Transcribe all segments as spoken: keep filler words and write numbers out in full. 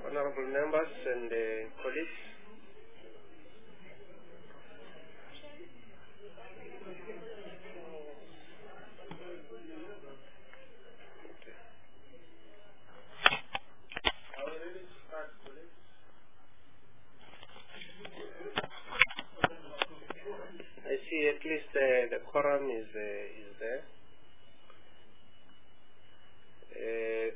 Honorable members and uh, colleagues, I see at least uh, the quorum is uh, is there. Uh,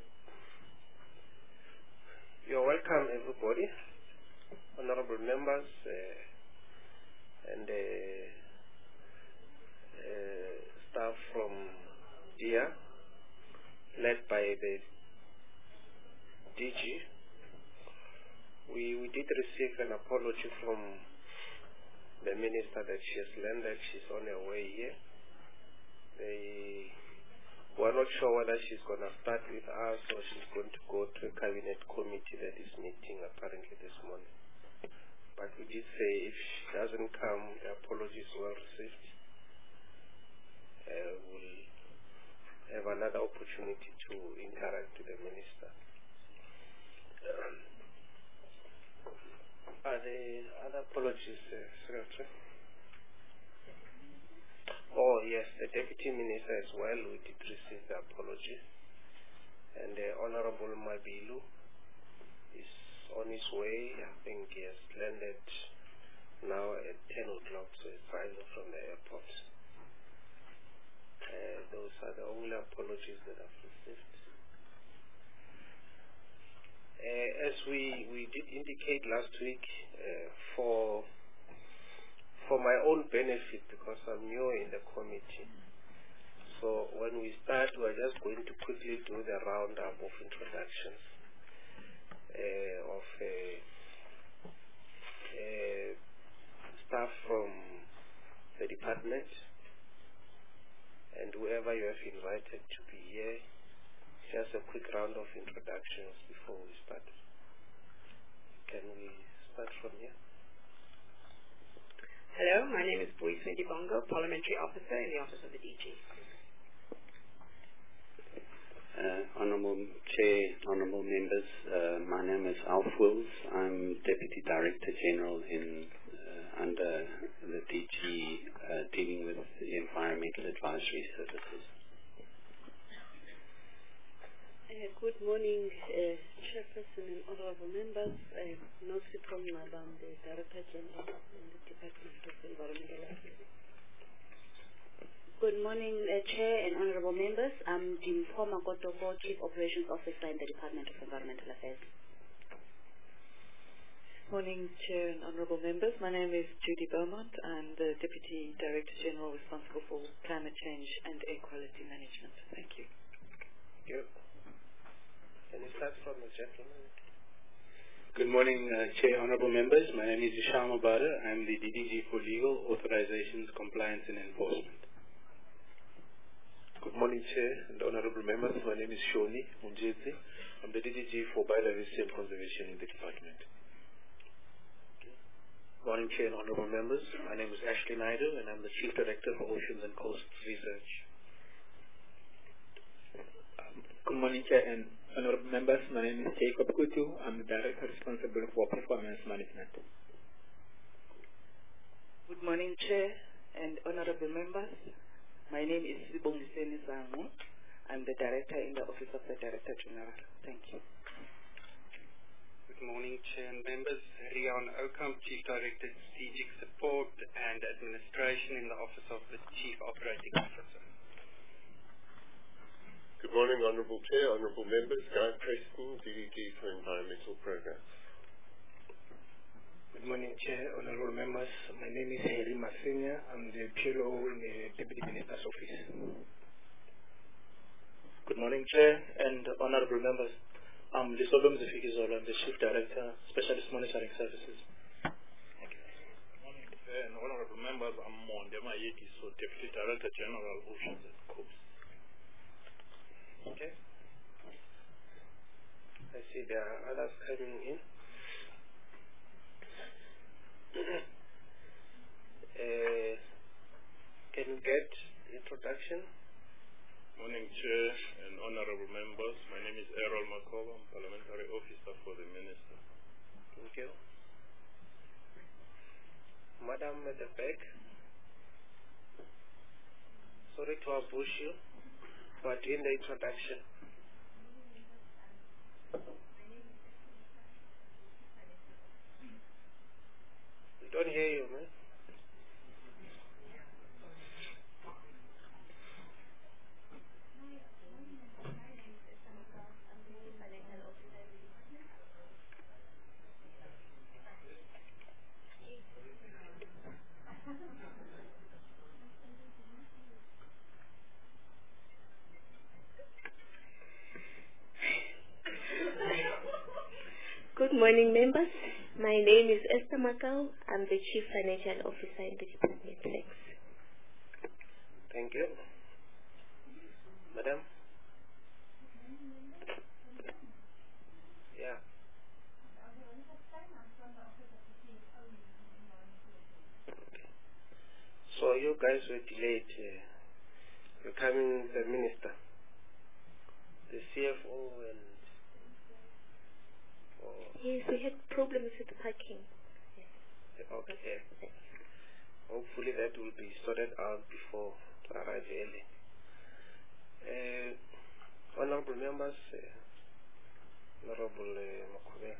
you're welcome, everybody, honorable members uh, and uh, uh, staff from here, led by the D G. We we did receive an apology from the minister that she has learned that she's on her way here. They were not sure whether she's going to start with us or she's going to go to a cabinet committee that is meeting apparently this morning. But we did say if she doesn't come, the apologies well received. Uh, we'll have another opportunity to interact with the minister. Um, are there other apologies, uh, Secretary? Oh, yes, the Deputy Minister as well, we did receive the apology. And the Honorable Mabilu is on his way. I think he has landed now at ten o'clock, so he's driving from the airport. Uh, those are the only apologies that I've received. Uh, as we, we did indicate last week, uh, for for my own benefit, because I'm new in the committee. So when we start, we're just going to quickly do the roundup of introductions uh, of uh, uh, staff from the department and whoever you have invited to be here. Just a quick round of introductions before we start. Can we start from here? Hello, my name is Boyce Bongo, Parliamentary Officer in the Office of the D G. Uh, Honourable Chair, Honourable Members, uh, my name is Alf Wills. I'm Deputy Director General in uh, under the D G uh, dealing with the Environmental Advisory Services. Uh, good morning, uh, Chairperson and Honourable Members. Uh, Nosi Promnabam, the Director General in the Department of Environmental Affairs. Good morning, uh, Chair and Honourable Members. I'm Dimpho Makotoko, Chief Operations Officer in the Department of Environmental Affairs. Morning, Chair and Honourable Members. My name is Judy Beaumont. I'm the Deputy Director General responsible for climate change and air quality management. Thank you. Thank you. Can you start from the gentleman? Good morning, uh, Chair, Honourable Members. My name is Isham Abada. I'm the D D G for Legal, Authorizations, Compliance and Enforcement. Good morning, Chair and Honourable Members. My name is Shoni Munjezi. I'm the D D G for Biodiversity and Conservation in the department. Good morning, Chair and Honourable Members. My name is Ashley Naidu and I'm the Chief Director for Oceans and Coasts Research. Um, good morning, Chair and Honourable Members. My name is Jacob Kutu. I'm the Director responsible for Performance Management. Good morning, Chair and Honourable Members. My name is Sibongiseni Zangu. I'm the Director in the Office of the Director General. Thank you. Good morning, Chair and Members. Rian Okamp, Chief Director, Strategic Support and Administration in the Office of the Chief Operating Officer. Good morning, Honourable Chair, Honourable Members. Guy Preston, D D G for Environmental Programs. Good morning, Chair, Honourable Members. My name is Harry Masinya. I'm the P L O in the Deputy Minister's Office. Good morning, Chair and Honourable Members. I'm Lisolom Zifikizolo. I'm the Chief Director, Specialist Monitoring Services. Thank you. Good morning, Chair and Honourable Members. I'm Monde Mayeki, so Deputy Director General, Oceans and Coasts. Okay. I see there are others coming in. uh, can you get introduction? Morning, Chair and Honourable Members. My name is Errol Makoba. I'm Parliamentary Officer for the Minister Thank you. Madam at the back. Sorry to ambush you, but in the introduction. We don't hear you, man. Good morning, members. My name is Esther Makau. I'm the Chief Financial Officer in the Department. Thanks. Thank you. Madam? Yeah. Okay. So you guys were delayed. Uh, you're coming, the minister, the C F O, and yes, we had problems with parking. Yes. Okay. Yes. Hopefully that will be sorted out before to arrive early. Uh, honorable members, uh, Honorable uh, Makube.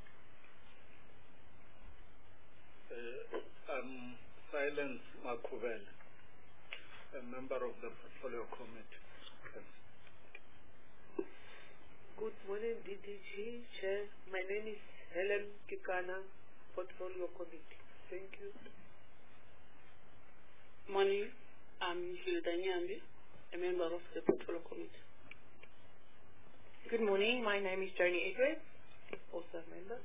Uh, I'm Silence Makube, a member of the Portfolio Committee. Good morning, D D G, Chair. My name is Helen Kikana, Portfolio Committee. Thank you. Morning. I'm Hilda Nyambi, a member of the Portfolio Committee. Good morning. My name is Joni Edwards, also a member.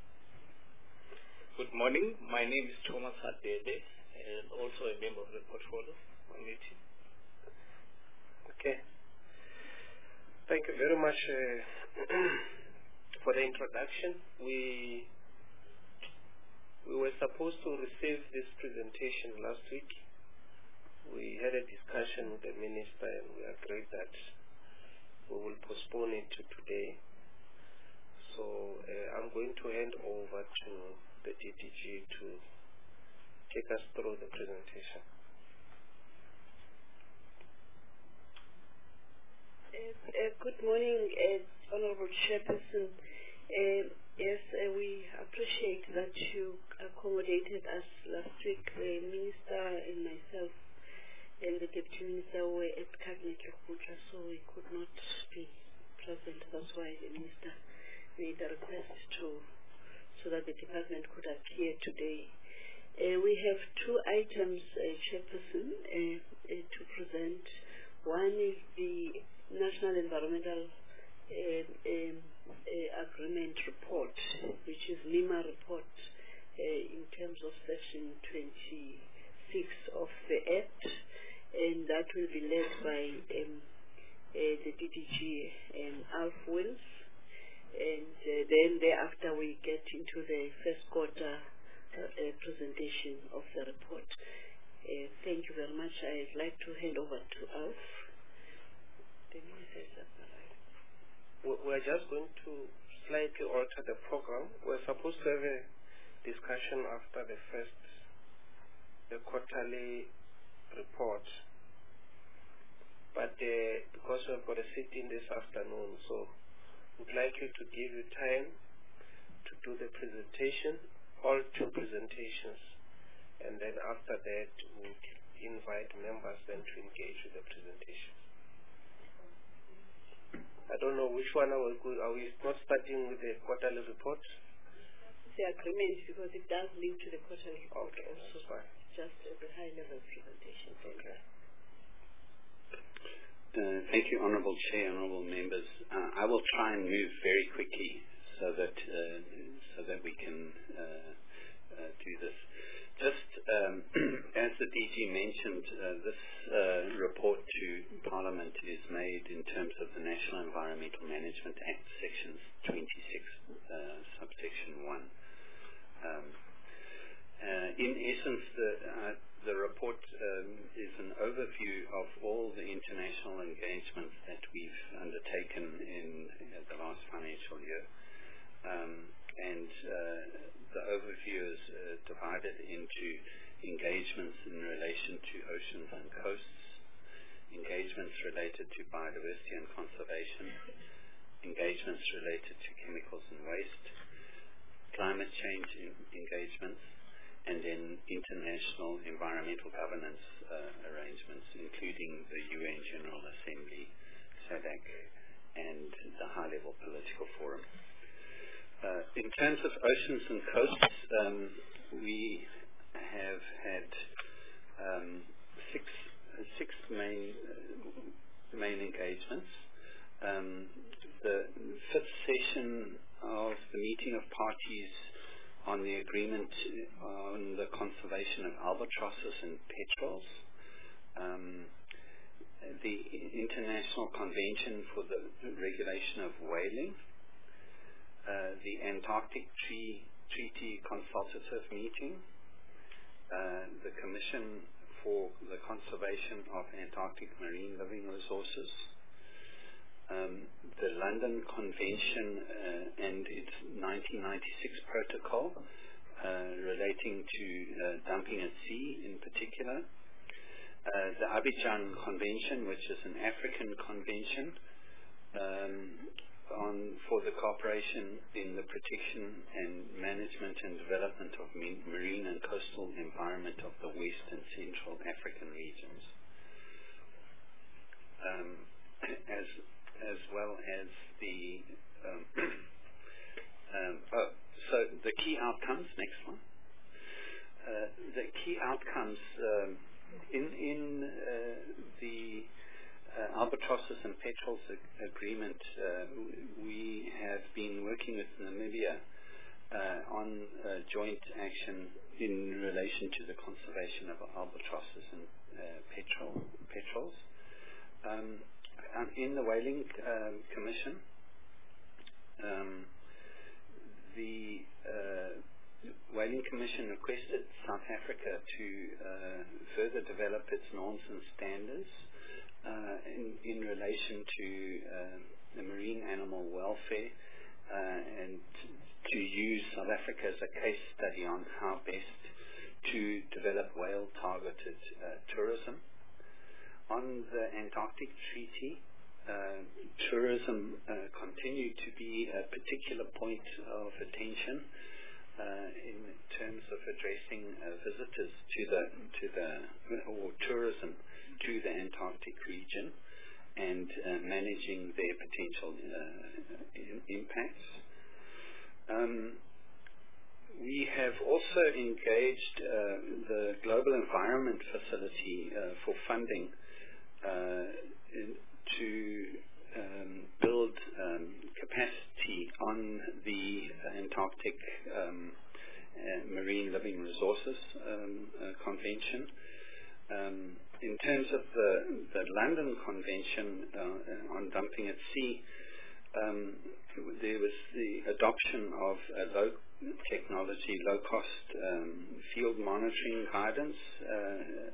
Good morning. My name is Thomas Hadede, and also a member of the Portfolio Committee. Okay. Thank you very much uh, for the introduction. We we were supposed to receive this presentation last week. We had a discussion with the minister and we agreed that we will postpone it to today. So uh, I'm going to hand over to the D D G to take us through the presentation. Uh, uh, good morning, uh, Honorable Chairperson. Uh, yes, uh, we appreciate that you accommodated us last week. The Minister and myself and the Deputy Minister were at Cabinet Lukucha, so we could not be present. That's why the Minister made a request to, so that the Department could appear today. Uh, we have two items, uh, Chairperson, uh, uh, to present. One is the National Environmental uh, um, uh, Agreement report, which is NEMA report uh, in terms of Section twenty-six of the Act, and that will be led by um, uh, the D D G and Alf Wills, and uh, then thereafter we get into the first quarter uh, uh, presentation of the report. Uh, thank you very much. I'd like to hand over to Alf. We're just going to slightly alter the program. We're supposed to have a discussion after the first, the quarterly report. But uh, because we've got a sitting this afternoon, so we'd like you to give you time to do the presentation, all two presentations. And then after that, we'll invite members then to engage with the presentation. I don't know which one are we good. Are we not starting with the quarterly report? The agreement, because it does link to the quarterly report. Okay, also. that's fine. Just at the high level presentation. Okay. Uh, thank you, Honourable Chair, Honourable Members. Uh, I will try and move very quickly so that uh, so that we can uh, uh, do this. Just um, as the D G mentioned, uh, this uh, report to Parliament is made in terms of the National Environmental Management Act, sections twenty-six, uh, subsection one. Um, uh, in essence, the, uh, the report um, is an overview of all the international engagements that we've undertaken in, in the last financial year. Um, and uh, review is uh, divided into engagements in relation to oceans and coasts, engagements related to biodiversity and conservation, engagements related to chemicals and waste, climate change engagements, and then international environmental governance uh, arrangements, including the U N General Assembly, SADC, and the high-level political forum. Uh, in terms of oceans and coasts, um, we have had um, six uh, six main uh, main engagements. Um, the fifth session of the meeting of parties on the agreement on the conservation of albatrosses and petrels, um, the International Convention for the Regulation of Whaling, uh, the Antarctic Tree, Treaty Consultative Meeting, uh, the Commission for the Conservation of Antarctic Marine Living Resources, Um, the London Convention uh, and its nineteen ninety-six protocol uh, relating to uh, dumping at sea in particular, uh, the Abidjan Convention, which is an African convention um, on for the cooperation in the protection and management and development of marine and coastal environment of the West and Central African regions, um, as as well as the um, um, oh, so the key outcomes. Next one. Uh, the key outcomes um, in in uh, the uh, albatrosses and petrels ag- agreement. Uh, we have been working with Namibia uh, on uh, joint action in relation to the conservation of albatrosses and uh, petrol petrels. Um, Um, in the Whaling um, Commission, um, the uh, Whaling Commission requested South Africa to uh, further develop its norms and standards uh, in, in relation to uh, the marine animal welfare uh, and to use South Africa as a case study on how best to develop whale-targeted uh, tourism. On the Antarctic Treaty, uh, tourism uh, continued to be a particular point of attention uh, in terms of addressing uh, visitors to the to the or tourism to the Antarctic region and uh, managing their potential uh, in, impacts. Um, We have also engaged uh, the Global Environment Facility uh, for funding Uh, in, to um, build um, capacity on the Antarctic um, uh, Marine Living Resources um, uh, Convention. Um, in terms of the, the London Convention uh, on dumping at sea, um, there was the adoption of a low technology, low-cost um, field monitoring guidance uh,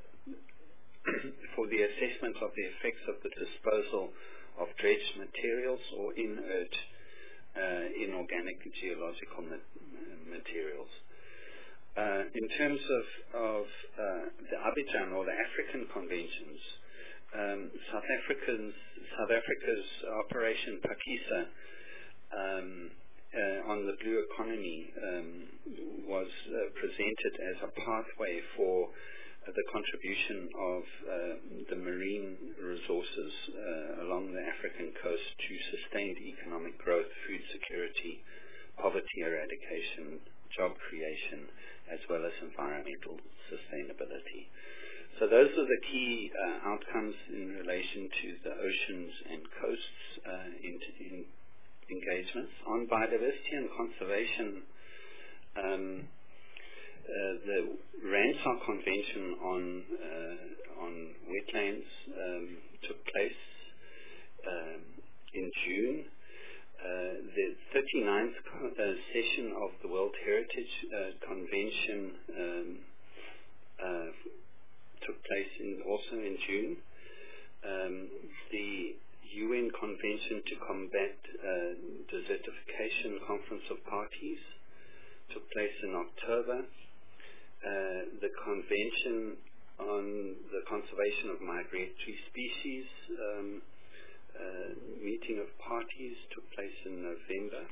for the assessment of the effects of the disposal of dredged materials or inert uh, inorganic geological ma- materials. Uh, in terms of, of uh, the Abidjan or the African conventions, um, South Africans, South Africa's Operation Phakisa um, uh, on the blue economy um, was uh, presented as a pathway for the contribution of uh, the marine resources uh, along the African coast to sustained economic growth, food security, poverty eradication, job creation, as well as environmental sustainability. So those are the key uh, outcomes in relation to the oceans and coasts uh, in, in engagements. On biodiversity and conservation, um, Uh, the Ramsar Convention on uh, on wetlands um, took place um, in June. Uh, the thirty-ninth co- uh, session of the World Heritage uh, Convention um, uh, took place in, also in June. Um, the U N Convention to Combat uh, Desertification Conference of Parties took place in October. Uh, the Convention on the Conservation of Migratory Species um, uh, meeting of parties took place in November.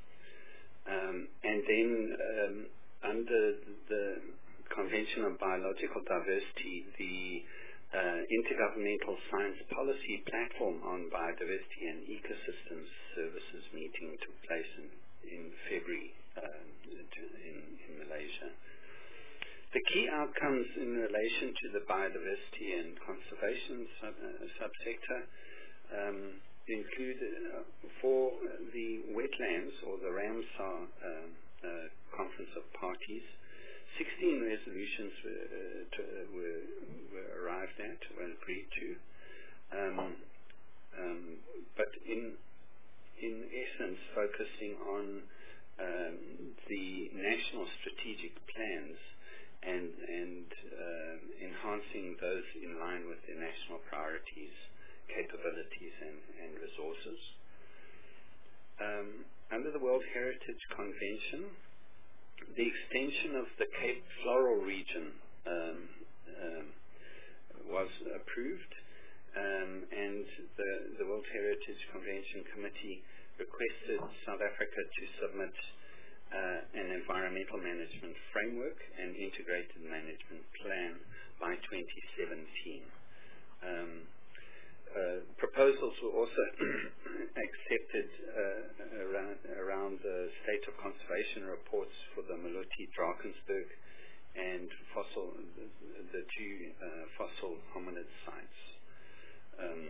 Um, and then um, under the Convention on Biological Diversity, the uh, Intergovernmental Science Policy Platform on Biodiversity and Ecosystems Services meeting took place in, in February um, in, in Malaysia. The key outcomes in relation to the biodiversity and conservation sub, uh, subsector um, include uh, for the wetlands or the Ramsar uh, uh, Conference of Parties, sixteen resolutions were, uh, to, uh, were, were arrived at, were agreed to. Um, um, but in, in essence, focusing on um, the national strategic plans and, and uh, enhancing those in line with the national priorities, capabilities, and, and resources. Um, under the World Heritage Convention, the extension of the Cape Floral region um, um, was approved, um, and the, the World Heritage Convention Committee requested South Africa to submit uh, an environmental management framework and integrated management plan by twenty seventeen. Um, uh, proposals were also accepted uh, around, around the state of conservation reports for the Maluti Drakensberg and fossil, the, the two uh, fossil hominid sites. Um,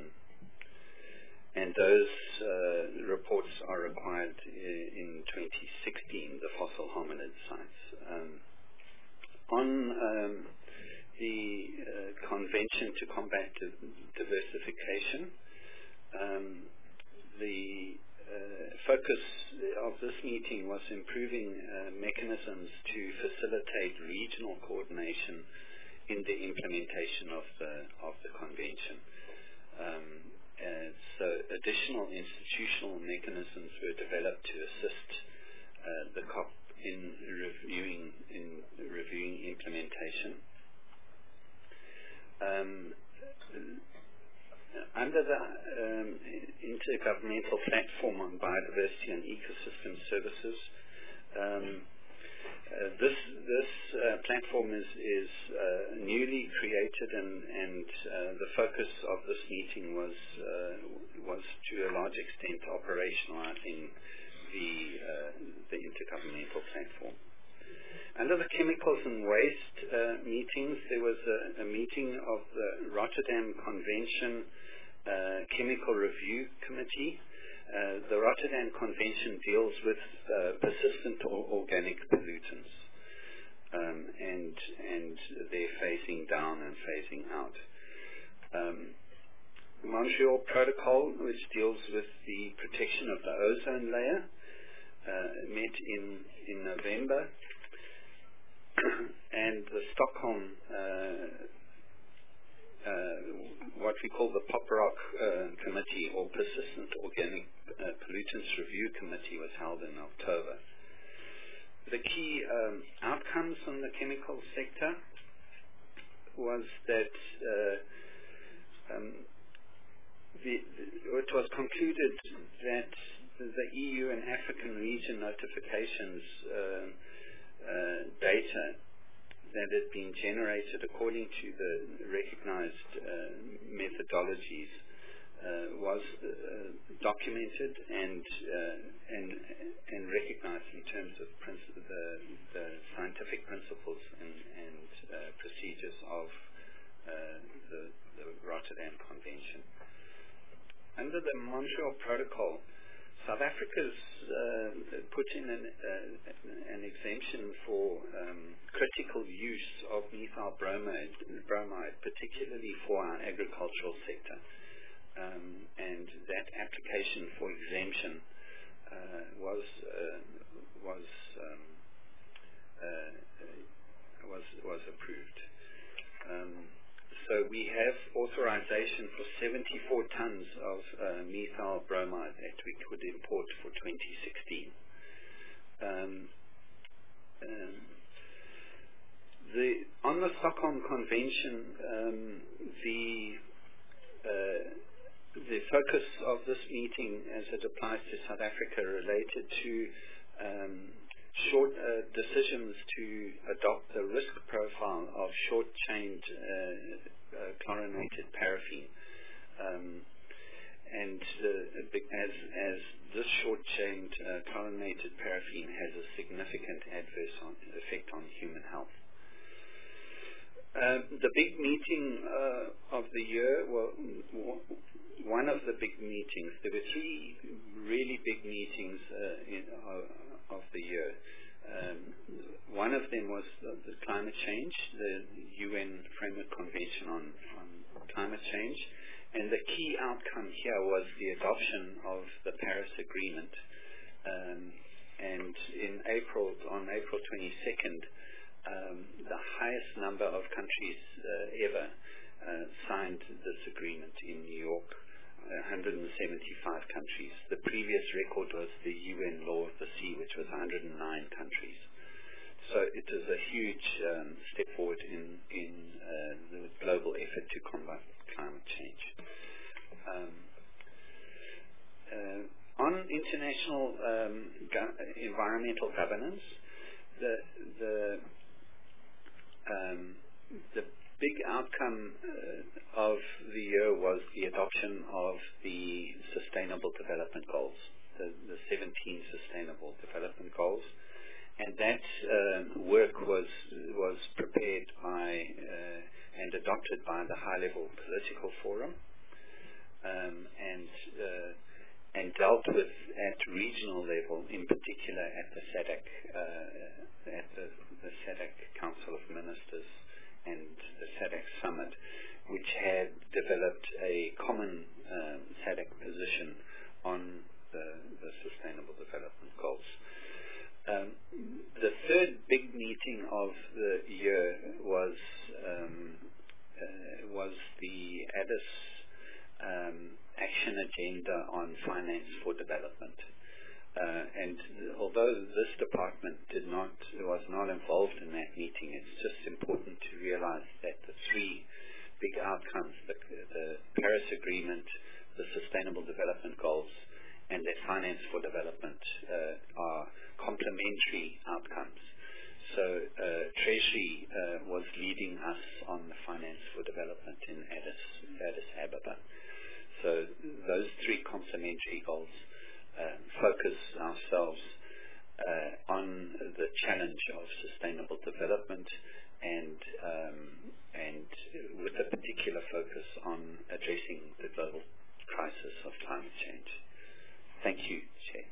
and those uh, reports are required in twenty sixteen, the fossil hominid sites. Um, on um, the uh, Convention to Combat Diversification, um, the uh, focus of this meeting was improving uh, mechanisms to facilitate regional coordination in the implementation of the of the Convention. Um, uh, so additional institutional mechanisms were developed to assist uh, the C O P in reviewing in reviewing implementation. Um, under the um, Intergovernmental Platform on Biodiversity and Ecosystem Services, um, uh, this this uh, platform is is uh, newly created, and and uh, the focus of this meeting was uh, was to a large extent operationalizing the uh, the Intergovernmental Platform. Under the Chemicals and Waste uh, meetings, there was a, a meeting of the Rotterdam Convention uh, Chemical Review Committee. Uh, the Rotterdam Convention deals with uh, persistent or organic pollutants um, and and their phasing down and phasing out. Um, the Montreal Protocol, which deals with the protection of the ozone layer, uh, met in, in November. And the Stockholm, uh, uh, what we call the POPROC uh, Committee, or Persistent Organic uh, Pollutants Review Committee, was held in October. The key um, outcomes on the chemical sector was that uh, um, the, the, it was concluded that the E U and African region notifications uh, Uh, data that had been generated according to the recognized uh, methodologies uh, was uh, documented and uh, and and recognized in terms of princi- the, the scientific principles and, and uh, procedures of uh, the, the Rotterdam Convention. Under the Montreal Protocol, South Africa's uh, put in an, uh, an exemption for um, critical use of methyl bromide, bromide, particularly for our agricultural sector. Um, and that application for exemption uh, was uh, was um, uh, was was approved. Um, So we have authorization for seventy-four tons of uh, methyl bromide that we could import for twenty sixteen. Um, Stockholm Convention, um, the uh, the focus of this meeting, as it applies to South Africa, related to um, short uh, decisions to adopt the risk profile of short-chained uh, uh, chlorinated paraffin. Um, and uh, as, as this short-chained uh, chlorinated paraffin has a significant adverse on, effect on human health. Uh, the big meeting uh, of the year, well, w- one of the big meetings, there were three really big meetings uh, in, uh, of the year. Um, one of them was the, the climate change, the U N Framework Convention on, on Climate Change, and the key outcome here was the adoption of the Paris Agreement. Um, and in April, on April twenty-second, um, the highest number of countries uh, ever uh, signed this agreement in New York, one hundred seventy-five countries. The previous record was the U N Law of the Sea, which was one hundred nine countries. So it is a huge um, step forward in, in uh, the global effort to combat climate change. Um, uh, on international um, go- environmental governance, the the um, the big outcome uh, of the year was the adoption of the Sustainable Development Goals, the, the seventeen Sustainable Development Goals, and that um, work was was prepared by uh, and adopted by the High-Level Political Forum, um, and uh, and dealt with at regional level, in particular at the SADC, uh, at the, the SADC Council of Ministers and the SADC Summit, which had developed a common um, SADC position on the, the Sustainable Development Goals. Um, the third big meeting of the year was um, uh, was the Addis um, Action Agenda on Finance for Development. Uh, and although this department did not was not involved in that meeting, it's just important to realize that the three big outcomes, the, the Paris Agreement, the Sustainable Development Goals, and the Finance for Development uh, are complementary outcomes. So uh, Treasury uh, was leading us on the Finance for Development in Addis, Addis Ababa. So those three complementary goals um, focus ourselves uh, on the challenge of sustainable development and um, and with a particular focus on addressing the global crisis of climate change. Thank you, Chair.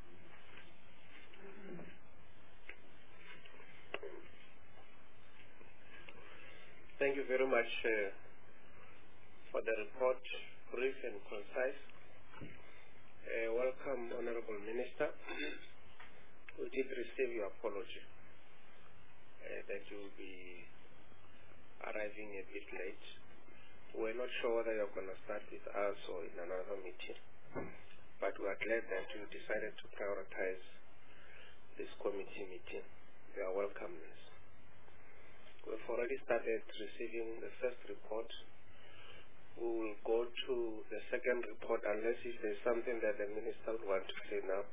Thank you very much uh, for the report, brief and concise. Uh, welcome, Honorable Minister. We did receive your apology uh, that you will be arriving a bit late. We're not sure whether you're going to start with us or in another meeting, but we are glad that you decided to prioritize this committee meeting. You are welcome, Miz. We've already started receiving the first report. We will go to the second report unless if there's something that the Minister would want to say now.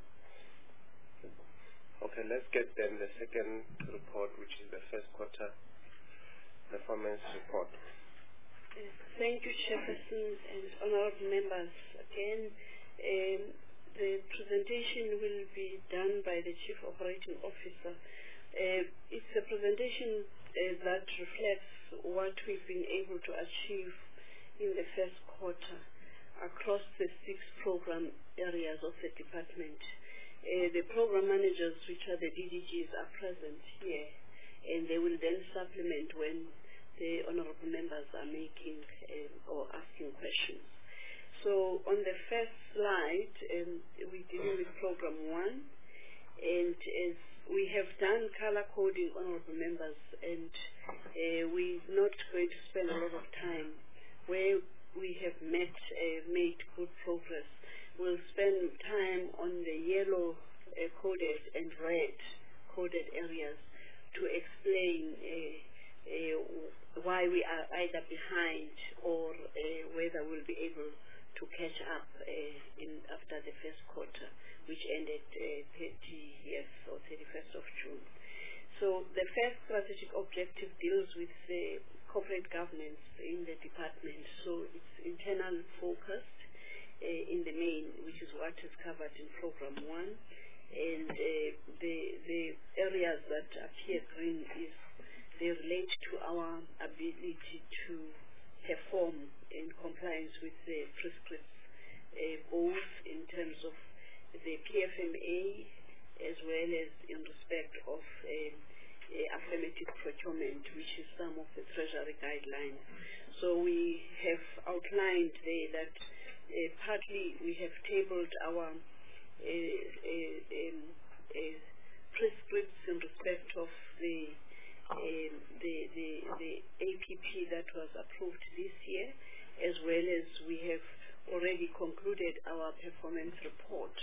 Okay, let's get then the second report, which is the first quarter performance report. Thank you, Chairperson and honorable members. Again, um, the presentation will be done by the Chief Operating Officer. Uh, it's a presentation uh, that reflects what we've been able to achieve in the first quarter across the six program areas of the department. Uh, the program managers, which are the D D Gs, are present here, and they will then supplement when the honorable members are making uh, or asking questions. So on the first slide, um, we're dealing with program one, and as we have done color coding, honorable members, and uh, we're not going to spend a lot of time. Where we have met, uh, made good progress, we'll spend time on the yellow uh, coded and red coded areas to explain uh, uh, why we are either behind or uh, whether we'll be able to catch up uh, in after the first quarter, which ended uh, thirtieth or thirty-first of June. So the first strategic objective deals with uh, corporate governance in the department. So it's internal focused uh, in the main, which is what is covered in program one. And uh, the the areas that appear green is they relate to our ability to perform in compliance with the prescripts, uh, both in terms of the P F M A as well as in respect of uh, uh, affirmative procurement, which is some of the Treasury guidelines. So we have outlined there that uh, partly we have tabled our uh, uh, um, uh, prescripts in respect of the Um, the, the, the A P P that was approved this year, as well as we have already concluded our performance report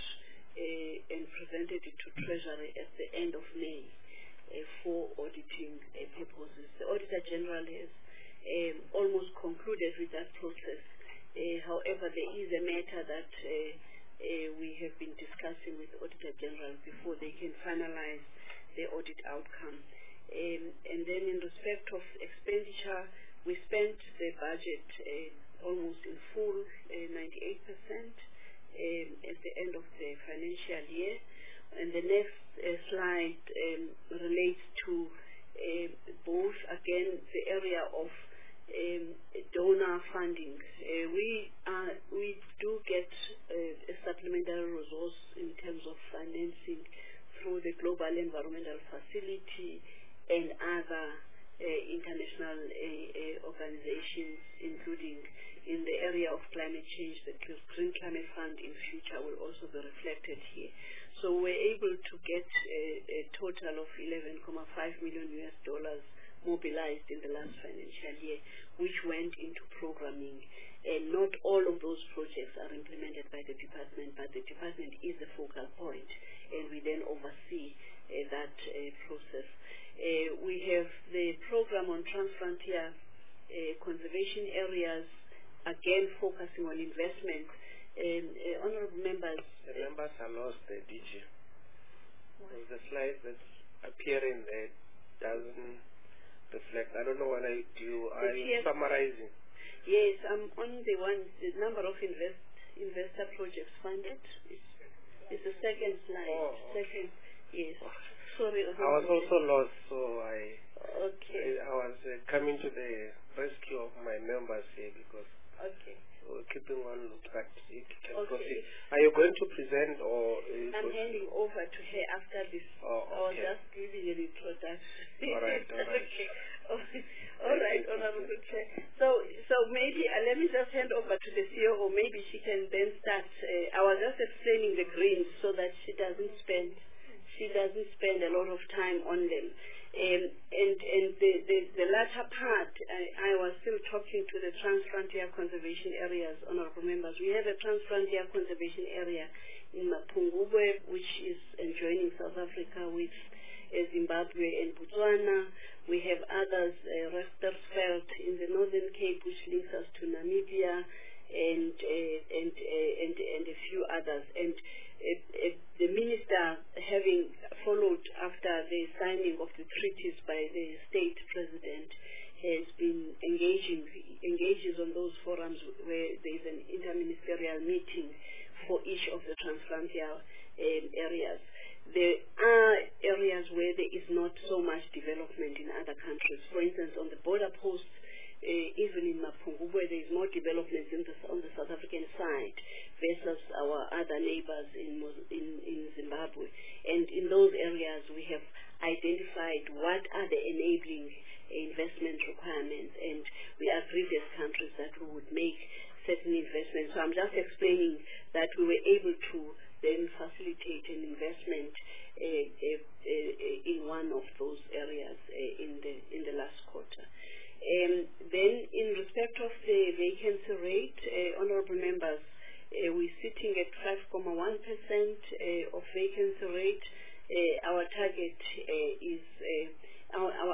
uh, and presented it to Treasury at the end of May uh, for auditing uh, purposes. The Auditor General has um, almost concluded with that process. Uh, however, there is a matter that uh, uh, we have been discussing with the Auditor General before they can finalize the audit outcome. Um, and then in respect of expenditure, we spent the budget uh, almost in full, uh, ninety-eight percent um, at the end of the financial year. And the next uh, slide um, relates to uh, both, again, the area of um, donor funding. Uh, we, uh, we do get uh, a supplementary resource in terms of financing through the Global Environmental Facility and other uh, international uh, uh, organizations, including in the area of climate change. The Green Climate Fund in future will also be reflected here. So we're able to get a, a total of eleven point five million U S dollars mobilized in the last financial year, which went into programming. And not all of those projects are implemented by the department, but the department is the focal point, and we then oversee uh, that uh, process. Uh, we have the program on transfrontier uh, conservation areas, again focusing on investment. And uh, honorable members, the members are lost. The D G. The slide that's appearing there doesn't reflect. I don't know what I do. Are you summarizing? Yes, I'm on the one. The number of invest investor projects funded. It's, it's the second slide. Oh, okay. Second, yes. Sorry, I was also lost, so I okay. I, I was uh, coming to the rescue of my members here because okay. we're keeping one look at it. Can Okay. proceed. Are you going to present or? Uh, I'm handing over to her after this. Oh, I was okay. just giving an introduction. All right, all right. Okay. All right, Honorable Chair. So, so maybe uh, let me just hand over to the C O O. Maybe she can then start. Uh, I was just explaining the greens so that she doesn't spend. She doesn't spend a lot of time on them. Um, and and the, the, the latter part, I, I was still talking to the Transfrontier Conservation Areas, honorable members. We have a Transfrontier Conservation Area in Mapungubwe, which is adjoining South Africa with uh, Zimbabwe and Botswana. We have others, uh, Rustersveld in the Northern Cape, which links us to Namibia, and uh, and, uh, and and a few others. And Uh, uh, the minister, having followed after the signing of the treaties by the state president, has been engaging, engages on those forums where there is an interministerial meeting for each of the transfrontier um, areas. There are areas where there is not so much development in other countries. For instance, on the border posts, Uh, even in Mapungubwe, there is more development in the, on the South African side versus our other neighbors in, in, in Zimbabwe. And in those areas, we have identified what are the enabling investment requirements, and we agree with countries that we would make certain investments. So I'm just explaining that we were able to then facilitate an investment uh, uh, uh, in one of those areas uh, in the in the last quarter. Um, then, in respect of the vacancy rate, uh, honorable members, uh, we're sitting at five point one percent uh, of vacancy rate. Uh, our target uh, is, uh, our, our annual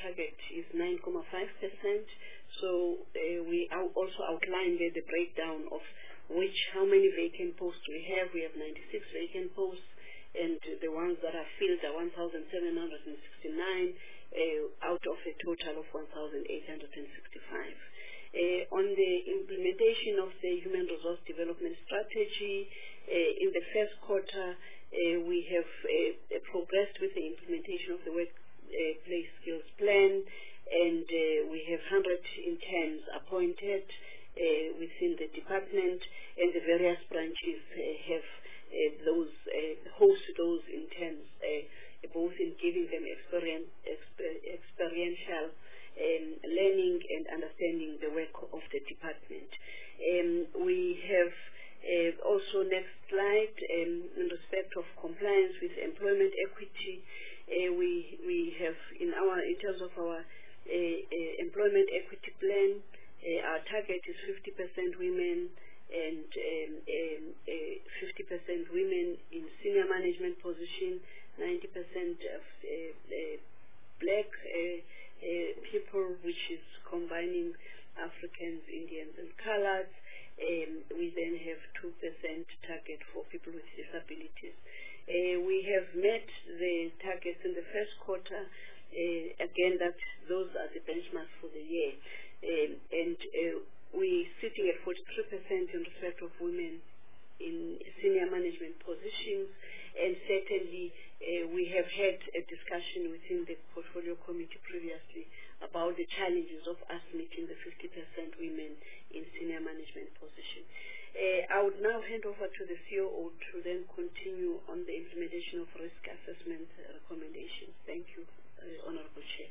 target is nine point five percent. So uh, we also outlined there the breakdown of which, how many vacant posts we have. We have ninety-six vacant posts, and the ones that are filled are one thousand seven hundred sixty-nine uh, out of a total of one thousand eight hundred sixty-five. Uh, on the implementation of the Human Resource Development Strategy, uh, in the first quarter, uh, we have uh, progressed with the implementation of the Workplace Skills Plan, and uh, we have one hundred interns appointed uh, within the department, and the various branches uh, have uh, those uh, host those interns, uh, both in giving them experience, exper experiential um, learning and understanding the work of the department. Um, we have uh, also, next slide, um, in respect of compliance with employment equity, uh, we we have in our in terms of our Uh, uh, employment equity plan, uh, our target is fifty percent women and um, um, uh, fifty percent women in senior management position, ninety percent of uh, uh, black uh, uh, people, which is combining Africans, Indians, and colors. Um, we then have two percent target for people with disabilities. Uh, we have met the targets in the first quarter. Uh, again, that those are the benchmarks for the year. Um, and uh, we're sitting at forty-three percent in respect of women in senior management positions. And certainly, uh, we have had a discussion within the portfolio committee previously about the challenges of us meeting the fifty percent women in senior management positions. Uh, I would now hand over to the C O O to then continue on the implementation of risk assessment uh, recommendations. Thank you. Uh, Honorable Chair.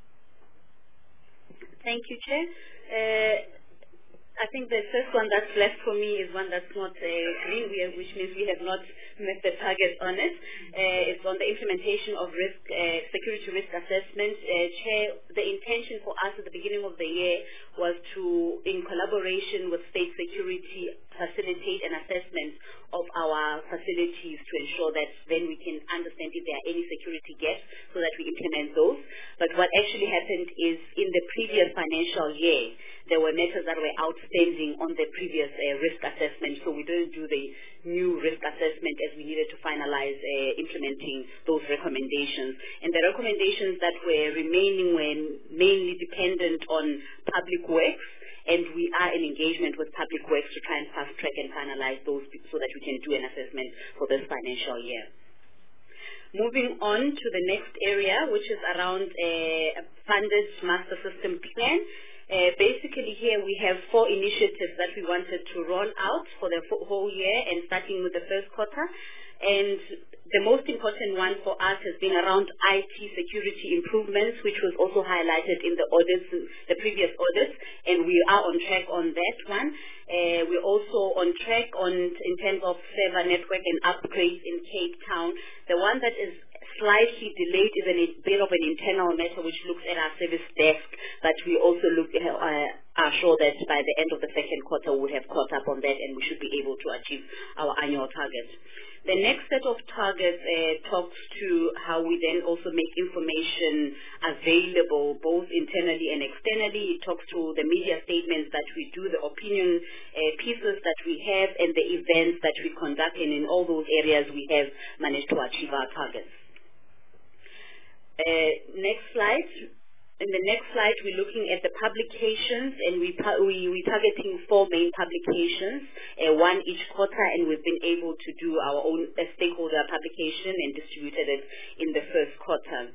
Thank you, Chair. Uh, I think the first one that's left for me is one that's not uh, green, which means we have not met the target on it. Uh, it's on the implementation of risk, uh, security risk assessment. Uh, Chair, the intention for us at the beginning of the year was to, in collaboration with state security, facilitate an assessment of our facilities to ensure that then we can understand if there are any security gaps so that we implement those. But what actually happened is in the previous financial year, there were matters that were outstanding on the previous uh, risk assessment, so we didn't do the new risk assessment as we needed to finalize uh, implementing those recommendations. And the recommendations that were remaining were mainly dependent on public works, and we are in engagement with public works to try and fast track and finalize those so that we can do an assessment for this financial year. Moving on to the next area, which is around a funded master system plan. Uh, basically here we have four initiatives that we wanted to roll out for the whole year, and starting with the first quarter. And the most important one for us has been around I T security improvements, which was also highlighted in the audits, the previous audits, and we are on track on that one. Uh, we're also on track on in terms of server network and upgrades in Cape Town. The one that is slightly delayed is a bit of an internal matter which looks at our service desk, but we also look uh, are sure that by the end of the second quarter we have caught up on that and we should be able to achieve our annual targets. The next set of targets uh, talks to how we then also make information available both internally and externally. It talks to the media statements that we do, the opinion uh, pieces that we have, and the events that we conduct, and in all those areas we have managed to achieve our targets. Uh, next slide. In the next slide, we're looking at the publications, and we, we, we're targeting four main publications, uh, one each quarter, and we've been able to do our own uh, stakeholder publication and distributed it in the first quarter.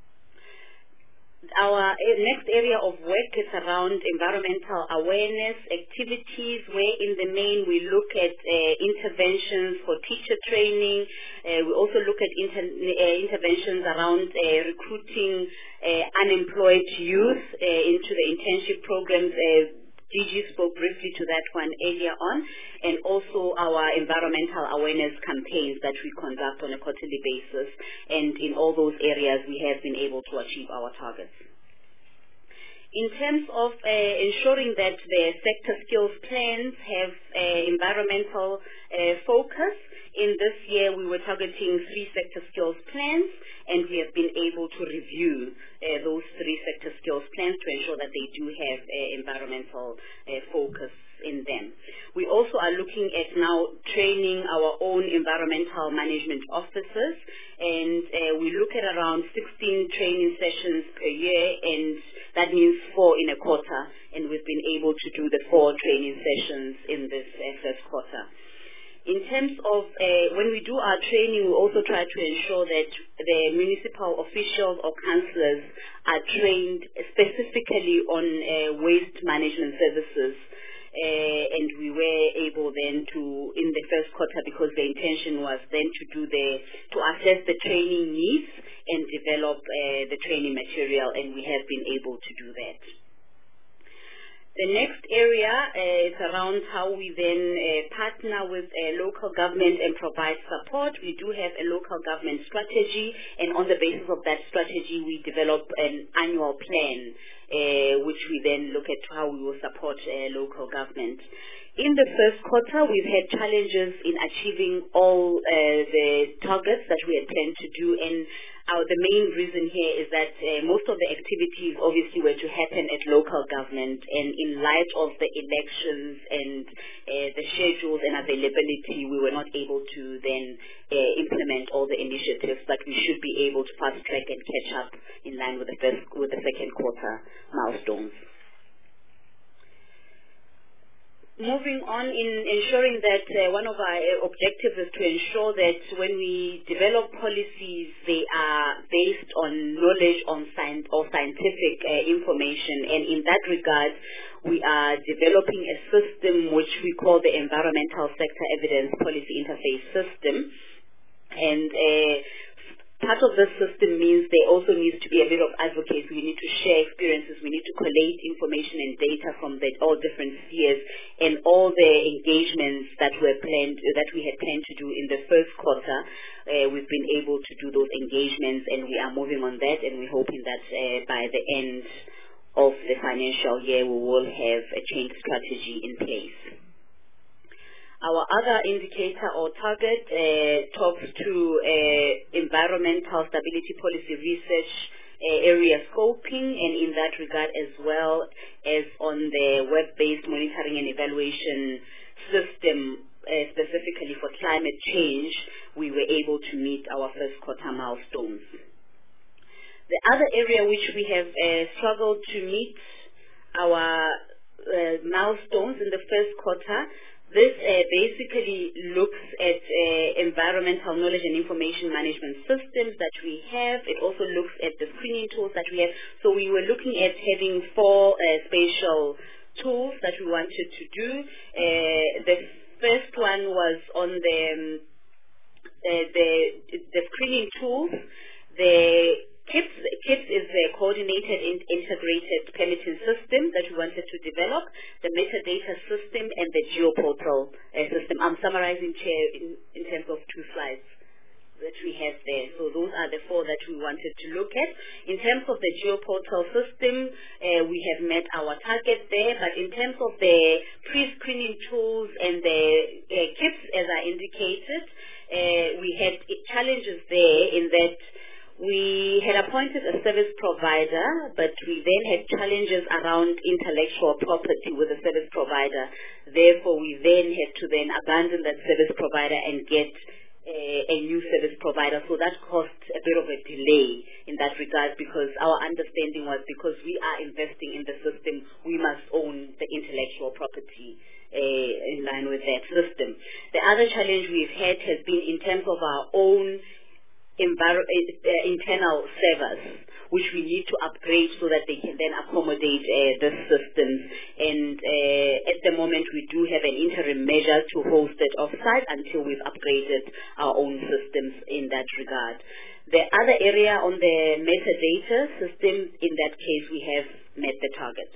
Our uh, next area of work is around environmental awareness activities, where in the main we look at uh, interventions for teacher training. Uh, we also look at inter uh, interventions around uh, recruiting uh, unemployed youth uh, into the internship programs. Uh, Gigi spoke briefly to that one earlier on, and also our environmental awareness campaigns that we conduct on a quarterly basis. And in all those areas, we have been able to achieve our targets. In terms of uh, ensuring that the sector skills plans have uh, environmental uh, focus, in this year, we were targeting three sector skills plans, and we have been able to review uh, those three sector skills plans to ensure that they do have uh, environmental uh, focus in them. We also are looking at now training our own environmental management officers, and uh, we look at around sixteen training sessions per year, and that means four in a quarter, and we've been able to do the four training sessions in this uh, first quarter. In terms of uh, when we do our training, we also try to ensure that the municipal officials or councillors are trained specifically on uh, waste management services. Uh, and we were able then to, in the first quarter, because the intention was then to do the, to assess the training needs and develop uh, the training material, and we have been able to do that. The next area uh, is around how we then uh, partner with uh, local government and provide support. We do have a local government strategy, and on the basis of that strategy, we develop an annual plan, uh, which we then look at how we will support uh, local government. In the first quarter, we've had challenges in achieving all uh, the targets that we had planned to do, and our, the main reason here is that uh, most of the activities obviously were to happen at local government, and in light of the elections and uh, the schedules and availability, we were not able to then uh, implement all the initiatives, but we should be able to fast track and catch up in line with the first, with the second quarter milestones. Moving on in ensuring that uh, one of our objectives is to ensure that when we develop policies, they are based on knowledge on science or scientific uh, information. And in that regard, we are developing a system which we call the Environmental Sector Evidence Policy Interface System. And uh, part of this system means there also needs to be a bit of advocacy. We need to share experiences. We need to collate information and data from the, all different spheres, and all the engagements that were planned, that we had planned to do in the first quarter. Uh, we've been able to do those engagements, and we are moving on that, and we're hoping that uh, by the end of the financial year, we will have a change strategy in place. Our other indicator or target uh, talks to uh, environmental stability policy research uh, area scoping, and in that regard, as well as on the web-based monitoring and evaluation system, uh, specifically for climate change, we were able to meet our first quarter milestones. The other area which we have uh, struggled to meet our uh, milestones in the first quarter, this uh, basically looks at uh, environmental knowledge and information management systems that we have. It also looks at the screening tools that we have. So we were looking at having four uh, spatial tools that we wanted to do. Uh, the first one was on the, um, uh, the, the screening tools. The KIPS, KIPS is the Coordinated and Integrated Permitting System that we wanted to develop, the metadata system, and the geoportal uh, system. I'm summarizing, Chair, in, in terms of two slides that we have there. So those are the four that we wanted to look at. In terms of the geoportal system, uh, we have met our target there, but in terms of the pre-screening tools and the uh, KIPS, as I indicated, uh, we had challenges there in that we had appointed a service provider, but we then had challenges around intellectual property with the service provider. Therefore, we then had to then abandon that service provider and get a, a new service provider. So that caused a bit of a delay in that regard, because our understanding was because we are investing in the system, we must own the intellectual property uh, in line with that system. The other challenge we've had has been in terms of our own Enviro- uh, internal servers, which we need to upgrade so that they can then accommodate uh, the systems. And uh, at the moment, we do have an interim measure to host it offsite until we've upgraded our own systems in that regard. The other area on the metadata system, in that case, we have met the target.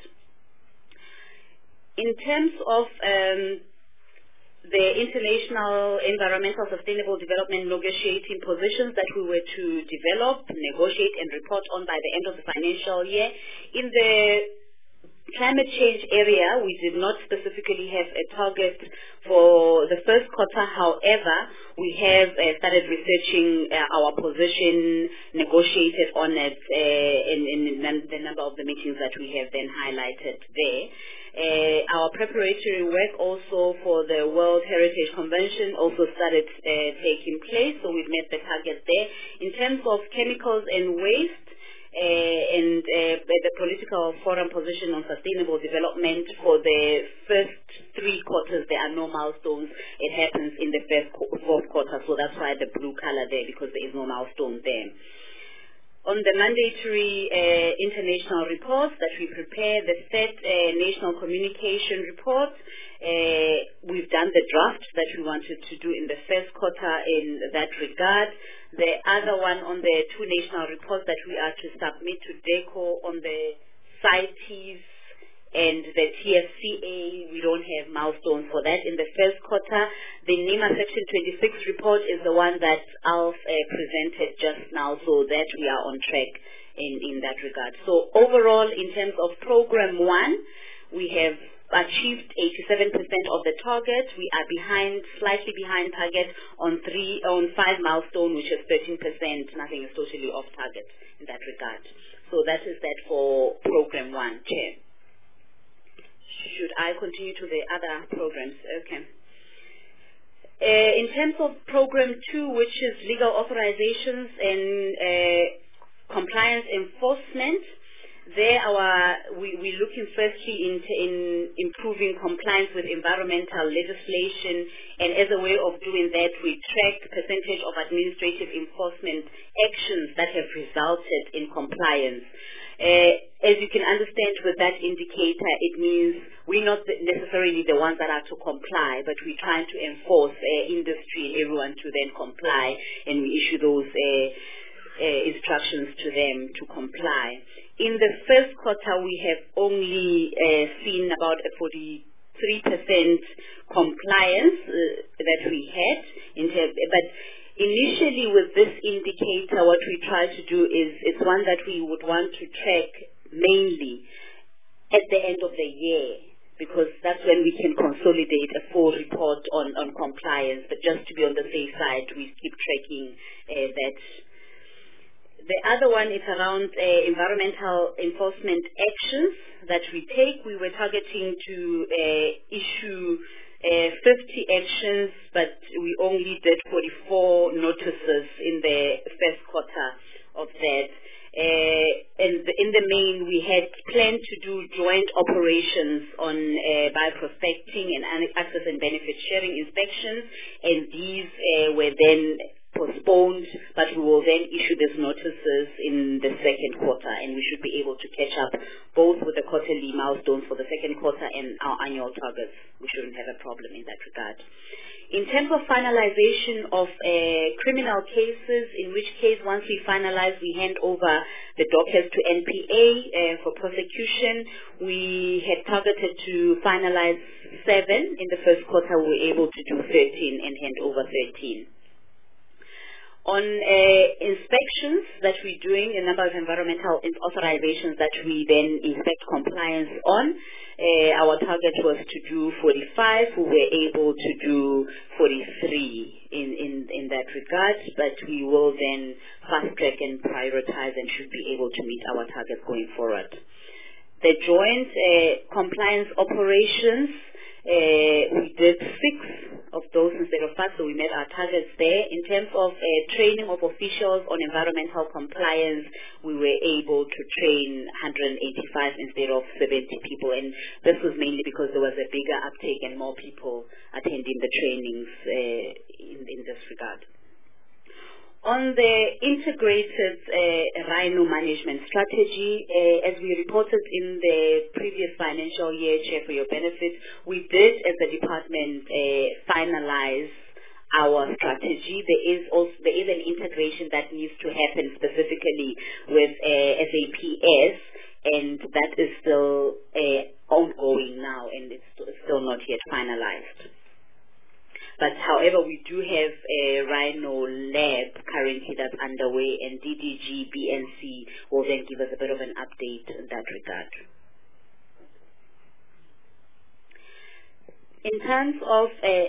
In terms of um, the international environmental sustainable development negotiating positions that we were to develop, negotiate, and report on by the end of the financial year. In the climate change area, we did not specifically have a target for the first quarter. However, we have uh, started researching uh, our position, negotiated on it uh, in, in the number of the meetings that we have then highlighted there. Uh, our preparatory work also for the World Heritage Convention also started uh, taking place, so we've met the target there. In terms of chemicals and waste, uh, and uh, the political forum position on sustainable development for the first three quarters, there are no milestones. It happens in the first qu fourth quarter, so that's why the blue color there, because there is no milestone there. On the mandatory uh, international reports that we prepare, the third uh, national communication report, uh, we've done the draft that we wanted to do in the first quarter in that regard. The other one on the two national reports that we are to submit to DECO on the CITES and the T F C A, we don't have milestones for that in the first quarter. The NEMA Section twenty-six report is the one that Alf uh, presented just now, so that we are on track in, in that regard. So overall, in terms of Program one, we have achieved eighty-seven percent of the target. We are behind, slightly behind target on three, on five milestone, which is thirteen percent. Nothing is totally off target in that regard. So that is that for Program one, Chair. Should I continue to the other programs? Okay. Uh, in terms of Program two, which is legal authorizations and uh, compliance enforcement, there our, we, we're looking firstly in, in improving compliance with environmental legislation, and as a way of doing that, we track percentage of administrative enforcement actions that have resulted in compliance. Uh, as you can understand with that indicator, it means we're not necessarily the ones that are to comply, but we're trying to enforce uh, industry and everyone to then comply, and we issue those uh, uh, instructions to them to comply. In the first quarter, we have only uh, seen about a forty-three percent compliance uh, that we had, in but initially with this indicator, what we try to do is it's one that we would want to track mainly at the end of the year, because that's when we can consolidate a full report on, on compliance. But just to be on the safe side, we keep tracking uh, that. The other one is around uh, environmental enforcement actions that we take. We were targeting to uh, issue uh, fifty actions, but we only did forty-four notices in the first quarter of that. Uh, and in the main, we had planned to do joint operations on uh, bioprospecting and access and benefit sharing inspections, and these uh, were then postponed, but we will then issue these notices in the second quarter, and we should be able to catch up both with the quarterly milestones for the second quarter and our annual targets. We shouldn't have a problem in that regard. In terms of finalization of uh, criminal cases, in which case once we finalize, we hand over the dockets to N P A uh, for prosecution. We had targeted to finalize seven. In the first quarter, we were able to do thirteen and hand over thirteen. On uh, inspections that we're doing, a number of environmental authorizations that we then inspect compliance on, uh, our target was to do forty-five. We were able to do forty-three in, in, in that regard, but we will then fast track and prioritize and should be able to meet our targets going forward. The joint uh, compliance operations, uh, we did six of those instead of five, so we met our targets there. In terms of uh, training of officials on environmental compliance, we were able to train one hundred eighty-five instead of seventy people, and this was mainly because there was a bigger uptake and more people attending the trainings uh, in, in this regard. On the integrated uh, rhino management strategy, uh, as we reported in the previous financial year, Chair, for your benefit, we did, as a department, uh, finalize our strategy. There is also there is an integration that needs to happen specifically with uh, S A P S, and that is still uh, ongoing now, and it's still not yet finalized. But however, we do have a Rhino lab currently that's underway, and D D G, B N C will then give us a bit of an update in that regard. in terms of uh,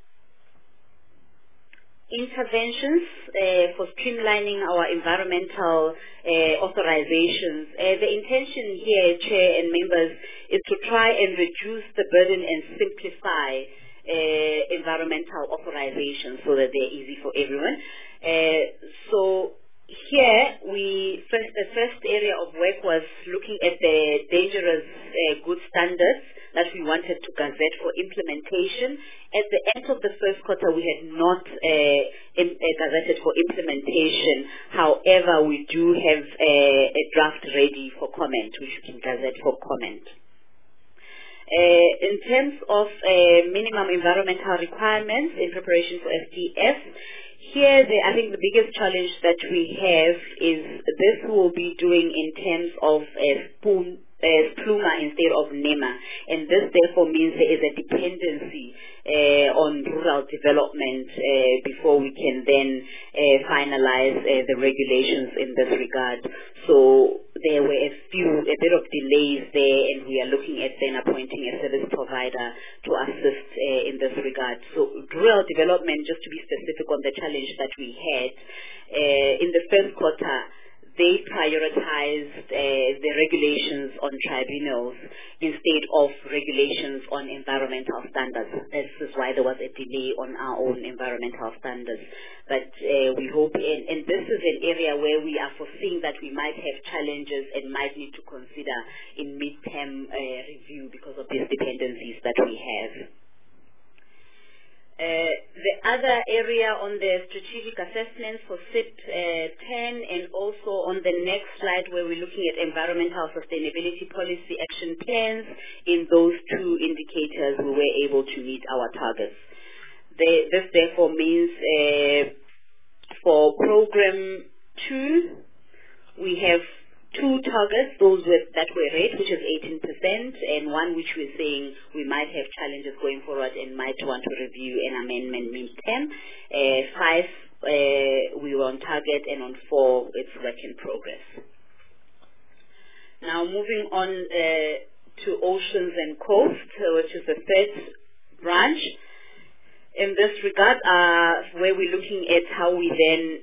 interventions uh, for streamlining our environmental uh, authorizations, uh, the intention here, Chair and members, is to try and reduce the burden and simplify uh, environmental authorizations so that they're easy for everyone. Uh, so here, we first the first area of work was looking at the dangerous uh, goods standards that we wanted to gazette for implementation. At the end of the first quarter, we had not uh, im- uh, gazetted for implementation. However, we do have uh, a draft ready for comment, which we can gazette for comment. Uh, in terms of uh, minimum environmental requirements in preparation for S D F, here, the, I think the biggest challenge that we have is this will be doing in terms of a spoon, uh, SPLUMA instead of NEMA, and this therefore means there is a dependency uh, on rural development uh, before we can then uh, finalize uh, the regulations in this regard. So there were a few, a bit of delays there, and we are looking at then appointing a service provider to assist uh, in this regard. So rural development, just to be specific on the challenge that we had, uh, in the first quarter, they prioritized uh, the regulations on tribunals instead of regulations on environmental standards. This is why there was a delay on our own environmental standards. But uh, we hope, and, and this is an area where we are foreseeing that we might have challenges and might need to consider in mid-term uh, review because of these dependencies that we have. Uh, the other area on the strategic assessments for S I P uh, ten, and also on the next slide where we're looking at environmental sustainability policy action plans, in those two indicators we were able to meet our targets. They, this therefore means uh, for program two, we have two targets, those with, that were red, which is eighteen percent, and one which we're saying we might have challenges going forward and might want to review an amendment mid-term. Uh, five, uh, we were on target, and on four, it's work in progress. Now moving on uh, to oceans and coast, uh, which is the third branch. In this regard, uh, where we're looking at how we then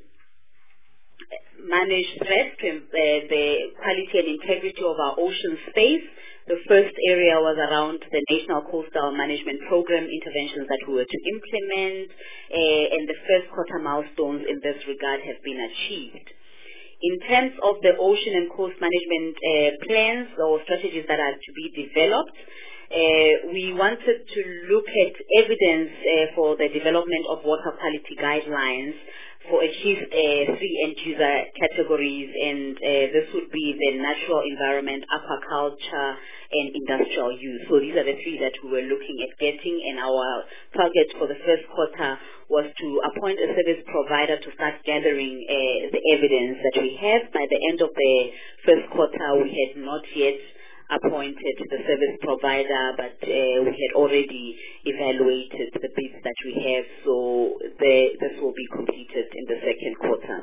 manage threats to uh, the quality and integrity of our ocean space. The first area was around the National Coastal Management Program interventions that we were to implement, uh, and the first quarter milestones in this regard have been achieved. In terms of the ocean and coast management uh, plans or strategies that are to be developed, uh, we wanted to look at evidence uh, for the development of water quality guidelines for at least uh, three end-user categories, and uh, this would be the natural environment, aquaculture, and industrial use. So these are the three that we were looking at getting, and our target for the first quarter was to appoint a service provider to start gathering uh, the evidence that we have. By the end of the first quarter, we had not yet appointed the service provider, but uh, we had already evaluated the bids that we have, so the, this will be completed in the second quarter.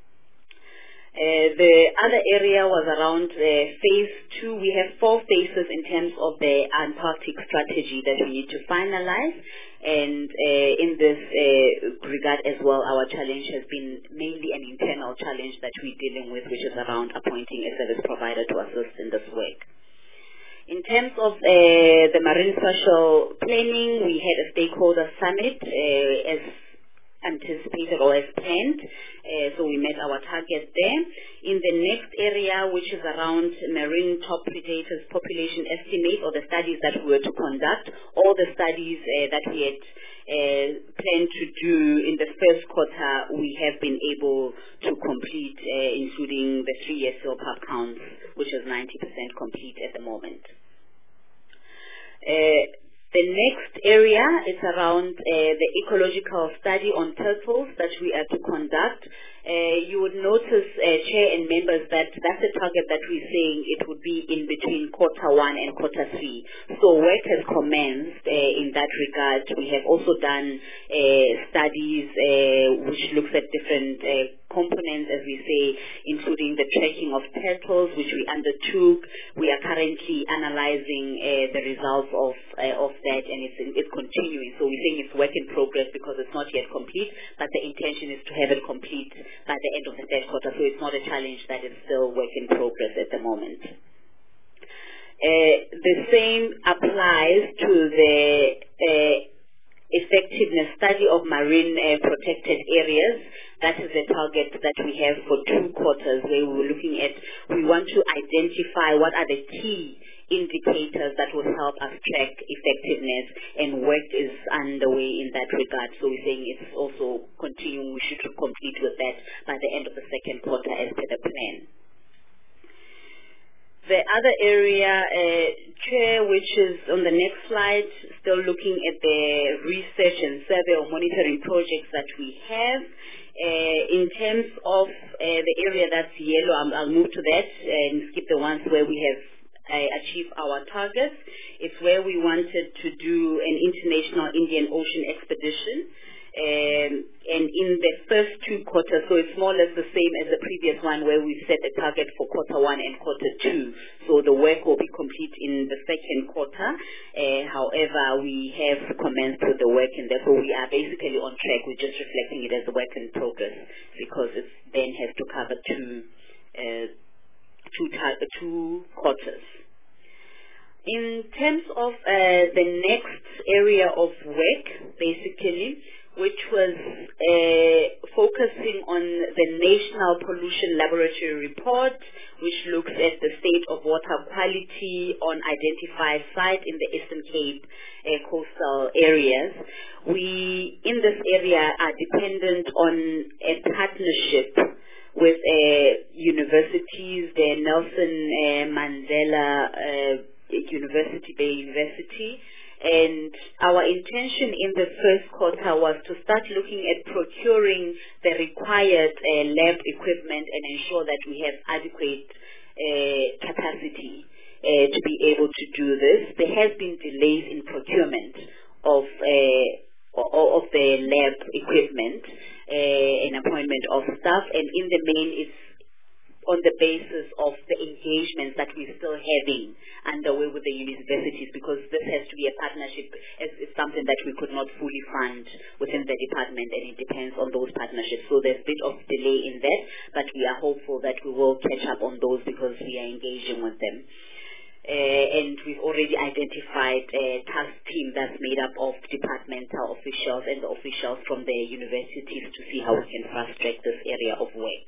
Uh, the other area was around uh, phase two. We have four phases in terms of the Antarctic strategy that we need to finalize, and uh, in this uh, regard as well, our challenge has been mainly an internal challenge that we're dealing with, which is around appointing a service provider to assist in this work. In terms of uh, the marine spatial planning, we had a stakeholder summit uh, as anticipated or as planned, uh, so we met our target there. In the next area, which is around marine top predators population estimate, or the studies that we were to conduct, all the studies uh, that we had uh, planned to do in the first quarter, we have been able to complete, uh, including the three-year SILPAP counts, which is ninety percent complete at the moment. Uh, the next area is around uh, the ecological study on turtles that we are to conduct. Uh, you would notice, uh, Chair and members, that that's a target that we're saying it would be in between quarter one and quarter three. So work has commenced uh, in that regard. We have also done uh, studies uh, which looks at different uh, components, as we say, including the tracking of petals, which we undertook. We are currently analyzing uh, the results of uh, of that, and it's, it's continuing. So we're saying it's work in progress because it's not yet complete, but the intention is to have it complete by the end of the third quarter. So it's not a challenge that is still work in progress at the moment. Uh, the same applies to the uh, effectiveness study of marine uh, protected areas. That is the target that we have for two quarters, where we're looking at, we want to identify what are the key indicators that will help us track effectiveness, and work is underway in that regard. So we're saying it's also continuing. We should complete with that by the end of the second quarter as per the plan. The other area, uh, Chair, which is on the next slide, still looking at the research and survey or monitoring projects that we have. Uh, in terms of uh, the area that's yellow, I'll, I'll move to that and skip the ones where we have uh, achieved our targets. It's where we wanted to do an international Indian Ocean expedition. Um, and in the first two quarters, so it's more or less the same as the previous one, where we set a target for quarter one and quarter two. So the work will be complete in the second quarter. Uh, however, we have commenced with the work, and therefore we are basically on track. We're just reflecting it as a work in progress, because it then has to cover two, uh, two, tar- two quarters. In terms of uh, the next area of work, basically, which was uh, focusing on the National Pollution Laboratory Report, which looks at the state of water quality on identified sites in the Eastern Cape uh, coastal areas. We, in this area, are dependent on a partnership with uh, universities, the Nelson uh, Mandela uh, University, Bay University. And our intention in the first quarter was to start looking at procuring the required uh, lab equipment and ensure that we have adequate uh, capacity uh, to be able to do this. There has been delays in procurement of uh, of the lab equipment uh, and appointment of staff, and in the main it's on the basis of the engagements that we're still having underway with the universities, because this has to be a partnership. It's, it's something that we could not fully fund within the department, and it depends on those partnerships. So there's a bit of delay in that, but we are hopeful that we will catch up on those because we are engaging with them. Uh, and we've already identified a task team that's made up of departmental officials and the officials from the universities to see how we can fast track this area of work.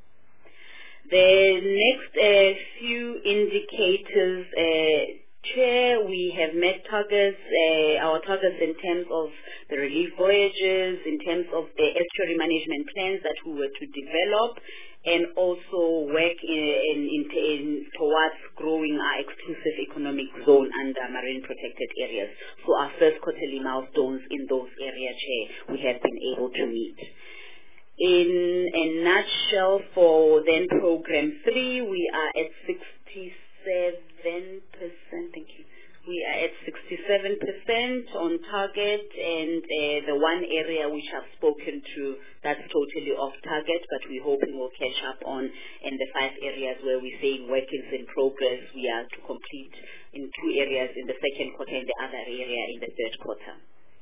The next uh, few indicators, uh, Chair, we have met targets, uh, our targets in terms of the relief voyages, in terms of the estuary management plans that we were to develop, and also work in, in, in, in towards growing our exclusive economic zone under marine protected areas. So our first quarterly milestones in those areas, Chair, we have been able to meet. In a nutshell, for then program three, we are at sixty-seven percent. Thank you. We are at sixty-seven percent on target, and uh, the one area which I've spoken to, that's totally off target, but we're hoping we'll catch up on. And the five areas where we're saying work is in progress, we are to complete in two areas in the second quarter and the other area in the third quarter.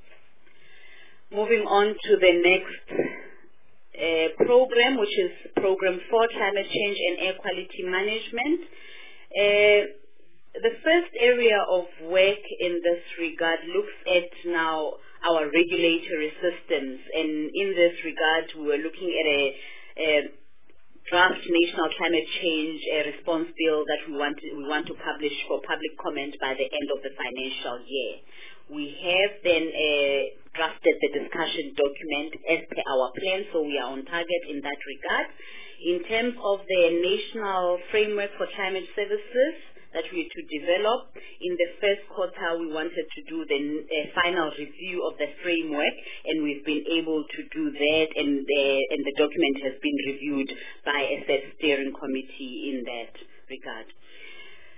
Moving on to the next Uh, program, which is Program four, Climate Change and Air Quality Management. Uh, the first area of work in this regard looks at now our regulatory systems, and in this regard we were looking at a, a draft National Climate Change uh, Response Bill that we want, to, we want to publish for public comment by the end of the financial year. We have then uh, drafted the discussion document as per our plan, so we are on target in that regard. In terms of the National Framework for Climate Services that we are to develop, in the first quarter we wanted to do the uh, final review of the framework, and we've been able to do that, and the, and the document has been reviewed by a set steering committee in that regard.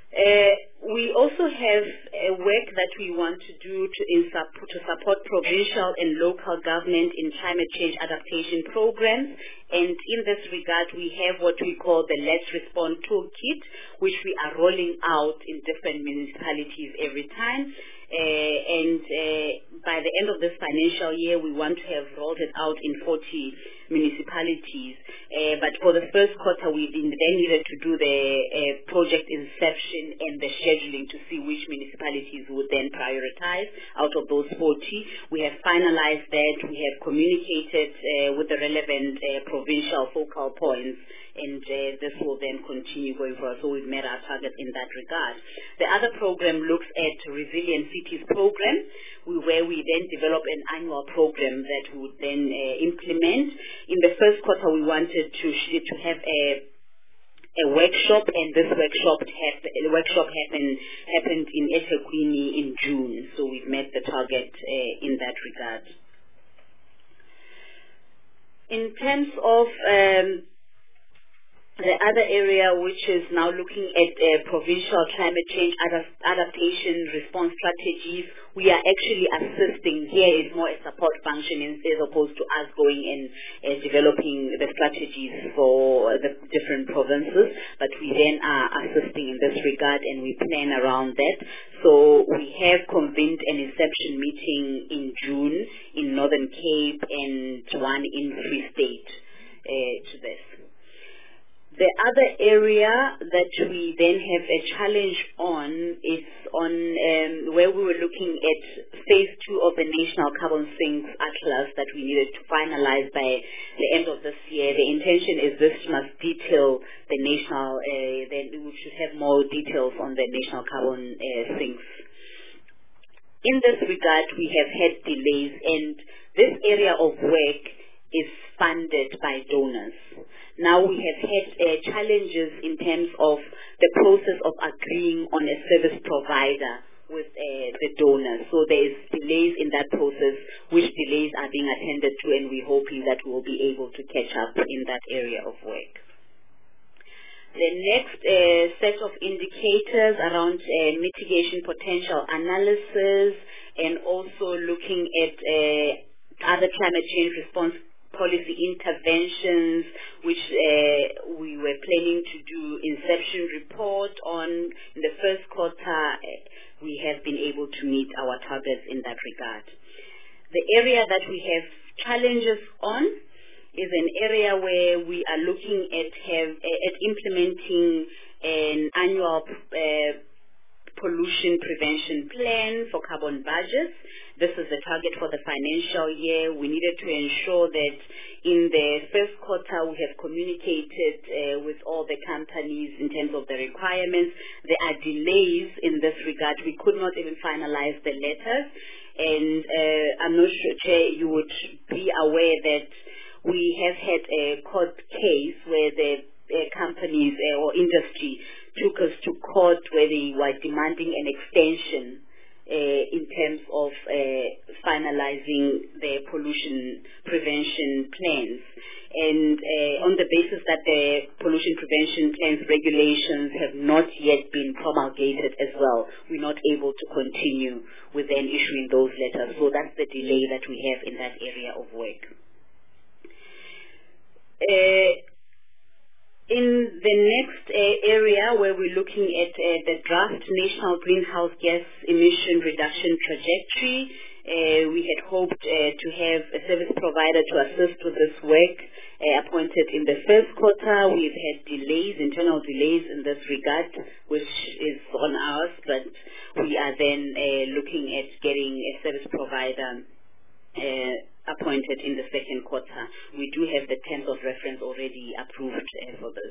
Uh, we also have uh, work that we want to do to, in sup- to support provincial and local government in climate change adaptation programs. And in this regard, we have what we call the Let's Respond Toolkit, which we are rolling out in different municipalities every time. Uh, and uh, by the end of this financial year, we want to have rolled it out in forty municipalities. Uh, but for the first quarter, we then needed to do the uh, project inception and the scheduling to see which municipalities would then prioritize out of those forty. We have finalized that. We have communicated uh, with the relevant uh, provincial focal points, and uh, this will then continue going forward. So we've met our target in that regard. The other program looks at Resilient Cities program, where we then develop an annual program that we would then uh, implement. In the first quarter, we wanted to to have a a workshop, and this workshop hap- the workshop happened happened in eThekwini in June. So we've met the target uh, in that regard. In terms of um, the other area, which is now looking at uh, provincial climate change ad- adaptation response strategies, we are actually assisting. Here is more a support function as opposed to us going and uh, developing the strategies for the different provinces, but we then are assisting in this regard, and we plan around that. So we have convened an inception meeting in June in Northern Cape and one in Free State uh, to this. The other area that we then have a challenge on is on um, where we were looking at phase two of the National Carbon Sinks Atlas that we needed to finalize by the end of this year. The intention is this must detail the national, uh, then we should have more details on the National Carbon uh, Sinks. In this regard, we have had delays, and this area of work is funded by donors. Now we have had uh, challenges in terms of the process of agreeing on a service provider with uh, the donors. So there is delays in that process, which delays are being attended to, and we're hoping that we'll be able to catch up in that area of work. The next uh, set of indicators around uh, mitigation potential analysis, and also looking at uh, other climate change response policy interventions, which uh, we were planning to do inception report on in the first quarter. Uh, we have been able to meet our targets in that regard. The area that we have challenges on is an area where we are looking at have at implementing an annual uh, pollution prevention plan for carbon budgets. This is the target for the financial year. We needed to ensure that in the first quarter we have communicated uh, with all the companies in terms of the requirements. There are delays in this regard. We could not even finalize the letters. And uh, I'm not sure, Chair, you would be aware that we have had a court case where the uh, companies uh, or industry took us to court where they were demanding an extension Uh, in terms of uh, finalizing the pollution prevention plans. And uh, on the basis that the pollution prevention plans regulations have not yet been promulgated as well, we're not able to continue with then issuing those letters. So that's the delay that we have in that area of work. Uh, In the next uh, area where we're looking at uh, the draft National Greenhouse Gas Emission Reduction Trajectory, uh, we had hoped uh, to have a service provider to assist with this work uh, appointed in the first quarter. We've had delays, internal delays in this regard, which is on us, but we are then uh, looking at getting a service provider uh, appointed in the second quarter. We do have the terms of reference already approved uh, for this.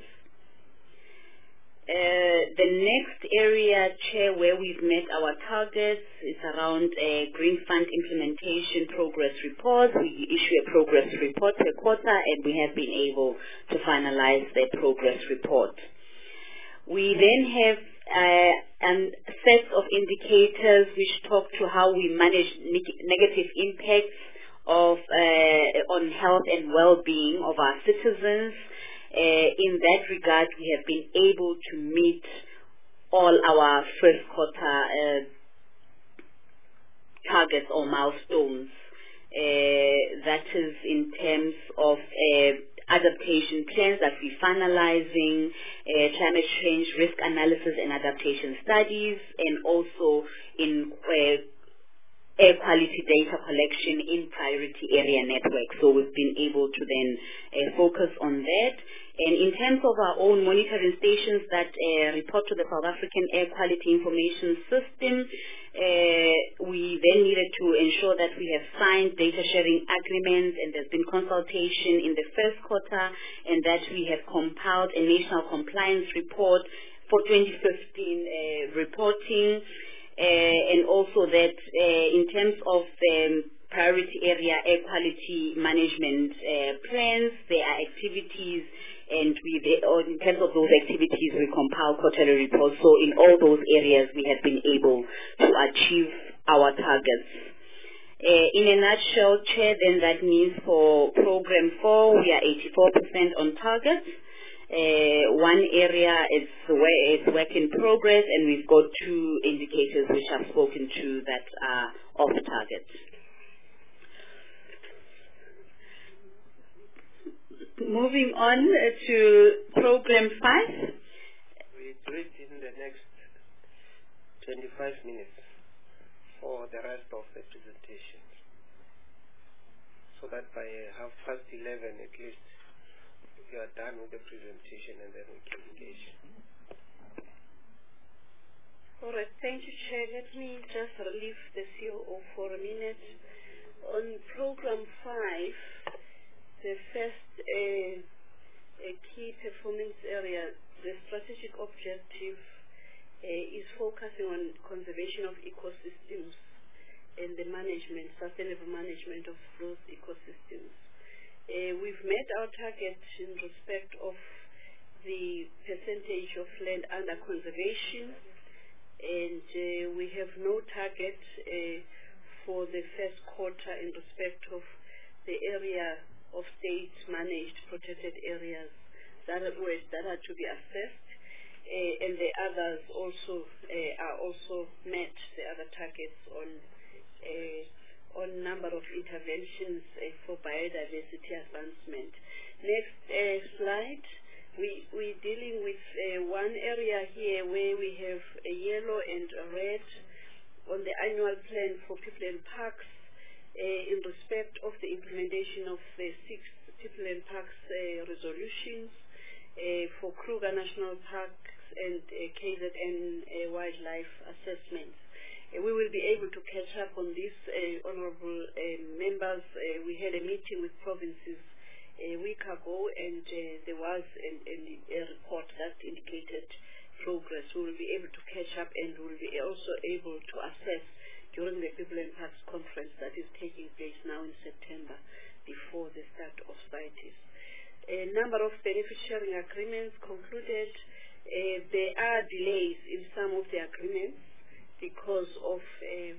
Uh, the next area, Chair, where we've met our targets is around a Green Fund implementation progress report. We issue a progress report per quarter, and we have been able to finalize the progress report. We then have uh, a set of indicators which talk to how we manage neg- negative impacts of uh, on health and well-being of our citizens. Uh, in that regard, we have been able to meet all our first quarter uh, targets or milestones. Uh, that is in terms of uh, adaptation plans that we're finalizing, uh, climate change risk analysis and adaptation studies, and also in uh, air quality data collection in priority area network. So we've been able to then uh, focus on that. And in terms of our own monitoring stations that uh, report to the South African Air Quality Information System, uh, we then needed to ensure that we have signed data sharing agreements, and there's been consultation in the first quarter, and that we have compiled a national compliance report for twenty fifteen uh, reporting. Uh, and also that uh, in terms of the priority area air quality management uh, plans, there are activities, and we, or in terms of those activities, we compile quarterly reports. So in all those areas, we have been able to achieve our targets. Uh, in a nutshell, Chair, then that means for Program four, we are eighty-four percent on target. Uh, one area is where it's work in progress, and we've got two indicators which I've spoken to that are off target. Moving on to Program five. We do it in the next twenty-five minutes for the rest of the presentation, so that by half past eleven at least we are done with the presentation, and then we can engage. All right, thank you, Chair. Let me just relieve the C O O for a minute. On Program five, the first uh, a key performance area, the strategic objective uh, is focusing on conservation of ecosystems and the management, sustainable management of those ecosystems. Uh, we've met our target in respect of the percentage of land under conservation, and uh, we have no target uh, for the first quarter in respect of the area of state-managed protected areas that are, that are to be assessed, uh, and the others also uh, are also met, the other targets on uh, on number of interventions uh, for biodiversity advancement. Next uh, slide. We, we're dealing with uh, one area here where we have a yellow and a red on the annual plan for people and parks uh, in respect of the implementation of the six people and parks uh, resolutions uh, for Kruger National Parks and uh, K Z N uh, wildlife assessments. Uh, we will be able to catch up on this, uh, honorable uh, members. Uh, we had a meeting with provinces a week ago, and uh, there was an, an, a report that indicated progress. We will be able to catch up, and we will be also able to assess during the People and Parks Conference that is taking place now in September before the start of CITES. A number of benefit sharing agreements concluded. Uh, there are delays in some of the agreements because of uh,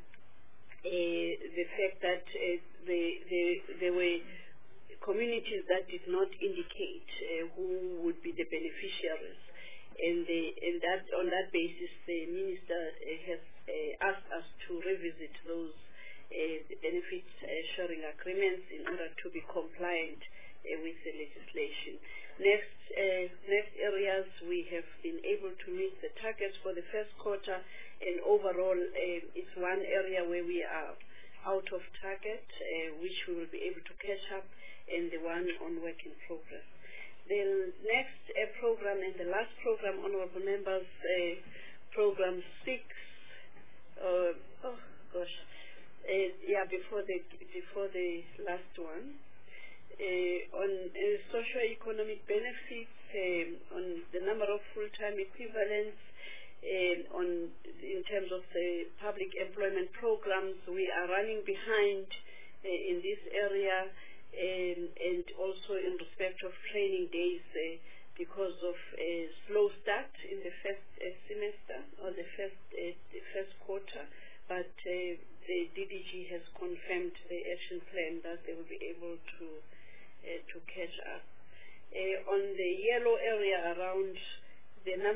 uh, the fact that uh, they, they, there were communities that did not indicate uh, who would be the beneficiaries, and, they, and that on that basis the minister uh, has uh, asked us to revisit those uh, benefit uh, sharing agreements in order to be compliant uh, with the legislation. Next, uh, next areas we have been able to meet the targets for the first quarter, and overall uh, it's one area where we are out of target, uh, which we will be able to catch up, and the one on work in progress. The next uh, program and the last program, honorable members, uh, program six, uh, oh gosh, uh, yeah, before the before the last one, uh, on uh, socio-economic benefits, um, on the number of full-time equivalents, um, on in terms of the public employment programs, we are running behind uh, in this area. Um, and also in respect of training days uh, because of a slow start in the first uh, semester or the first uh, the first quarter, but uh, the D D G has confirmed the action plan that they will be able to uh, to catch up. Uh, on the yellow area around the number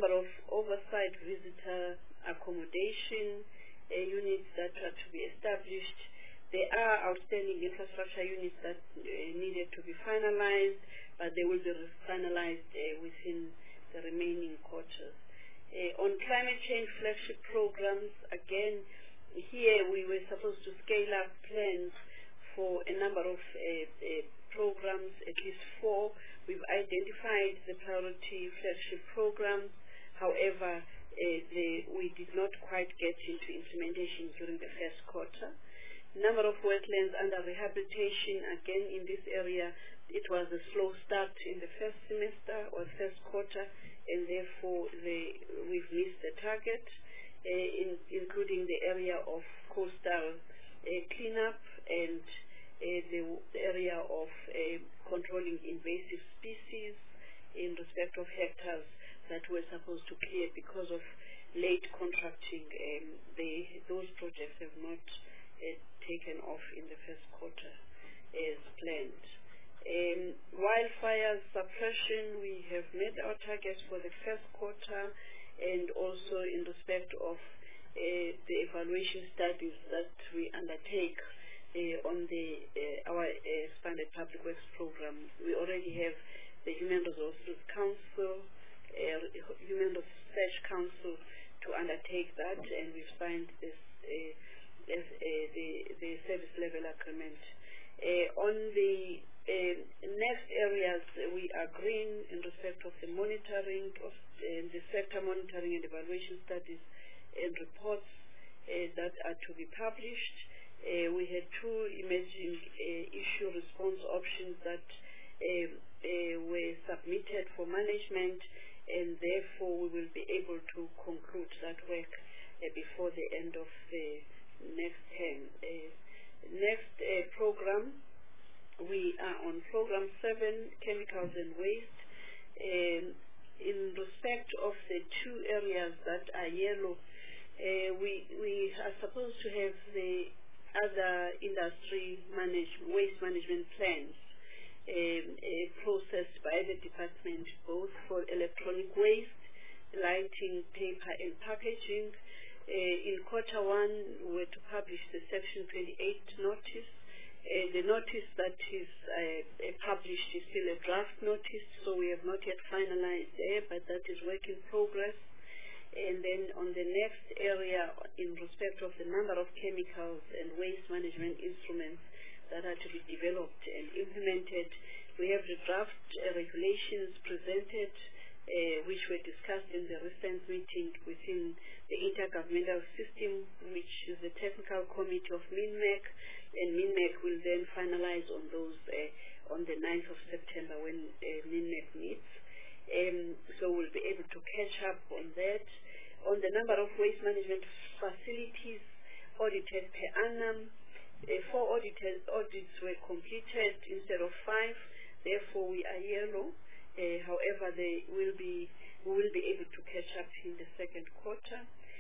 number of oversight visitor accommodation uh, units that are to be established. There are outstanding infrastructure units that uh, needed to be finalized, but they will be finalized uh, within the remaining quarters. Uh, on climate change flagship programs, again, here we were supposed to scale up plans for a number of uh, uh, programs, at least four. We've identified the priority flagship programs. However, uh, the, we did not quite get into implementation during the first quarter. Number of wetlands under rehabilitation, again in this area, it was a slow start in the first semester or first quarter, and therefore the, we've missed the target, uh, in, including the area of coastal uh, cleanup and uh, the, the area of uh, controlling invasive species in respect of hectares that were supposed to clear because of late contracting. Um, they, those projects have not uh, taken off in the first quarter as planned. Um, wildfire suppression, we have met our targets for the first quarter, and also in respect of uh, the evaluation studies that we undertake uh, on the uh, our uh, expanded public works program. We already have the Human Resources Council, uh, Human Research Council to undertake that, and we've signed this uh, As, uh, the, the service level agreement. Uh, on the uh, next areas, uh, we are green in respect of the monitoring of uh, the sector monitoring and evaluation studies and reports uh, that are to be published. Uh, we had two emerging uh, issue response options that uh, uh, were submitted for management, and therefore we will be able to conclude that work uh, before the end of the next term. Uh, next uh, program, we are on program seven, chemicals and waste. Um, in respect of the two areas that are yellow, uh, we we are supposed to have the other industry manage, waste management plans um, uh, processed by the department, both for electronic waste, lighting, paper and packaging. Uh, in quarter one, we were to publish the Section twenty-eight notice. Uh, the notice that is uh, uh, published is still a draft notice, so we have not yet finalized there, but that is work in progress. And then on the next area, in respect of the number of chemicals and waste management instruments that are to be developed and implemented, we have the draft uh, regulations presented, uh, which were discussed in the recent meeting within the Intergovernmental System, which is the Technical Committee of MINMEC, and MINMEC will then finalize on those uh, on the ninth of September when uh, MINMEC meets. Um, so we'll be able to catch up on that. On the number of waste management facilities audited per annum, uh, four audited, audits were completed instead of five, therefore we are yellow. Uh, however, they will be, we will be able to catch up in the second quarter.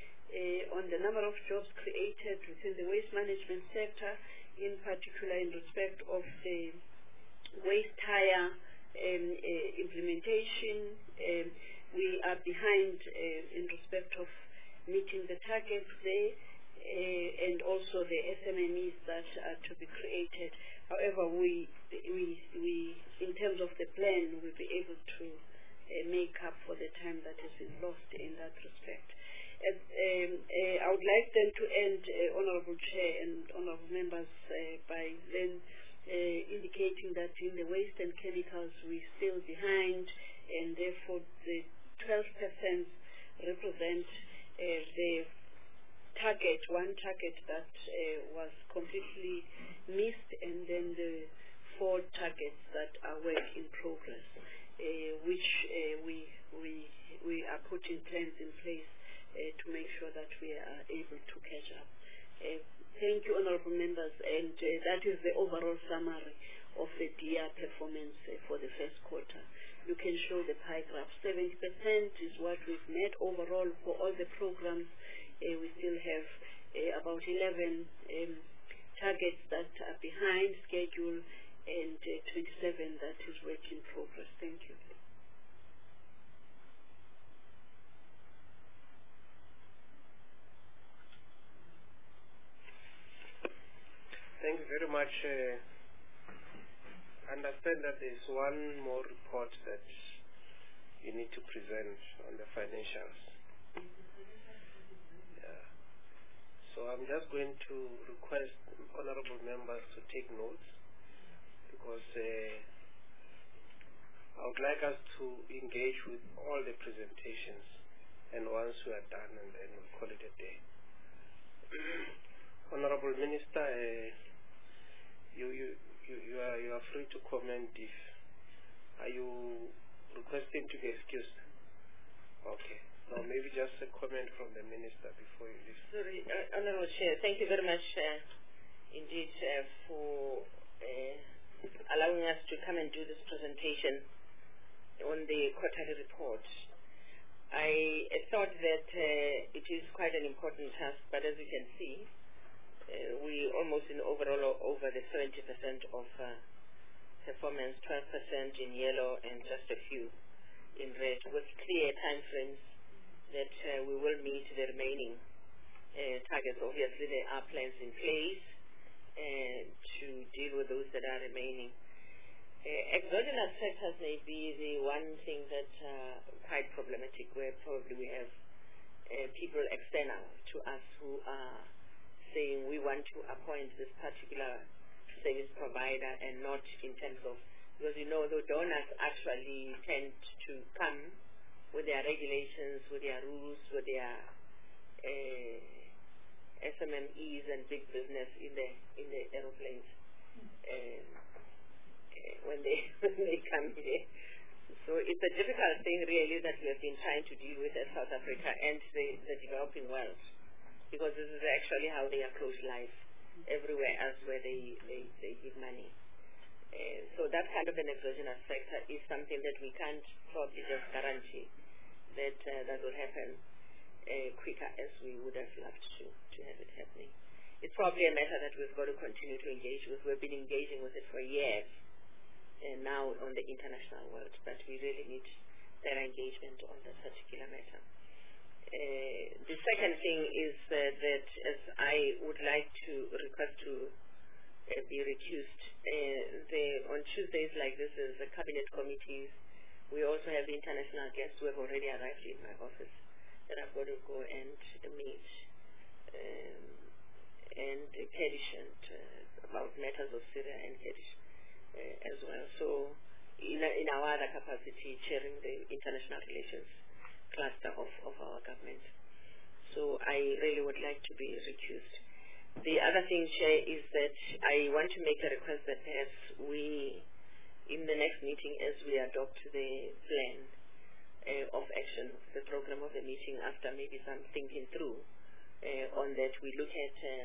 Uh, on the number of jobs created within the waste management sector, in particular in respect of the waste hire um, uh, implementation, um, we are behind uh, in respect of meeting the targets there, uh, and also the S M M Es that are to be created. However, we, we, we in terms of the plan, we'll be able to uh, make up for the time that has been lost in that respect. Uh, um, uh, I would like then to end, uh, Honorable Chair and Honorable Members, uh, by then uh, indicating that in the waste and chemicals we're still behind, and therefore the twelve percent represent uh, the target, one target that uh, was completely missed, and then the four targets that are work in progress, uh, which uh, we, we, we are putting plans in place Uh, to make sure that we are able to catch up. Uh, thank you, honorable members, and uh, that is the overall summary of the D R performance uh, for the first quarter. You can show the pie graph. seventy percent is what we've met overall for all the programs. Uh, we still have uh, about eleven um, targets that are behind schedule, and uh, twenty-seven that is work in progress. Thank you. much. Uh, understand that there is one more report that you need to present on the financials. Yeah. So I'm just going to request honorable members to take notes, because uh, I would like us to engage with all the presentations, and once we are done, and then we'll call it a day. Honorable Minister, uh, you, you, you, you, are, you are free to comment if, are you requesting to be excused? Okay. Now maybe just a comment from the Minister before you leave. Sorry, uh, Honorable Chair, thank you very much uh, indeed uh, for uh, allowing us to come and do this presentation on the quarterly report. I uh, thought that uh, it is quite an important task, but as you can see, uh, we almost in overall over the seventy percent of uh, performance, twelve percent in yellow and just a few in red, with clear time frames that uh, we will meet the remaining uh, targets. Obviously, there are plans in place uh, to deal with those that are remaining. Uh, exogenous factors may be the one thing that uh, quite problematic, where probably we have uh, people external to us who are saying we want to appoint this particular service provider, and not in terms of, because you know the donors actually tend to come with their regulations, with their rules, with their uh, S M M Es and big business in the in the aeroplanes. Um, when they when they come here. So it's a difficult thing really that we have been trying to deal with as South Africa and the, the developing world, because this is actually how they approach life everywhere else where they, they, they give money. Uh, so that kind of an exogenous factor is something that we can't probably just guarantee that uh, that will happen uh, quicker as we would have loved to, to have it happening. It's probably a matter that we've got to continue to engage with. We've been engaging with it for years, and now on the international world, but we really need their engagement on that particular matter. Uh, the second thing is uh, that as I would like to request to uh, be recused, uh, the, on Tuesdays like this is the cabinet committees. We also have the international guests who have already arrived in my office that I've got to go and meet, um, and uh, Kurdish and uh, about matters of Syria and Kurdish uh, as well. So in, in our other capacity, chairing the international relations cluster of, of our government. So I really would like to be recused. The other thing, Chair, is that I want to make a request that perhaps we, in the next meeting, as we adopt the plan uh, of action, the program of the meeting, after maybe some thinking through uh, on that, we look at uh,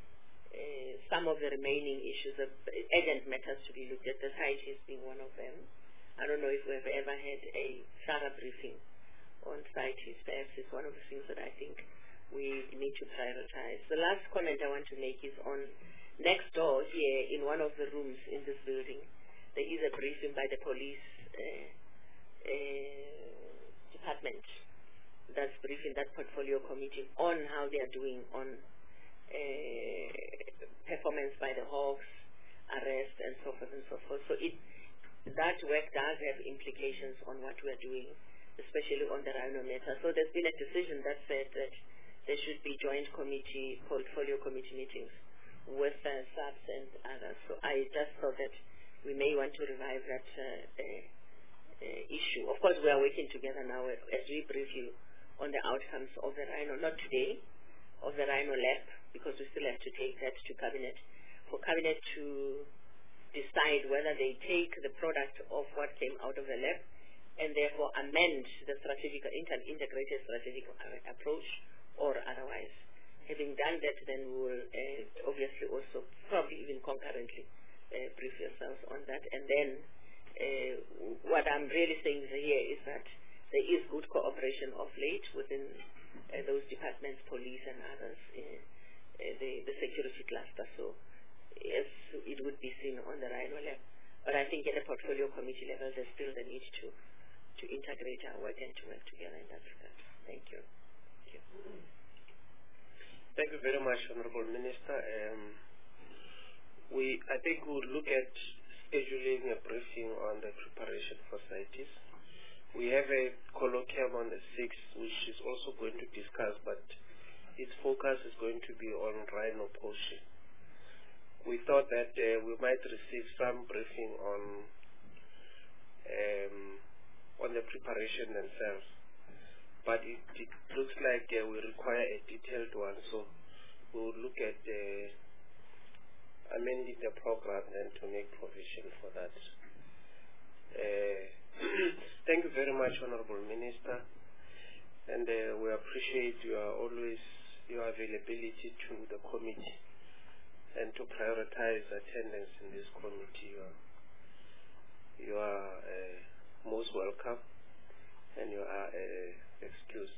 uh, some of the remaining issues, of urgent matters to be looked at, the CITES being one of them. I don't know if we've ever had a thorough briefing on CITES. Perhaps it's one of the things that I think we need to prioritize. The last comment I want to make is on next door here in one of the rooms in this building, there is a briefing by the police uh, uh, department that's briefing that portfolio committee on how they are doing on uh, performance by the Hawks, arrest and so forth and so forth. So it, that work does have implications on what we are doing, especially on the Rhino matter. So there's been a decision that said that there should be joint committee, portfolio committee meetings with uh, S A P S and others. So I just thought that we may want to revive that uh, uh, uh, issue. Of course, we are working together now as we brief you on the outcomes of the Rhino, not today, of the Rhino lab, because we still have to take that to Cabinet, for Cabinet to decide whether they take the product of what came out of the lab and therefore amend the strategic, inter integrated strategic approach, or otherwise. Having done that, then we will uh, obviously also probably even concurrently uh, brief yourselves on that. And then uh, what I'm really saying here is that there is good cooperation of late within uh, those departments, police and others, in uh, the, the security cluster. So yes, it would be seen on the Rhino lab. But I think at the portfolio committee level, there's still the need to to integrate our work and to work together in that regard. Thank you. Thank you. Thank you very much, Honorable Minister. Um, we, I think we'll look at scheduling a briefing on the preparation for CITES. We have a colloquium on the sixth, which is also going to discuss, but its focus is going to be on rhino poaching. We thought that uh, we might receive some briefing on um, on the preparation themselves, but it, it looks like uh, we require a detailed one, so we'll look at uh, amending the program and to make provision for that. Uh, thank you very much, Honorable Minister, and uh, we appreciate your always your availability to the committee and to prioritize attendance in this committee. You are, you are uh, most welcome, and you are uh, excused.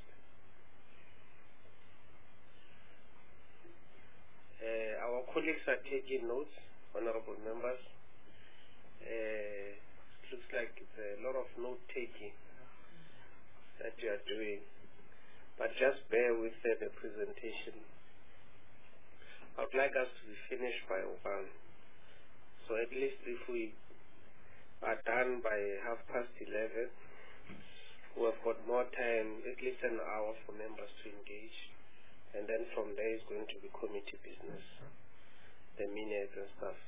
Uh, our colleagues are taking notes, honorable members. Uh, it looks like it's a lot of note-taking that you are doing, but just bear with uh, the presentation. I would like us to be finished by one, so at least if we are done by half past eleven, we have got more time, at least an hour for members to engage. And then from there is going to be committee business, the minutes and stuff.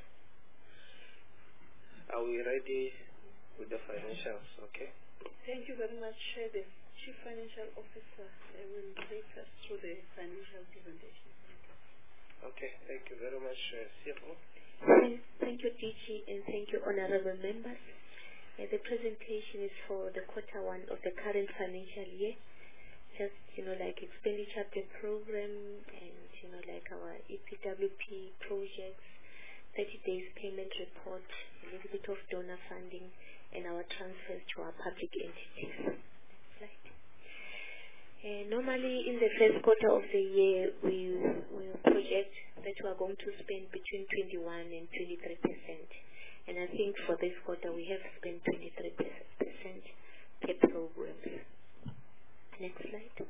Are we ready with the financials? Okay. Thank you very much. Uh, the Chief Financial Officer uh, will take us through the financial presentation. Okay. Thank you very much, uh, C F O. Thank you, D G, and thank you, honorable members. Uh, the presentation is for the quarter one of the current financial year. Just, you know, like expenditure of the program and, you know, like our E P W P projects, thirty days payment report, a little bit of donor funding, and our transfers to our public entities. Next slide. Uh, normally, in the first quarter of the year, we will project that we are going to spend between twenty-one and twenty-three percent. And I think for this quarter, we have spent twenty-three percent per program. Next slide.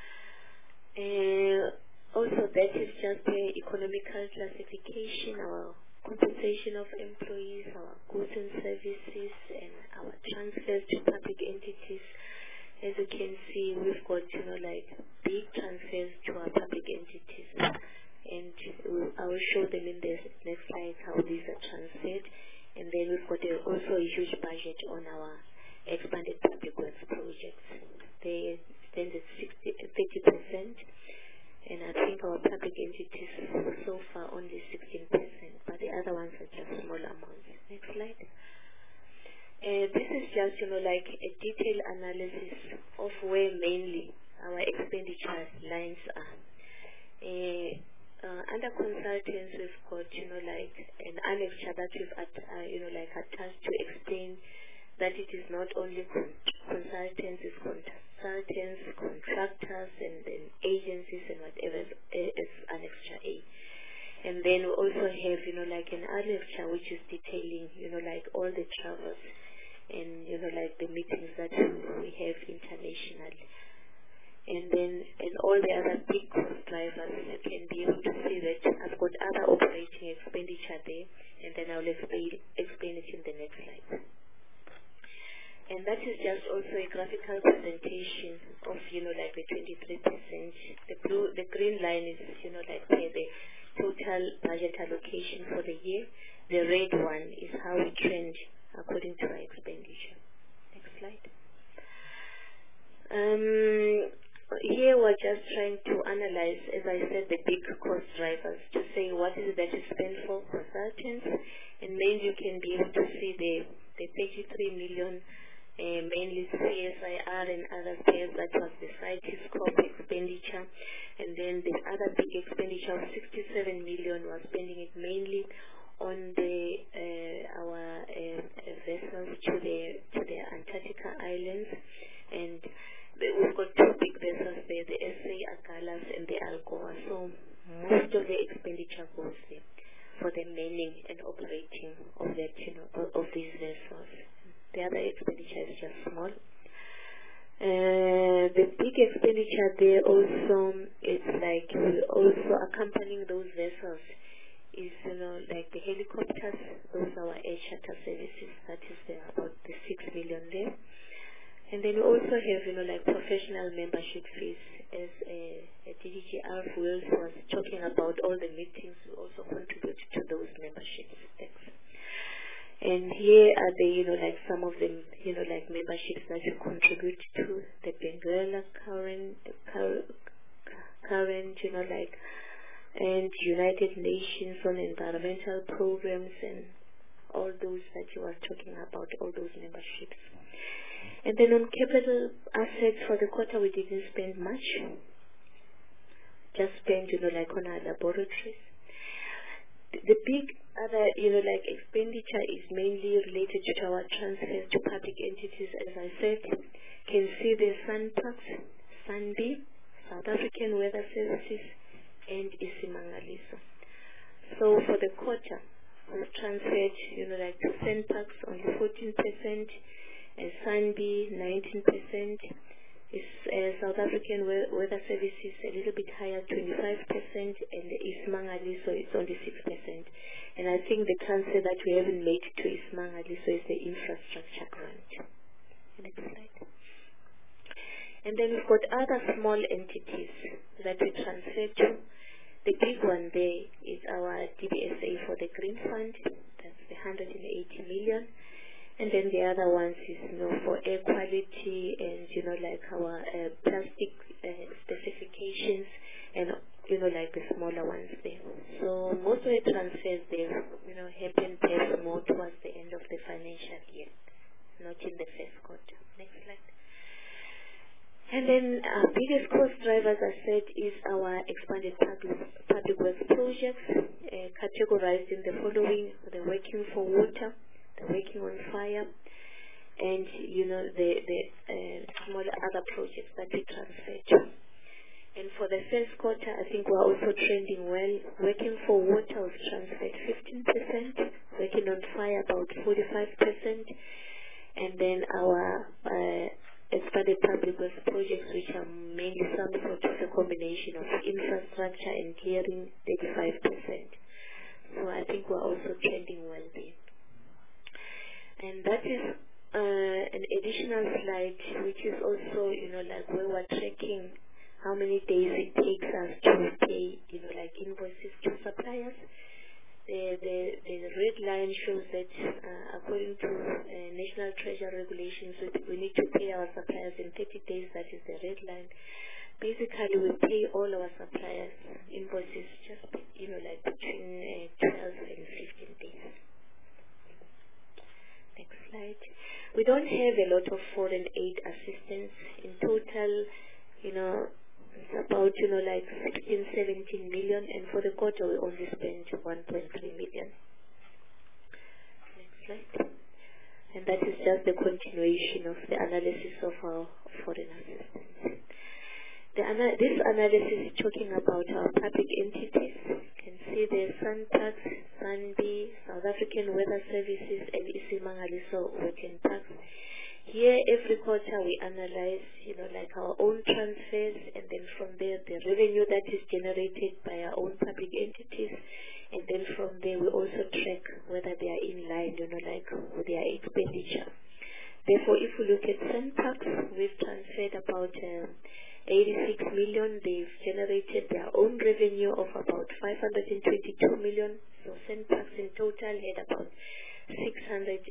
Uh, also, that is just the economical classification, our compensation of employees, our goods and services, and our transfers to public entities. As you can see, we've got, you know, like big transfers to our public entities. And I will show them in the next slide how these are transferred. And then we've got a, also a huge budget on our expanded public works projects. They stand at thirty percent, and I think our public entities so far only sixteen percent, but the other ones are just small amounts. Next slide. Uh, this is just, you know, like a detailed analysis of where mainly our expenditure lines are. Uh, uh, under consultants, we've got, you know, like an annexure that we've, at, uh, you know, like attached to explain that it is not only con- consultants, it's consultants, contractors, and then agencies and whatever is annexure A. And then we also have, you know, like an annexure which is detailing, you know, like all the travels and, you know, like the meetings that we have internationally. And then, and all the other big cost drivers, you can be able to see that I've got other operating expenditure there, and then I'll explain, explain it in the next slide. And that is just also a graphical presentation of, you know, like the twenty-three percent. The blue, the green line is, you know, like the total budget allocation for the year. The red one is how we trend according to our expenditure. Next slide. Um, here we're just trying to analyze, as I said, the big cost drivers to say what is it that is spent for consultants, and mainly you can be able to see the the thirty-three million. Uh, mainly C S I R and other payers, that was the CITES scope expenditure. And then the other big expenditure of sixty-seven million was spending it mainly on the uh, our uh, vessels to the to the Antarctica islands. And we've got two big vessels there, the S A Agalas and the Alcoa. So most of the expenditure goes there for the manning and operating of that, you know, of, of these vessels. The other expenditure is just small. Uh, the big expenditure there also, it's like we're also accompanying those vessels is, you know, like the helicopters, those are our air charter services, that is there, about the six million there. And then we also have, you know, like professional membership fees. As a, a D D G R Wheels was talking about all the meetings, we also contribute to those memberships. Thanks. And here are the, you know, like some of them, you know, like memberships that you contribute to, the Benguela current, current, current, you know, like, and United Nations on environmental programs and all those that you are talking about, all those memberships. And then on capital assets for the quarter, we didn't spend much. Just spent, you know, like on our laboratories. The, the big other, you know, like expenditure is mainly related to our transfers to public entities. As I said, can see the SANPAX, SANBI, South African Weather Services, and Isimangaliso. So for the quarter, we've transferred, you know, like to SANPAX only fourteen percent. Uh, SANBI nineteen percent, is uh, South African we- Weather Services a little bit higher, twenty-five percent, and Isimangaliso is only six percent. And I think the transfer that we haven't made to Isimangaliso is the infrastructure grant. Next slide. And then we've got other small entities that we transfer to. The big one there is our D B S A for the Green Fund, that's the one hundred eighty million. And then the other ones is, you know, for air quality and, you know, like our uh, plastic uh, specifications and, you know, like the smaller ones there. So most of the transfers there, you know, happen perhaps more towards the end of the financial year, not in the first quarter. Next slide. And then our biggest cost driver, as I said, is our expanded public, public works projects, uh, categorized in the following: the working for water, working on fire, and, you know, the, the uh, small other projects that we transferred to. And for the first quarter, I think we're also trending well. Working for water was transferred fifteen percent, working on fire about forty-five percent, and then our uh, expanded public works projects, which are mainly some sort of a combination of infrastructure and clearing, thirty-five percent. So I think we're also trending well there. And that is uh, an additional slide, which is also, you know, like where we're tracking how many days it takes us to pay, you know, like invoices to suppliers. The the, the red line shows that uh, according to uh, National Treasury regulations, we need to pay our suppliers in thirty days. That is the red line. Basically, we pay all our suppliers invoices just, you know, like between uh, twelve and fifteen days. Next slide. We don't have a lot of foreign aid assistance. In total, you know, it's about, you know, like sixteen, seventeen million, and for the quarter we only spent one point three million. Next slide. And that is just the continuation of the analysis of our foreign assistance. The ana- this analysis is talking about our public entities. You can see the SANPAX, SANBI, South African Weather Services, and Isimangaliso Working Parks. Here, every quarter we analyze, you know, like our own transfers, and then from there the revenue that is generated by our own public entities, and then from there we also track whether they are in line, you know, like with their expenditure. Therefore, if we look at SANPAX, we've transferred about uh, eighty-six million. They've generated their own revenue of about five hundred twenty-two million. So SANPAX in total had about six hundred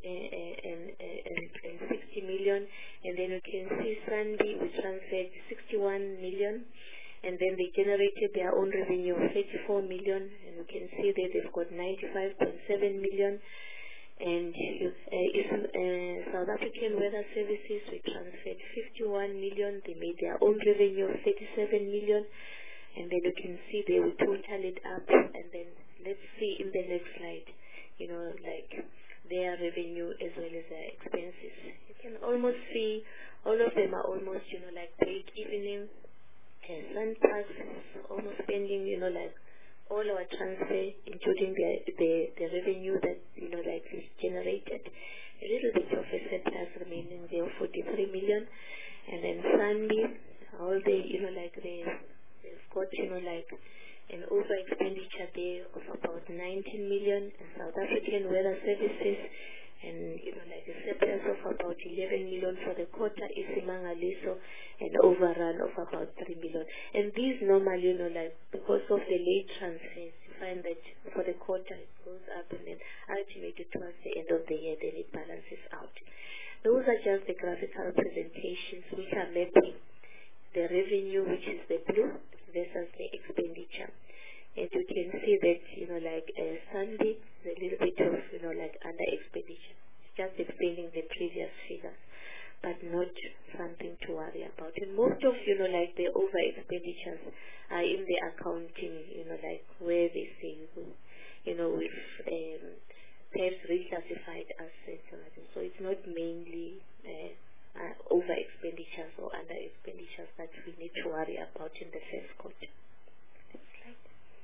sixty million, and then you can see SANBI, we transferred sixty-one million, and then they generated their own revenue of thirty-four million, and you can see that they've got ninety-five point seven million. And uh, uh, South African Weather Services, we transferred fifty-one million. They made their own revenue of thirty-seven million, and then you can see they will total it up. And then let's see in the next slide, you know, like their revenue as well as their expenses. You can almost see all of them are almost, you know, like break even in, and SANPAX almost spending, you know, like all our transfer, including the, the the revenue that, you know, like is generated. A little bit of a surplus remaining there, forty-three million, and then SANBI, all the, you know, like they they've got, you know, like an over expenditure there of about nineteen million in South African weather services, and you know like a surplus of about eleven million for the quarter, Isimangaliso, an overrun of about three million. And these normally, you know, like because of the late transfers, you find that for the quarter it goes up, and then ultimately towards the end of the year, then it balances out. Those are just the graphical presentations which are mapping the revenue, which is the blue, versus the expenditure. And you can see that, you know, like uh, Sunday, a little bit of, you know, like under expenditure. It's just explaining the previous figures, but not something to worry about. And most of, you know, like the over expenditures are in the accounting, you know, like where they say, you know, with um, perhaps reclassified assets. So it's not mainly uh, uh, over expenditures or under expenditures that we need to worry about in the first quarter. Next slide.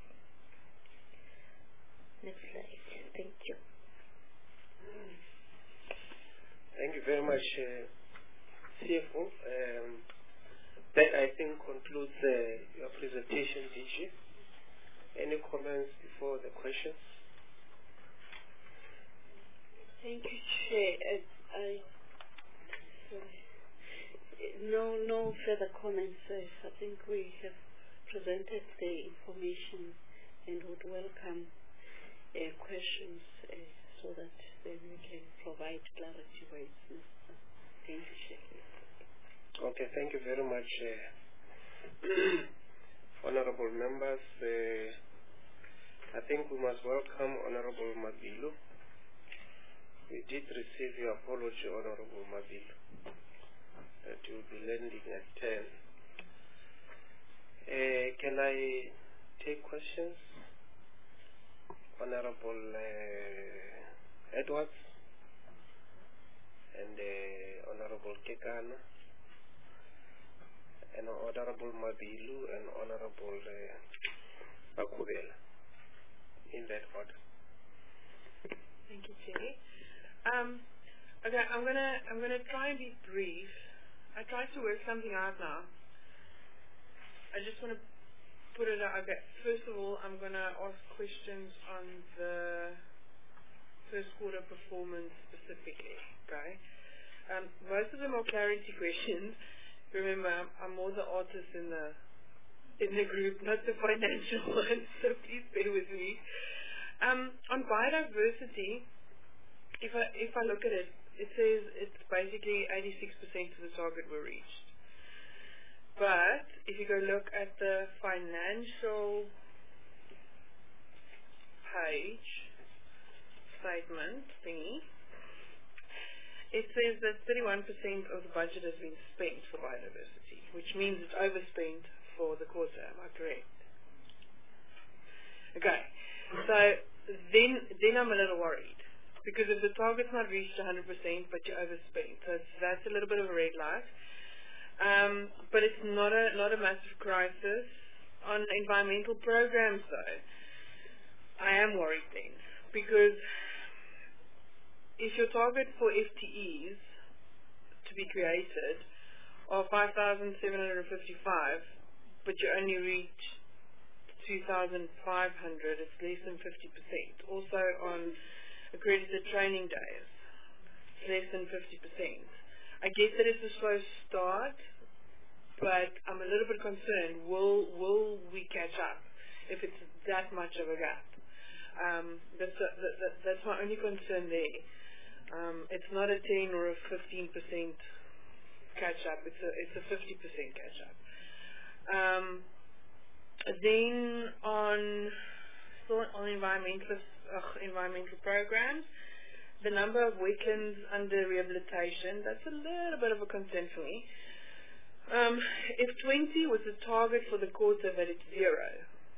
Next slide. Thank you. Thank you very much, uh, C F O. Um, that, I think, concludes uh, your presentation, D G. Any comments before the questions? Thank you, Chair. I, I sorry. No, no further comments. I, I think we have presented the information and would welcome uh, questions uh, so that then we can provide clarity where it's necessary. Thank you, Chair. Okay, thank you very much, uh, honorable members. Uh, I think we must welcome Honorable Mabilu. We did receive your apology, Honorable Mabilu, that you will be landing at ten. Uh, can I take questions? Honorable uh, Edwards and uh, Honorable Kekana and Honorable Mabilu and Honorable uh, Akubela, in that order. Thank you, Chair. Um, okay, I'm gonna I'm gonna try and be brief. I tried to work something out now. I just want to put it out. Okay, first of all, I'm gonna ask questions on the first quarter performance specifically. Okay, um, most of them are clarity questions. Remember, I'm, I'm more the artist in the in the group, not the financial one. So please bear with me. Um, on biodiversity, if I if I look at it, it says it's basically eighty-six percent of the target were reached. But if you go look at the financial page statement thingy, it says that thirty-one percent of the budget has been spent for biodiversity, which means it's overspent for the quarter. Am I correct? Okay. So then, then I'm a little worried, because if the target's not reached one hundred percent, but you overspent, so that's a little bit of a red light. Um, but it's not a not a massive crisis. On environmental programs, though, I am worried then, because if your target for F T Es to be created are five thousand seven hundred fifty-five, but you only reach two thousand five hundred, it's less than fifty percent. Also on accredited training days, it's less than fifty percent. I get that it's a slow start, but I'm a little bit concerned, will will we catch up if it's that much of a gap? Um, that's, a, that, that, that's my only concern there. Um, it's not a ten or a fifteen percent catch up, it's a, it's a fifty percent catch up. Um, then on, still on environmental, uh, environmental programs, the number of wetlands under rehabilitation, that's a little bit of a concern for me. Um, if twenty was the target for the quarter, but it's zero,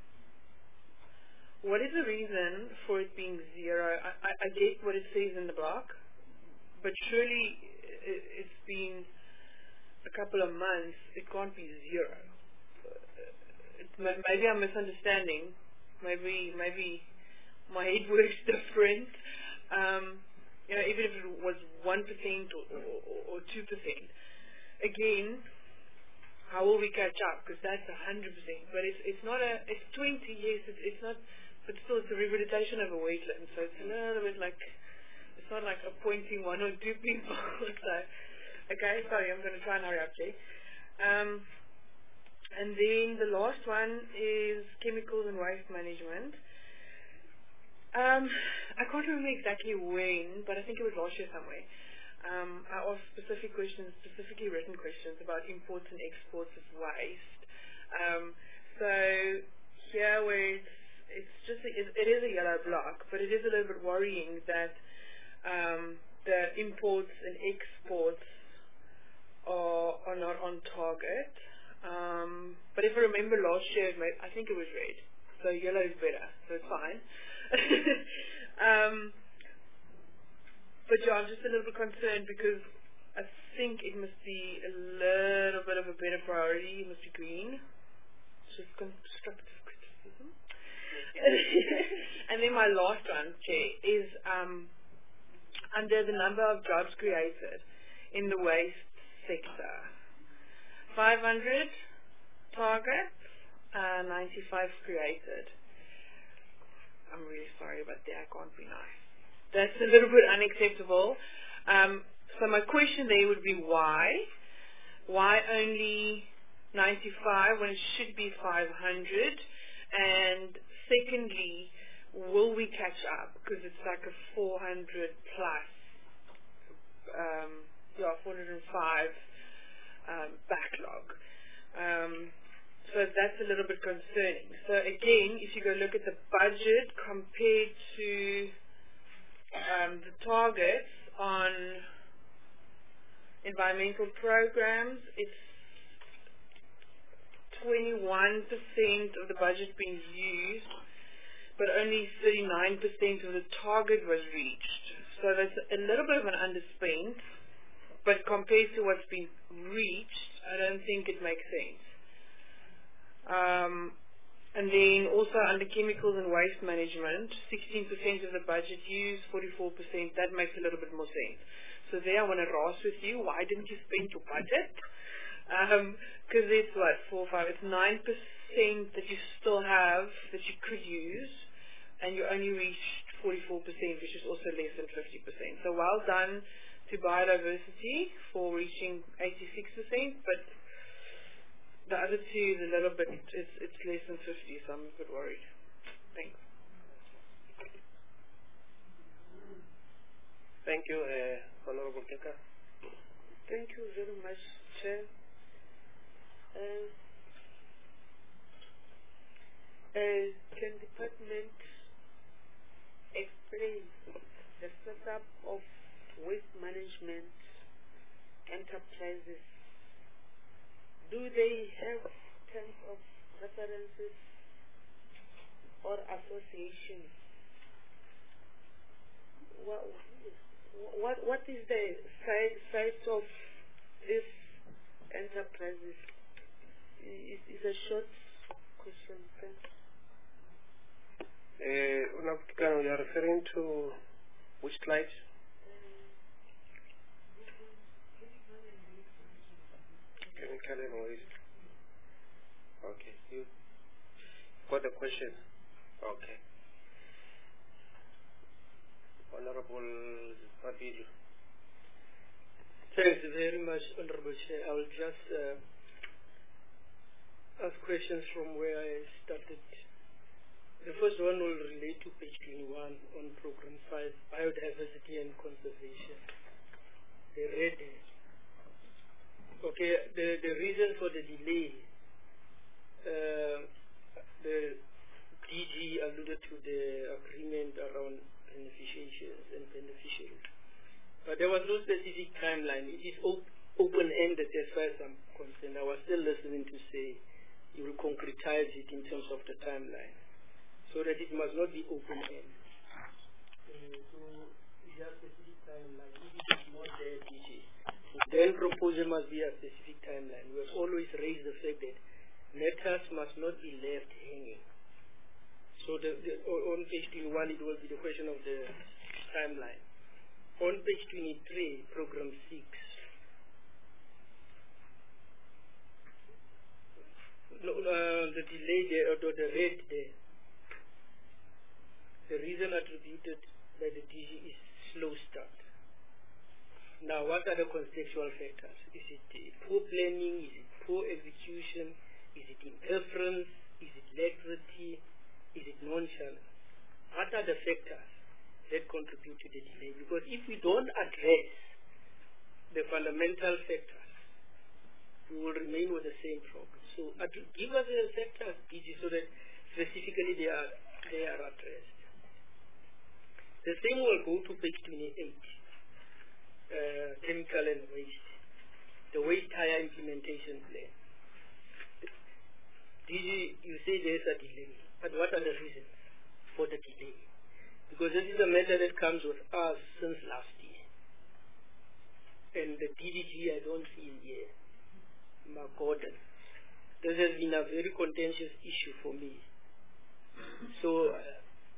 what is the reason for it being zero? I, I, I get what it says in the block, but surely it, it's been a couple of months, it can't be zero. It, maybe I'm misunderstanding. Maybe maybe my head works different. Um, you know, even if it was one percent or, or, or two percent. Again, how will we catch up? Because that's a hundred percent. But it's it's not a it's twenty. Yes, it's it's not. But still, it's a rehabilitation of a wetland. So it's a little bit like it's not like appointing one or two people. So okay, sorry, I'm going to try and hurry up, Jay. Um, and then the last one is chemicals and waste management. Um, I can't remember exactly when, but I think it was last year somewhere. Um, I asked specific questions, specifically written questions about imports and exports of waste. Um, so here where it's, it's just, a, it, it is a yellow block, but it is a little bit worrying that um, the imports and exports are, are not on target. Um, but if I remember last year, it made, I think it was red. So yellow is better, so it's fine. um, but yeah, I'm just a little bit concerned because I think it must be a little bit of a better priority. It must be green. It's just constructive criticism. And then my last one, Chair, is um, under the number of jobs created in the waste sector. five hundred targets, uh, ninety-five created. I'm really sorry, but that can't be nice. That's a little bit unacceptable. Um, so my question there would be why? Why only ninety-five when it should be five hundred? And secondly, will we catch up? Because it's like a four hundred plus, um, yeah, four hundred five um, backlog. Um, So that's a little bit concerning. So again, if you go look at the budget compared to um, the targets on environmental programs, it's twenty-one percent of the budget being used, but only thirty-nine percent of the target was reached. So that's a little bit of an underspend, but compared to what's been reached, I don't think it makes sense. Um, and then also under chemicals and waste management, sixteen percent of the budget used, forty-four percent, that makes a little bit more sense. So there I want to ask with you, why didn't you spend your budget? Because um, it's what, four, five, it's nine percent that you still have that you could use, and you only reached forty-four percent, which is also less than fifty percent. So well done to biodiversity for reaching eighty-six percent, but the other two is a little bit, it's, it's less than fifty, so I'm a bit worried. Thanks. Thank you, uh, Honorable Keka. Thank you very much, Chair. Uh, uh, can the department explain the setup of waste management enterprises? Do they have terms of references or associations? What, what, what is the size, size of these enterprises? It is a short question. Thanks. Uh, Unaptikano, you are referring to which slide? Chemical and waste. Okay. You got the question? Okay. Honorable Mabidi. Thanks very much, Honorable Chair. I will just uh, ask questions from where I started. The first one will relate to page twenty-one on Program five, Biodiversity and Conservation. The red. Okay, the, the reason for the delay, uh, the D G alluded to the agreement around beneficiaries and beneficiaries. But there was no specific timeline. It is op open-ended as far as I'm concerned. I was still listening to say you will concretize it in terms of the timeline, so that it must not be open-ended. Uh, so is there a specific timeline? If it is not there, D G, then proposal must be a specific timeline. We have always raised the fact that matters must not be left hanging. So the, the, on page twenty-one, it will be the question of the timeline. On page twenty-three, program six, no, uh, the delay there, or the rate there, the reason attributed by the D G is slow start. Now, what are the contextual factors? Is it uh, poor planning? Is it poor execution? Is it interference? Is it laxity? Is it nonchalance? What are the factors that contribute to the delay? Because if we don't address the fundamental factors, we will remain with the same problem. So uh, give us the factors, D G, so that specifically they are, they are addressed. The same will go to page twenty-eight, uh, chemical and waste, the waste hire implementation plan. D G, you say there's a delay, but what are the reasons for the delay? Because this is a matter that comes with us since last year. And the D D G, I don't see here, Mark Gordon. This has been a very contentious issue for me. So, uh,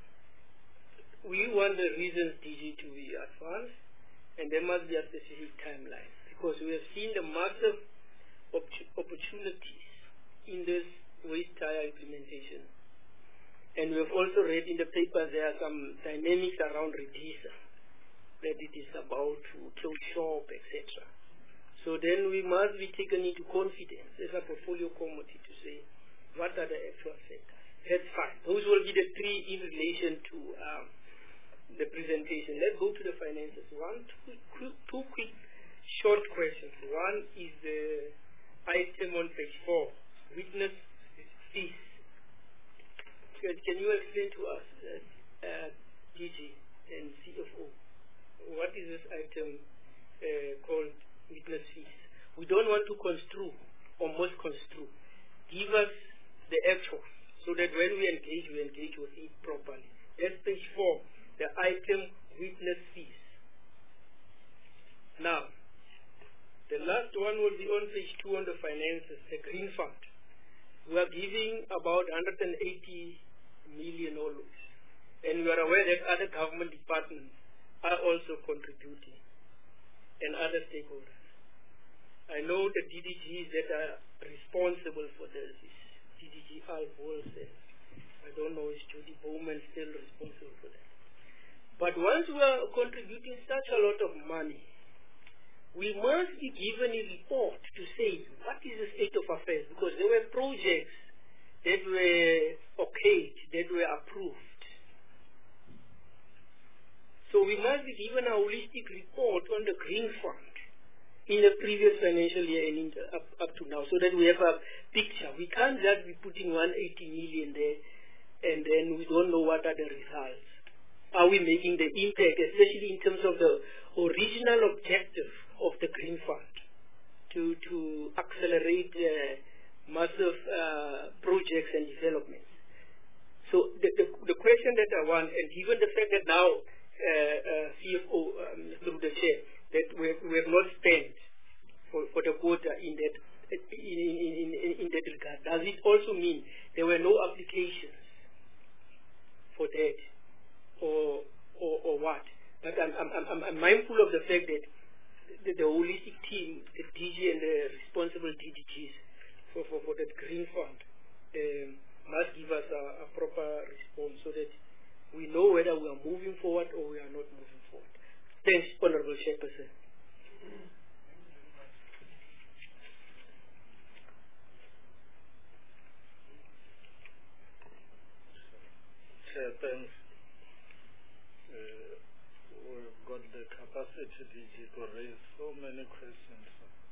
we want the reasons, D G, to be advanced, and there must be a specific timeline, because we have seen the massive op opportunities in this waste tire implementation. And we have also read in the papers there are some dynamics around Redisa, that it is about to close shop, et cetera. So then we must be taken into confidence as a portfolio committee to say, what are the actual factors? That's fine. Those will be the three in relation to um, the presentation. Let's go to the finances. One, two, quick, two quick short questions. One is the item on page four, witness fees. Can, can you explain to us, uh, uh, D G and C F O, what is this item uh, called witness fees? We don't want to construe or misconstrue. Give us the actual, so that when we engage, we engage with it properly. That's page four. The item witness fees. Now, the last one will be on page two on the finances, the Green Fund. We are giving about one hundred eighty million always. And we are aware that other government departments are also contributing, and other stakeholders. I know the D D Gs that are responsible for this is D D G Alf Wolfsen. I don't know, is Judy Bowman still responsible for that? But once we are contributing such a lot of money, we must be given a report to say what is the state of affairs, because there were projects that were okayed, that were approved. So we must be given a holistic report on the Green Fund in the previous financial year and in the, up, up to now, so that we have a picture. We can't just be putting one hundred eighty million there and then we don't know what are the results. Are we making the impact, especially in terms of the original objective of the Green Fund, to, to accelerate uh, massive uh, projects and developments? So the, the, the question that I want, and given the fact that now uh, uh, C F O, um, through the chair, that we have, we have not spent for, for the quota in that, in, in, in, in that regard, does it also mean there were no applications for that? Or, or, or what? But I'm, I'm, I'm, I'm mindful of the fact that the, the holistic team, the D G and the responsible D D Gs for, for, for that Green Fund um, must give us a, a proper response so that we know whether we are moving forward or we are not moving forward. Thanks, Honorable Chairperson. Chair, thanks. We've got the capacity, D G, to raise so many questions.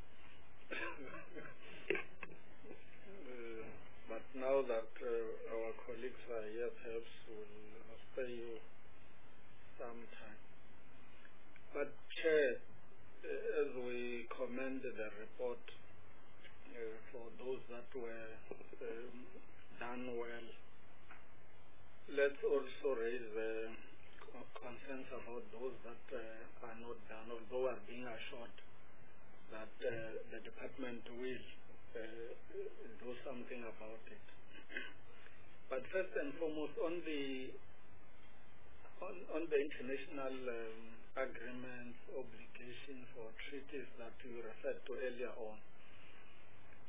uh, but now that uh, our colleagues are here, perhaps we'll spare you some time. But Chair, uh, as we commend the report uh, for those that were um, done well, let's also raise the uh, concerns about those that uh, are not done, although are being assured that uh, the department will uh, do something about it. But first and foremost, on the on, on the international um, agreements, obligations, or treaties that you referred to earlier on,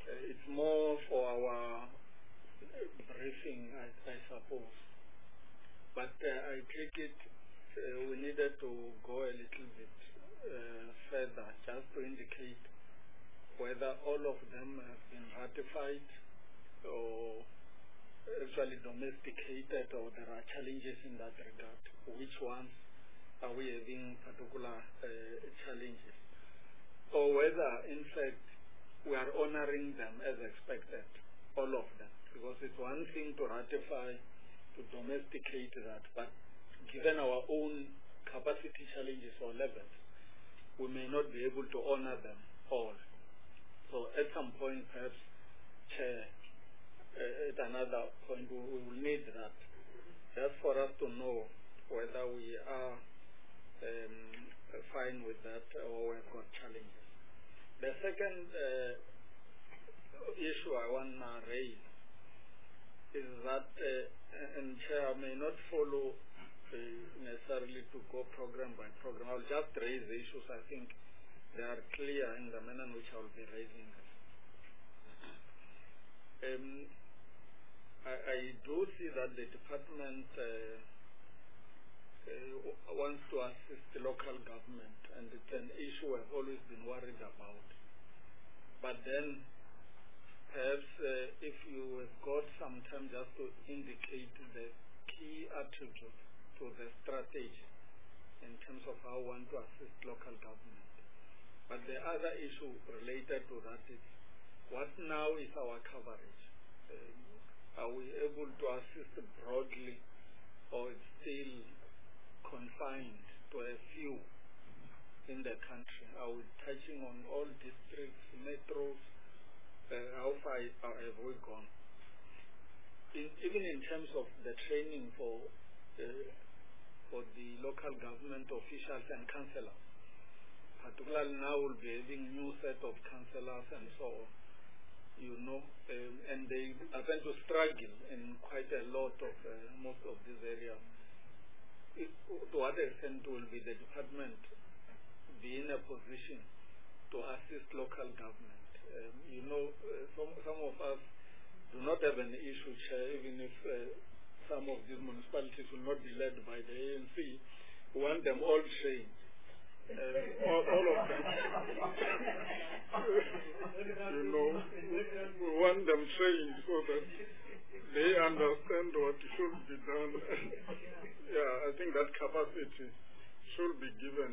Uh, it's more for our briefing, I, I suppose. But uh, I take it uh, we needed to go a little bit uh, further just to indicate whether all of them have been ratified or actually domesticated, or there are challenges in that regard. Which ones are we having particular uh, challenges? Or whether, in fact, we are honoring them as expected, all of them. Because it's one thing to ratify, to domesticate that, but given our own capacity challenges or levels, we may not be able to honor them all. So at some point, perhaps, Chair, uh, at another point, we, we will need that, just for us to know whether we are um, fine with that or we've got challenges. The second uh, issue I want to raise is that, uh, and Chair, I may not follow uh, necessarily to go program by program. I'll just raise the issues. I think they are clear in the manner in which I will be raising them. Um, I, I do see that the department uh, uh, wants to assist the local government, and it's an issue I've always been worried about. But then, perhaps uh, if you have got some time just to indicate the key attributes to the strategy in terms of how we want to assist local government. But the other issue related to that is, what now is our coverage? Um, are we able to assist broadly, or it's still confined to a few in the country? Are we touching on all districts, metros? Uh, how far have we gone? In, even in terms of the training for uh, for the local government officials and councillors, particularly now we'll be having new set of councillors and so on, you know, um, and they are going to struggle in quite a lot of uh, most of these areas. It, to what extent will be the department be in a position to assist local government? Um, you know, uh, some, some of us do not have an issue, Chair, even if uh, some of these municipalities will not be led by the A N C. We want them all trained. Uh, all, all of them. You know, we want them trained so that they understand what should be done. Yeah, I think that capacity should be given.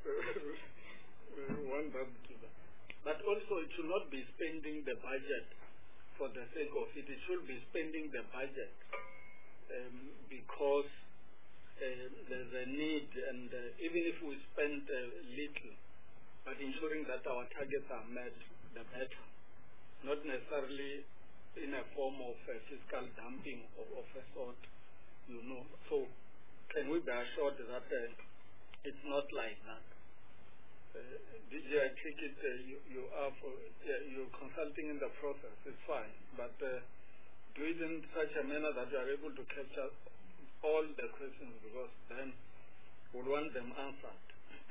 We want that given. But also, it should not be spending the budget for the sake of it. It should be spending the budget um, because uh, there's a need, and uh, even if we spend uh, little, but ensuring that our targets are met, the better. Not necessarily in a form of uh, fiscal dumping of, of a sort, you know. So, can we be assured that uh, it's not like that? Uh, D J, I take it uh, you, you are for, uh, you're consulting in the process. It's fine, but uh, do it in such a manner that you are able to capture all the questions, because then we'll want them answered.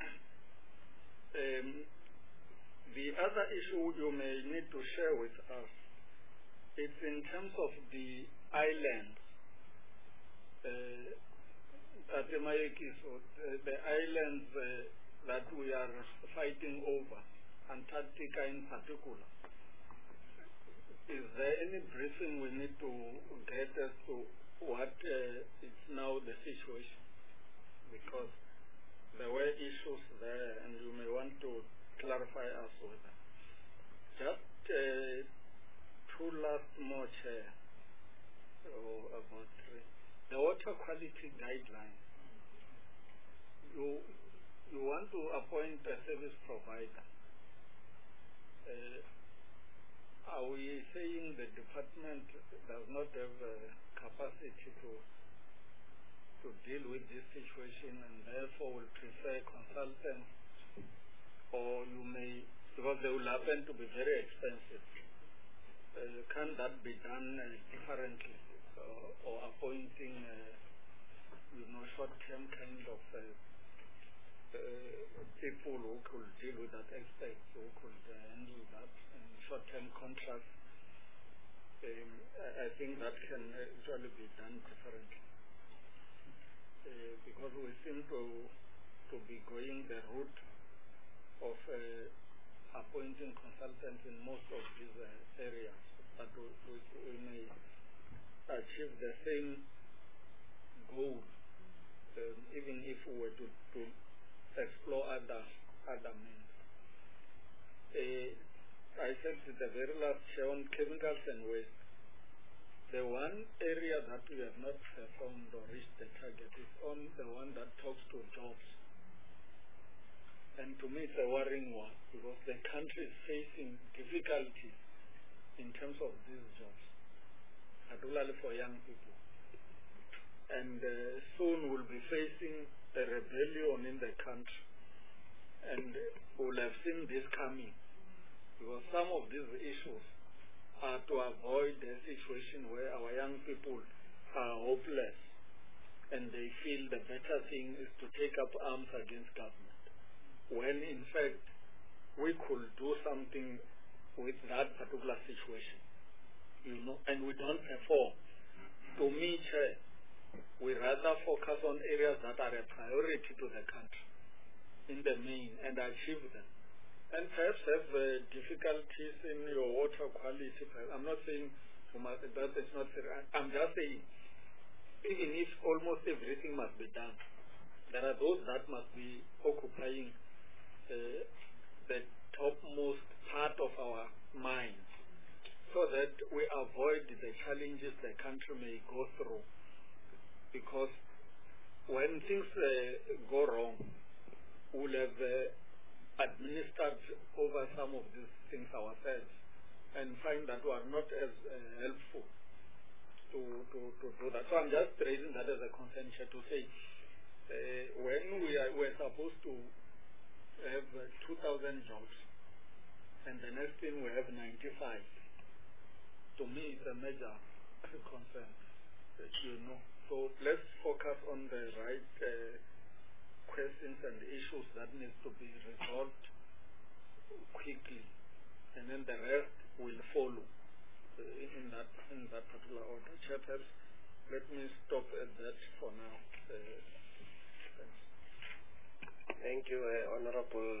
um, the other issue you may need to share with us is in terms of the islands. Uh, at the Mayekis, uh, the islands uh, that we are fighting over, Antarctica in particular. Is there any briefing we need to get as to what uh, is now the situation? Because there were issues there, and you may want to clarify us with that. Just uh, two last more, Chair, or about three. The water quality guidelines. You You want to appoint a service provider. Uh, are we saying the department does not have uh, capacity to to deal with this situation, and therefore will prefer consultants? Or you may, because they will happen to be very expensive. Uh, can that be done uh, differently, uh, or appointing, uh, you know, short-term kind of uh, Uh, people who could deal with that aspect, who could uh, handle that and short-term contracts, um, I, I think that can actually be done differently. Uh, because we seem to to be going the route of uh, appointing consultants in most of these uh, areas, but we, we, we may achieve the same goal, um, even if we were to, to explore other other means. Uh, I said to the very last share on chemicals and waste. The one area that we have not performed or reached the target is on the one that talks to jobs. And to me it's a worrying one because the country is facing difficulties in terms of these jobs, particularly for young people. And uh, soon we'll be facing a rebellion in the country. And we'll have seen this coming because some of these issues are to avoid a situation where our young people are hopeless and they feel the better thing is to take up arms against government, when in fact we could do something with that particular situation, you know, and we don't perform. To me, Chair, we rather focus on areas that are a priority to the country in the main and achieve them. And perhaps have uh, difficulties in your water quality. I'm not saying that it's not fair. I'm just saying, even if almost everything must be done, there are those that must be occupying uh, the topmost part of our minds, so that we avoid the challenges the country may go through. Because when things uh, go wrong, we'll have uh, administered over some of these things ourselves and find that we are not as uh, helpful to, to, to do that. So I'm just raising that as a concern to say, uh, when we are we're supposed to have uh, two thousand jobs and the next thing we have ninety-five, to me it's a major concern, uh, you know. So let's focus on the right uh, questions and issues that needs to be resolved quickly, and then the rest will follow uh, in that in that particular order. Chairperson, let me stop at that for now. Uh, thanks. Thank you, uh, Honorable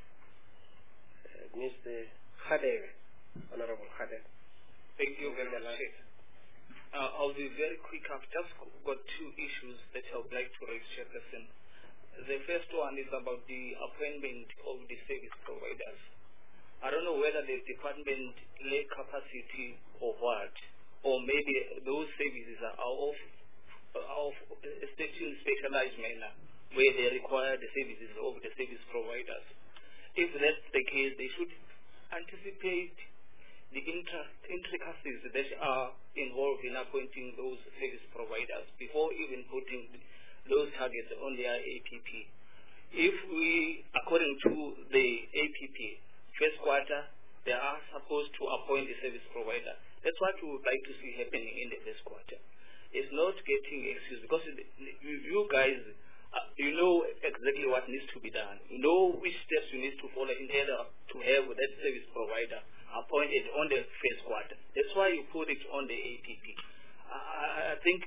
uh, Mister Khadeg. Honorable Khadeg. Thank you very much. Uh, I'll be very quick. I've just got two issues that I would like to raise, Chairperson. The first one is about the appointment of the service providers. I don't know whether the department lack capacity or what, or maybe those services are of, of a certain specialized manner where they require the services of the service providers. If that's the case, they should anticipate the intricacies that are involved in appointing those service providers before even putting those targets on their A P P. If we, according to the A P P, first quarter, they are supposed to appoint a service provider. That's what we would like to see happening in the first quarter. It's not getting excused because you guys, uh, you know exactly what needs to be done. You know which steps you need to follow in order to have that service provider appointed on the first quarter. That's why you put it on the A P P. I, I think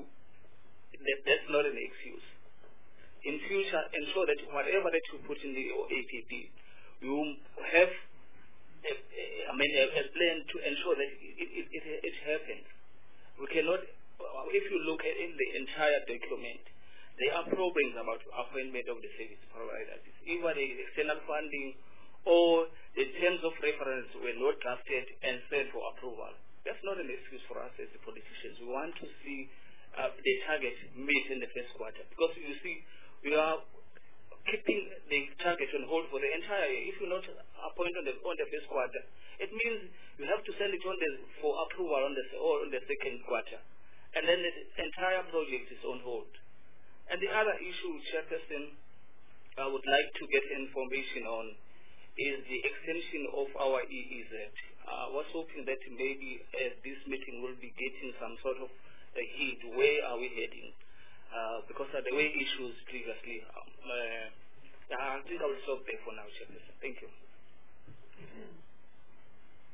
that that's not an excuse. In future, ensure that whatever that you put in the A P P, you have a, a, I mean, a, a plan to ensure that it, it, it, it happens. We cannot, if you look at in the entire document, there are problems about appointment of the service providers. Either the external funding or the terms of reference were not drafted and sent for approval. That's not an excuse for us as the politicians. We want to see uh, the target met in the first quarter, because you see, we are keeping the target on hold for the entire year. If you not appoint on the on the first quarter, it means you have to send it on the for approval on the or on the second quarter, and then the entire project is on hold. And the other issue, Chairperson, I would like to get information on is the extension of our E E Z. I was hoping that maybe uh, this meeting will be getting some sort of a hint. Where are we heading? Uh, because of the way issues previously. Um, uh, I think I will stop there for now, Chairperson. Thank you.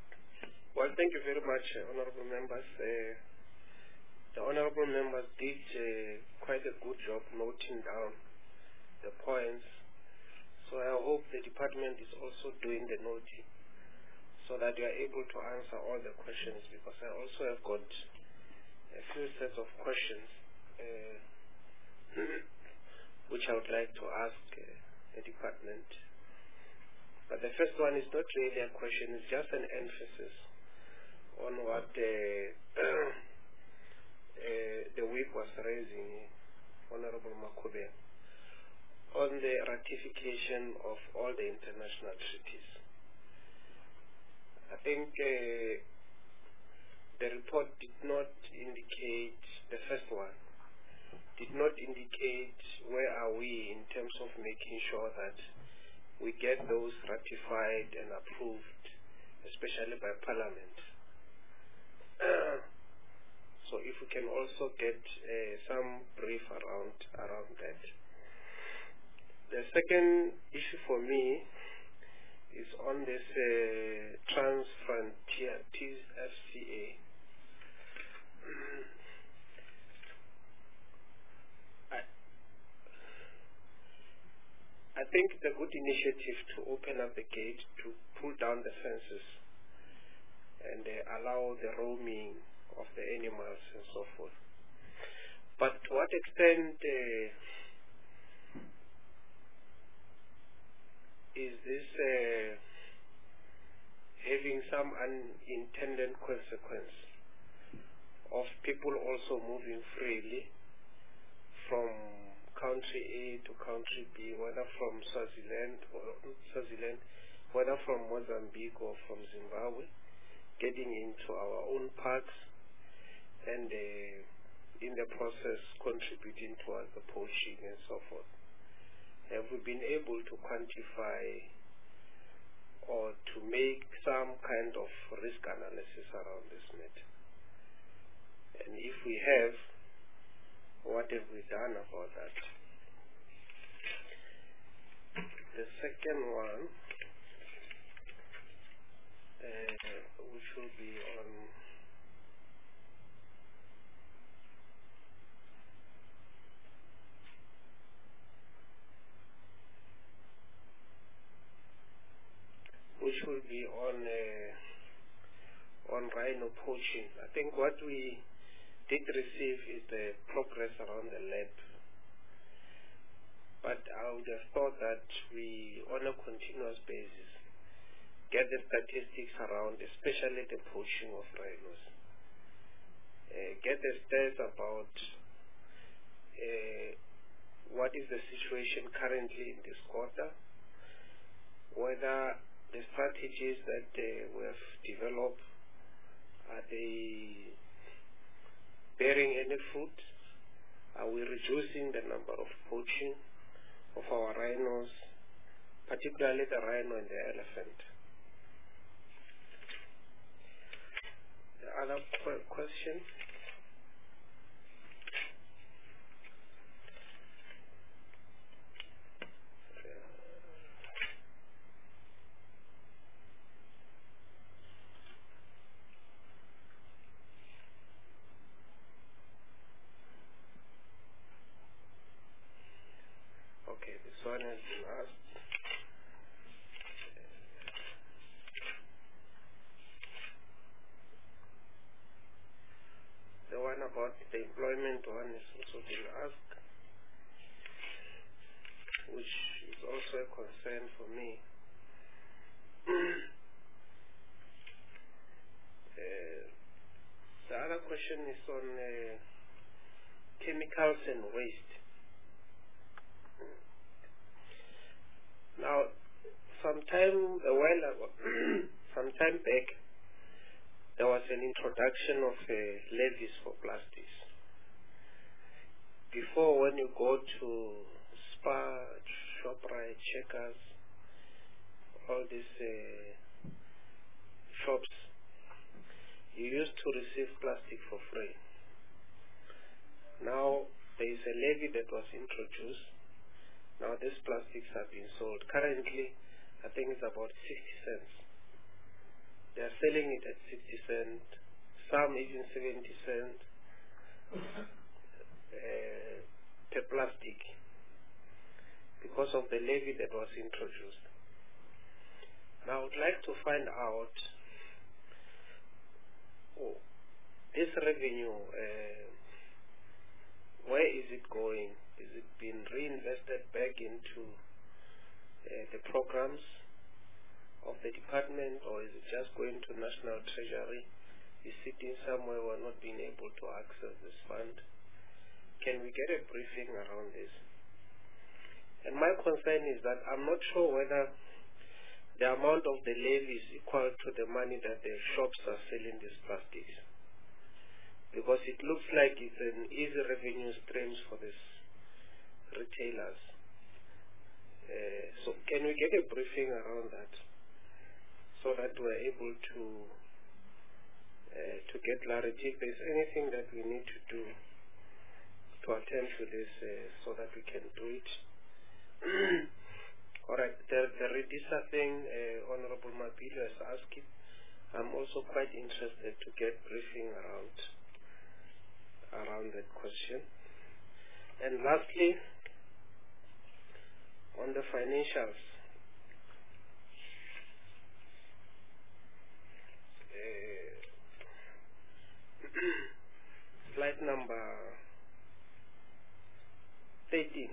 Well, thank you very much, uh, honorable members. Uh, the honorable members did uh, quite a good job noting down the points. So I hope the department is also doing the noting so that you are able to answer all the questions, because I also have got a few sets of questions uh, which I would like to ask uh, the department. But the first one is not really a question, it's just an emphasis on what uh, uh, the whip was raising, Honorable Makube, on the ratification of all the international treaties. I think uh, the report did not indicate, the first one, did not indicate where are we in terms of making sure that we get those ratified and approved, especially by Parliament. Uh, so if we can also get uh, some brief around around that. The second issue for me is on this uh, Trans-Frontier T F C A. I, I think it's a good initiative to open up the gate, to pull down the fences and uh, allow the roaming of the animals and so forth. But to what extent uh, is this uh, having some unintended consequence of people also moving freely from country A to country B, whether from Swaziland or Swaziland, whether from Mozambique or from Zimbabwe, getting into our own parks and uh, in the process contributing towards the poaching and so forth? Have we been able to quantify or to make some kind of risk analysis around this matter? And if we have, what have we done about that? The second one, uh, which will be on which will be on uh, on rhino poaching. I think what we did receive is the progress around the lab. But I would have thought that we, on a continuous basis, get the statistics around, especially the poaching of rhinos. Uh, get the stats about uh, what is the situation currently in this quarter, whether the strategies that uh, we have developed, are they bearing any fruit? Are we reducing the number of poaching of our rhinos, particularly the rhino and the elephant? The other qu question, okay, this one has been asked. The one about the employment one is also been asked, which is also a concern for me. uh, the other question is on uh, chemicals and waste. Now, sometime a while ago, some time back, there was an introduction of uh, levies for plastics. Before, when you go to Spar, ShopRite, Checkers, all these uh, shops, you used to receive plastic for free. Now, there is a levy that was introduced. Now, these plastics are being sold. Currently, I think it's about sixty cents They are selling it at sixty cents, some even seventy cents uh, per plastic because of the levy that was introduced. Now I would like to find out oh, this revenue, uh, where is it going? Is it being reinvested back into uh, the programs of the department, or is it just going to National Treasury? Is sitting somewhere we're not being able to access this fund? Can we get a briefing around this? And my concern is that I'm not sure whether the amount of the levy is equal to the money that the shops are selling these plastics, because it looks like it's an easy revenue stream for these retailers. Uh, so can we get a briefing around that, so that we're able to uh, to get clarity if there's anything that we need to do to attend to this, uh, so that we can do it. All right, the, the Redisa thing, uh, Honorable Mabilo has asked it. I'm also quite interested to get briefing around around that question. And lastly, on the financials, uh, slide number thirteen.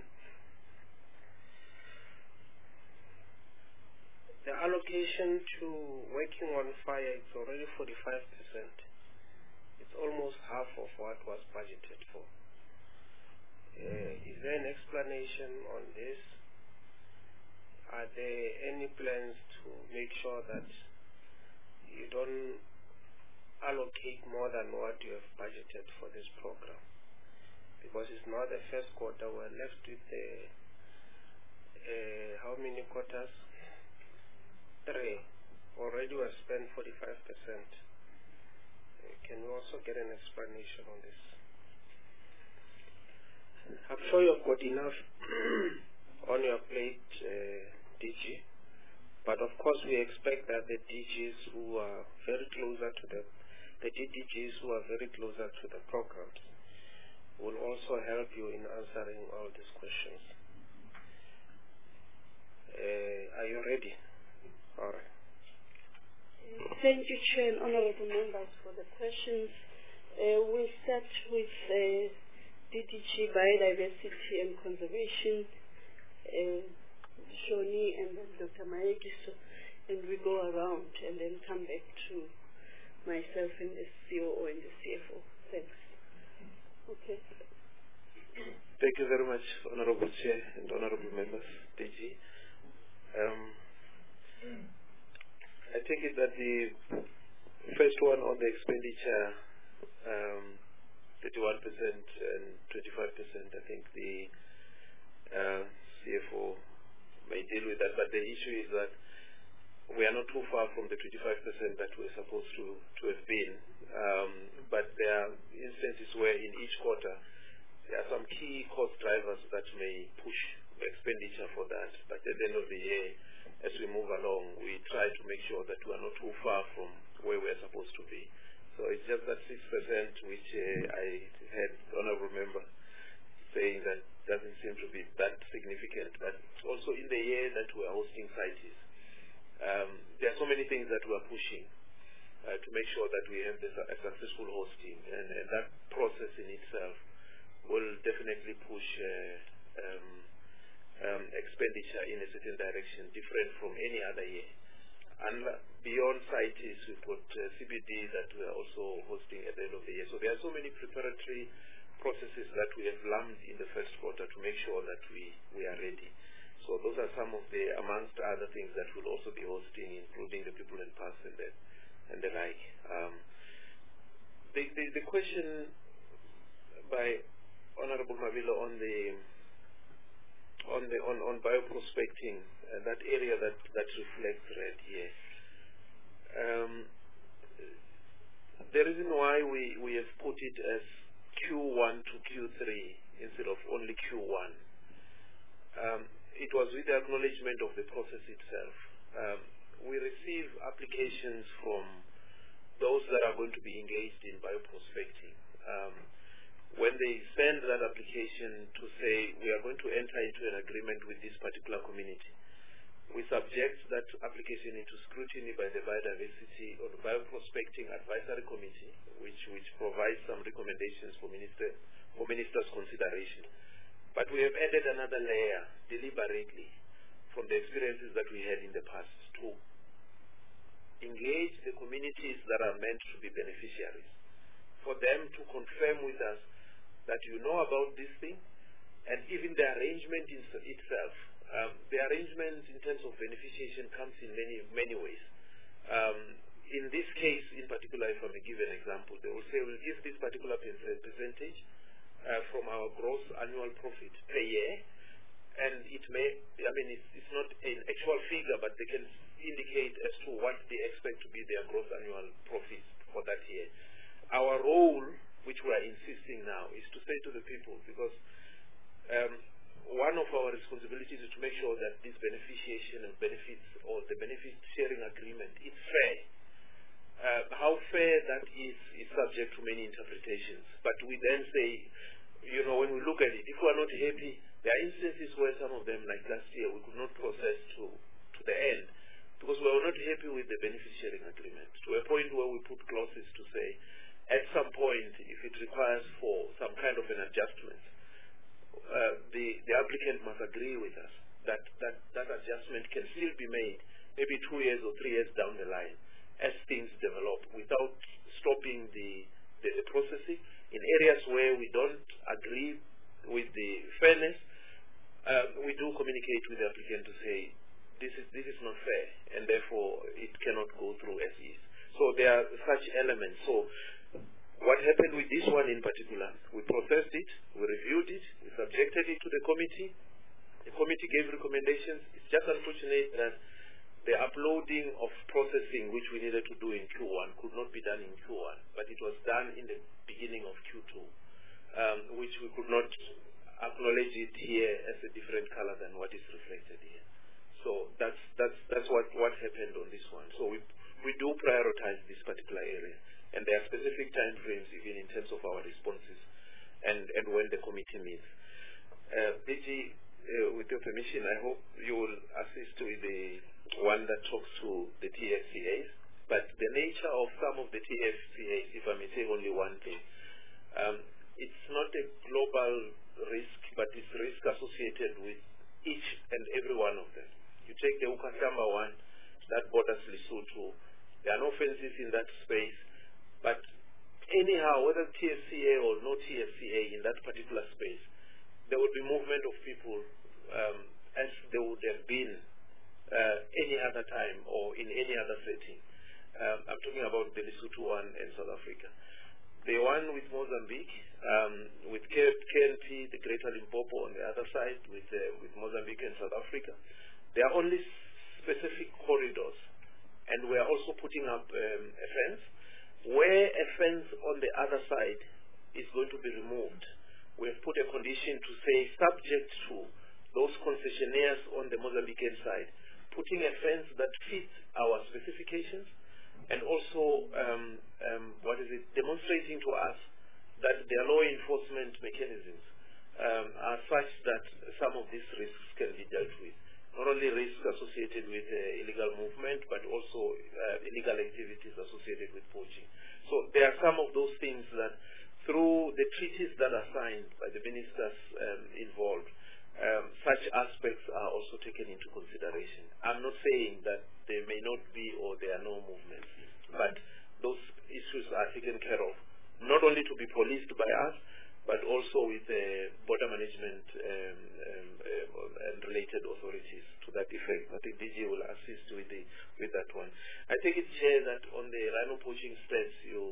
The allocation to working on fire is already forty-five percent. It's almost half of what was budgeted for. Uh, is there an explanation on this? Are there any plans to make sure that you don't allocate more than what you have budgeted for this program? Because it's not the first quarter, we're left with the, uh, how many quarters? Three. Already we have spent forty-five percent. Uh, can we also get an explanation on this? I'm sure you've got enough on your plate, uh, D G, but of course we expect that the D Gs who are very closer to the, the D D Gs who are very closer to the programs will also help you in answering all these questions. Uh, are you ready? All right. Thank you, Chair and Honorable Members, for the questions. Uh, we'll start with uh, D D G Biodiversity and Conservation, uh, Shoni and then Doctor Maegiso, and we go around and then come back to myself and the C O O and the C F O. Thanks. Okay. Thank you very much, Honorable Chair and Honorable Members, D G. Um, I take it that the first one on the expenditure, um, thirty-one percent and twenty-five percent, I think the uh, C F O may deal with that, but the issue is that we are not too far from the twenty-five percent that we're supposed to, to have been, um, but there are instances where in each quarter there are some key cost drivers that may push expenditure for that, but at the end of the year, as we move along, we try to make sure that we are not too far from where we are supposed to be. So it's just that six percent which uh, I had honorable member saying that doesn't seem to be that significant, but also in the year that we are hosting CITES, um, there are so many things that we are pushing uh, to make sure that we have this, a successful hosting, and, and that process in itself will definitely push uh, um, Um, expenditure in a certain direction, different from any other year. And beyond CITES, we've got uh, C B D that we are also hosting at the end of the year. So there are so many preparatory processes that we have lumped in the first quarter to make sure that we, we are ready. So those are some of the, amongst other things that we'll also be hosting, including the people and pass and the, and the like. Um, the, the, the question by Honorable Mabilo on the on the on, on bioprospecting, uh, that area that, that reflects red here. Um, the reason why we, we have put it as Q one to Q three instead of only Q one, um, it was with the acknowledgement of the process itself. Um, we receive applications from those that are going to be engaged in bioprospecting. Um, when they send that application to say we are going to enter into an agreement with this particular community, we subject that application into scrutiny by the Biodiversity or the Bioprospecting Advisory Committee, which which provides some recommendations for minister for ministers' consideration. But we have added another layer deliberately from the experiences that we had in the past to engage the communities that are meant to be beneficiaries, for them to confirm with us that you know about this thing, and even the arrangement in itself. Um, the arrangement in terms of beneficiation comes in many many ways. Um, in this case, in particular, if I may give an example, they will say we'll give this particular percentage uh, from our gross annual profit per year, and it may, I mean, it's, it's not an actual figure, but they can indicate as to what they expect to be their gross annual profit for that year. Our role, which we are insisting now, is to say to the people, because um, one of our responsibilities is to make sure that this beneficiation of benefits or the benefit sharing agreement is fair. Uh, how fair that is is subject to many interpretations. But we then say, you know, when we look at it, if we are not happy, there are instances where some of them, like last year, we could not process to, to the end because we were not happy with the benefit sharing agreement, to a point where we put clauses to say, at some point, if it requires for some kind of an adjustment, Uh, the, the applicant must agree with us that, that that adjustment can still be made maybe two years or three years down the line as things develop without stopping the, the, the processing. In areas where we don't agree with the fairness, uh, we do communicate with the applicant to say this is, this is not fair and therefore it cannot go through as is. So there are such elements. So what happened with this one in particular, we processed it, we reviewed it, we subjected it to the committee. The committee gave recommendations. It's just unfortunate that the uploading of processing, which we needed to do in Q one, could not be done in Q one, but it was done in the beginning of Q two, um, which we could not acknowledge it here as a different color than what is reflected here. So that's that's that's what, what happened on this one. So we we do prioritize this particular area. And there are specific time frames even in terms of our responses and, and when the committee meets. Uh, D G, uh, with your permission, I hope you will assist with the one that talks to the T F C As. But the nature of some of the T F C As, if I may say only one thing, um, it's not a global risk, but it's risk associated with each and every one of them. You take the Ukashamba one, that borders Lesotho. There are no fences in that space. But anyhow, whether T F C A or no T F C A in that particular space, there will be movement of people um, as there would have been uh, any other time or in any other setting. Um, I'm talking about the Lesotho one and South Africa. The one with Mozambique, um, with K N P, the Greater Limpopo on the other side, with, uh, with Mozambique and South Africa, there are only specific corridors. And we are also putting up um, a fence. Where a fence on the other side is going to be removed, we have put a condition to say subject to those concessionaires on the Mozambican side putting a fence that fits our specifications and also um, um, what is it, demonstrating to us that their law enforcement mechanisms um, are such that some of these risks can be dealt with. Not only risks associated with uh, illegal movement, but also uh, illegal activities associated with poaching. So there are some of those things that through the treaties that are signed by the ministers um, involved, um, such aspects are also taken into consideration. I'm not saying that there may not be or there are no movements, but those issues are taken care of, not only to be policed by us, but also with uh, border management um, um, um, and related authorities to that effect. I think D G will assist with the with that one. I take it, Chair, that on the rhino poaching stats, you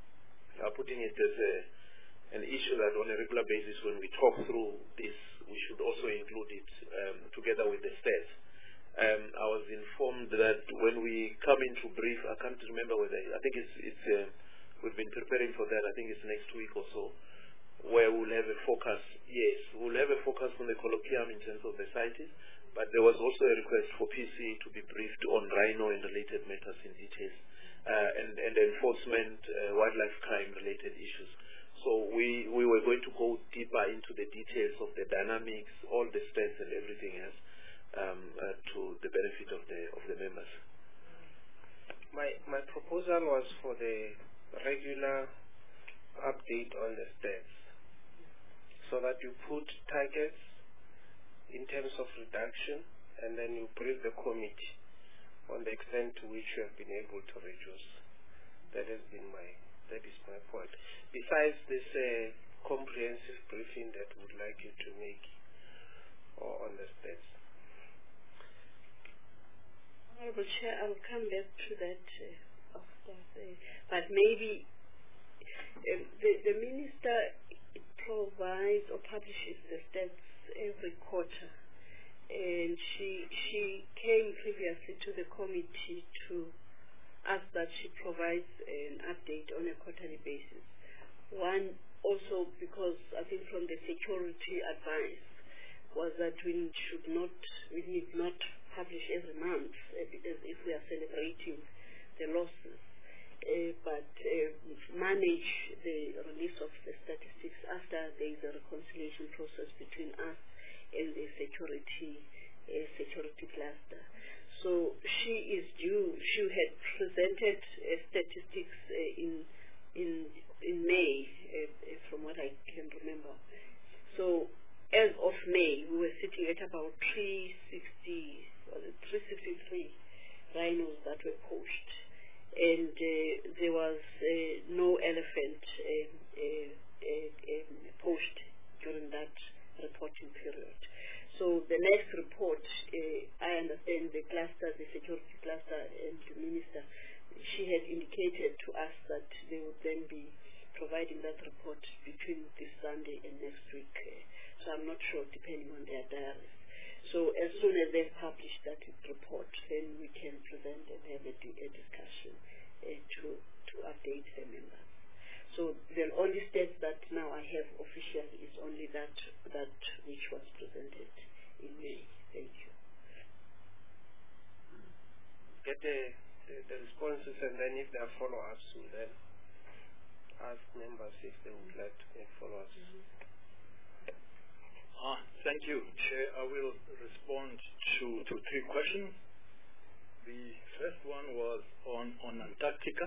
are putting it as a, an issue that on a regular basis when we talk through this, we should also include it um, together with the stats. Um, I was informed that when we come into brief, I can't remember whether, I think it's, it's uh, we've been preparing for that, I think it's next week or so, where we'll have a focus, yes, we'll have a focus on the colloquium in terms of the CITES, but there was also a request for P C to be briefed on rhino and related matters in detail, uh, and, and enforcement, uh, wildlife crime related issues. So we, we were going to go deeper into the details of the dynamics, all the stats and everything else, um, uh, to the benefit of the of the members. My my proposal was for the regular update on the stats, so that you put targets in terms of reduction, and then you brief the committee on the extent to which you have been able to reduce. That has been my that is my point. Besides this uh, comprehensive briefing that we would like you to make or on the stats. Honorable Chair, I will come back to that uh, after, uh, but maybe uh, the, the minister provides or publishes the stats every quarter, and she she came previously to the committee to ask that she provides an update on a quarterly basis. One, also because I think from the security advice was that we should not, we need not publish every month uh, because if we are celebrating the losses, uh, but uh, manage the release of the statistics after there is a reconciliation process between us and the security uh, security cluster. So she is due. She had presented uh, statistics uh, in in in May, uh, uh, from what I can remember. So as of May, we were sitting at about three sixty, three sixty-three rhinos that were poached, and uh, there was uh, no elephant uh, uh, uh, uh, poached during that reporting period. So the next report, uh, I understand the cluster, the security cluster, and the minister, she had indicated to us that they would then be providing that report between this Sunday and next week. Uh, so I'm not sure, depending on their diaries. So as soon as they publish that report, then we can present and have a, a discussion uh, to to update the members. So the only state that now I have officially is only that that which was presented in May. Thank you. Get the, the, the responses, and then if there are follow-ups, we'll then ask members if they would like to make follow-ups. Mm-hmm. Uh, thank you, Chair. I will respond to, to three questions. The first one was on, on Antarctica.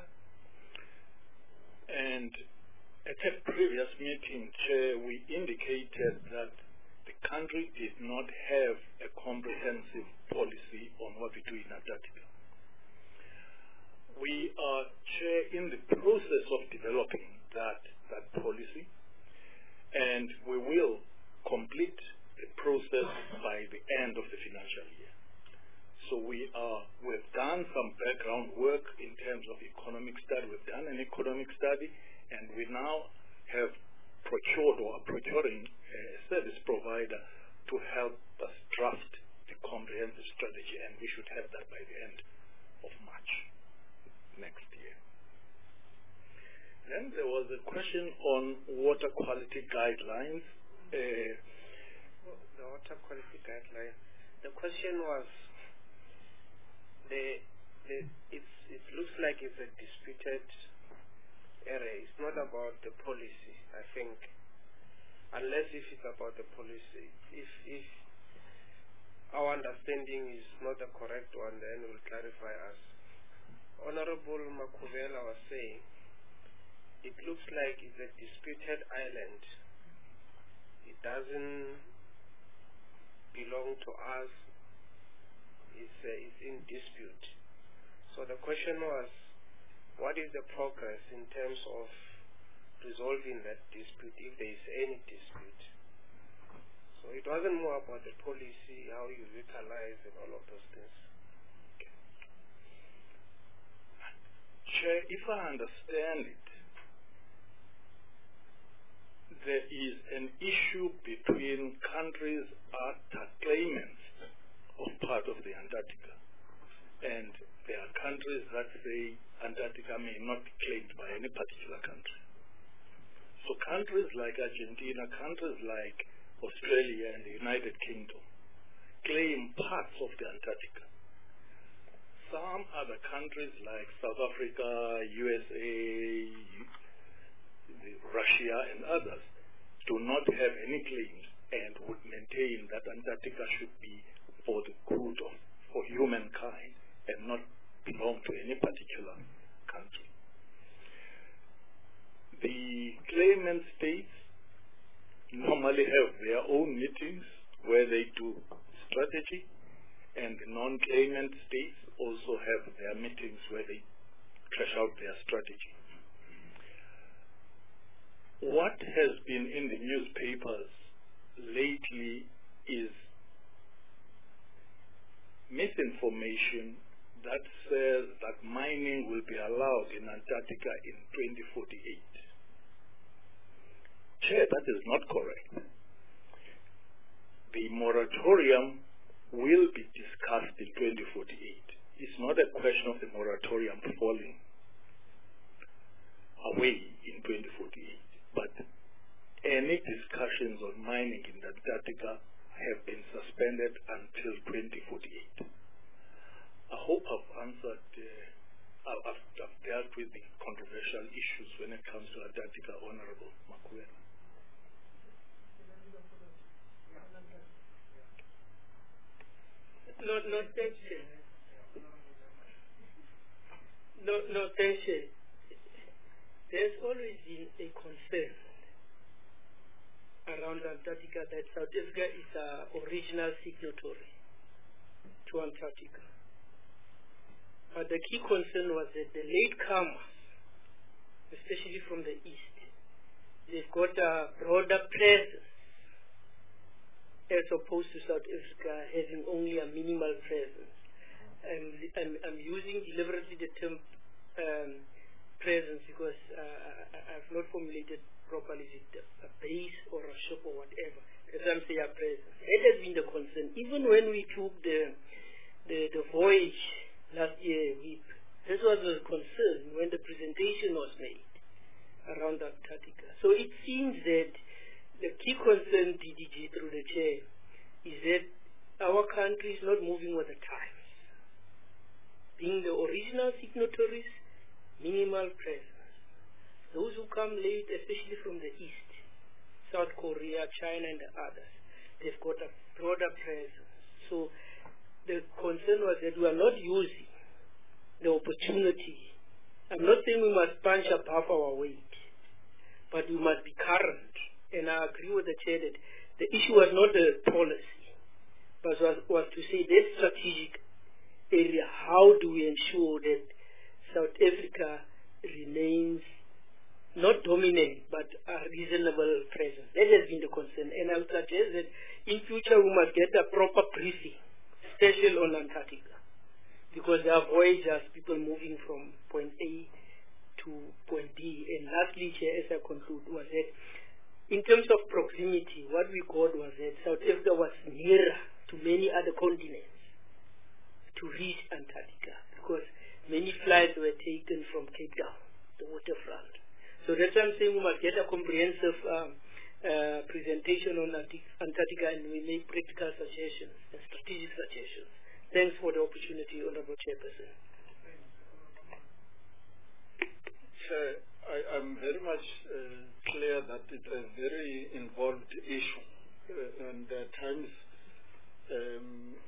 And at a previous meeting, Chair, we indicated that the country did not have a comprehensive policy on what we do in Antarctica. We are, Chair, in the process of developing that, that policy, and we will complete the process by the end of the financial year. So we are, we've done some background work in terms of economic study. We've done an economic study, and we now have procured or are procuring a service provider to help us draft the comprehensive strategy, and we should have that by the end of March next year. Then there was a question on water quality guidelines. Uh, the water quality guideline. The question was, the, the it's, it looks like it's a disputed area. It's not about the policy, I think, unless if it's about the policy. If if our understanding is not the correct one, then we'll clarify us. Honorable Makuvela was saying, it looks like it's a disputed island. It doesn't belong to us. It's, uh, it's in dispute. So the question was, what is the progress in terms of resolving that dispute, if there is any dispute? So it wasn't more about the policy, how you utilize and all of those things. Chair, if I understand it, there is an issue between countries that are claimants of part of the Antarctica, and there are countries that say Antarctica may not be claimed by any particular country. So countries like Argentina, countries like Australia and the United Kingdom claim parts of the Antarctica. Some other countries like South Africa, U S A, Russia, and others do not have any claims and would maintain that Antarctica should be for the good of for humankind and not belong to any particular country. The claimant states normally have their own meetings where they do strategy, and non-claimant states also have their meetings where they trash out their strategy. What has been in the newspapers lately is misinformation that says that mining will be allowed in Antarctica in twenty forty-eight. Chair, that is not correct. The moratorium will be discussed in twenty forty-eight. It's not a question of the moratorium falling away in twenty forty-eight, but any discussions on mining in Antarctica have been suspended until twenty forty-eight. I hope I've answered, uh, I've, I've dealt with the controversial issues when it comes to Antarctica, Honorable Makuena. No, no, thank you. No, no, thank you. There's always been a concern around Antarctica that South Africa is an original signatory to Antarctica. But the key concern was that the latecomers, especially from the east, they've got a broader presence as opposed to South Africa having only a minimal presence. And I'm, I'm using deliberately the term um, presence because uh, I, I've not formulated properly is it a base or a shop or whatever. As I'm saying, a presence. That has been the concern. Even when we took the the, the voyage last year, we, this was a concern when the presentation was made around Antarctica. So it seems that the key concern, D D G, through the chair, is that our country is not moving with the times. Being the original signatories, minimal presence. Those who come late, especially from the east, South Korea, China, and the others, they've got a broader presence. So the concern was that we are not using the opportunity. I'm not saying we must punch above our weight, but we must be current. And I agree with the chair that the issue was not the policy, but was, was to say that strategic area, how do we ensure that South Africa remains not dominant, but a reasonable presence. That has been the concern. And I would suggest that in future we must get a proper briefing, special on Antarctica, because there are voyagers, people moving from point A to point D. And lastly, Chair, as I conclude, was that in terms of proximity, what we got was that South Africa was nearer to many other continents to reach Antarctica, because many flights were taken from Cape Town, the waterfront. So that's why I'm saying we must get a comprehensive um, uh, presentation on Antarctica, and we make practical suggestions and strategic suggestions. Thanks for the opportunity, Honorable Chairperson. Chair, I, I'm very much uh, clear that it's a very involved issue, uh, and at times um,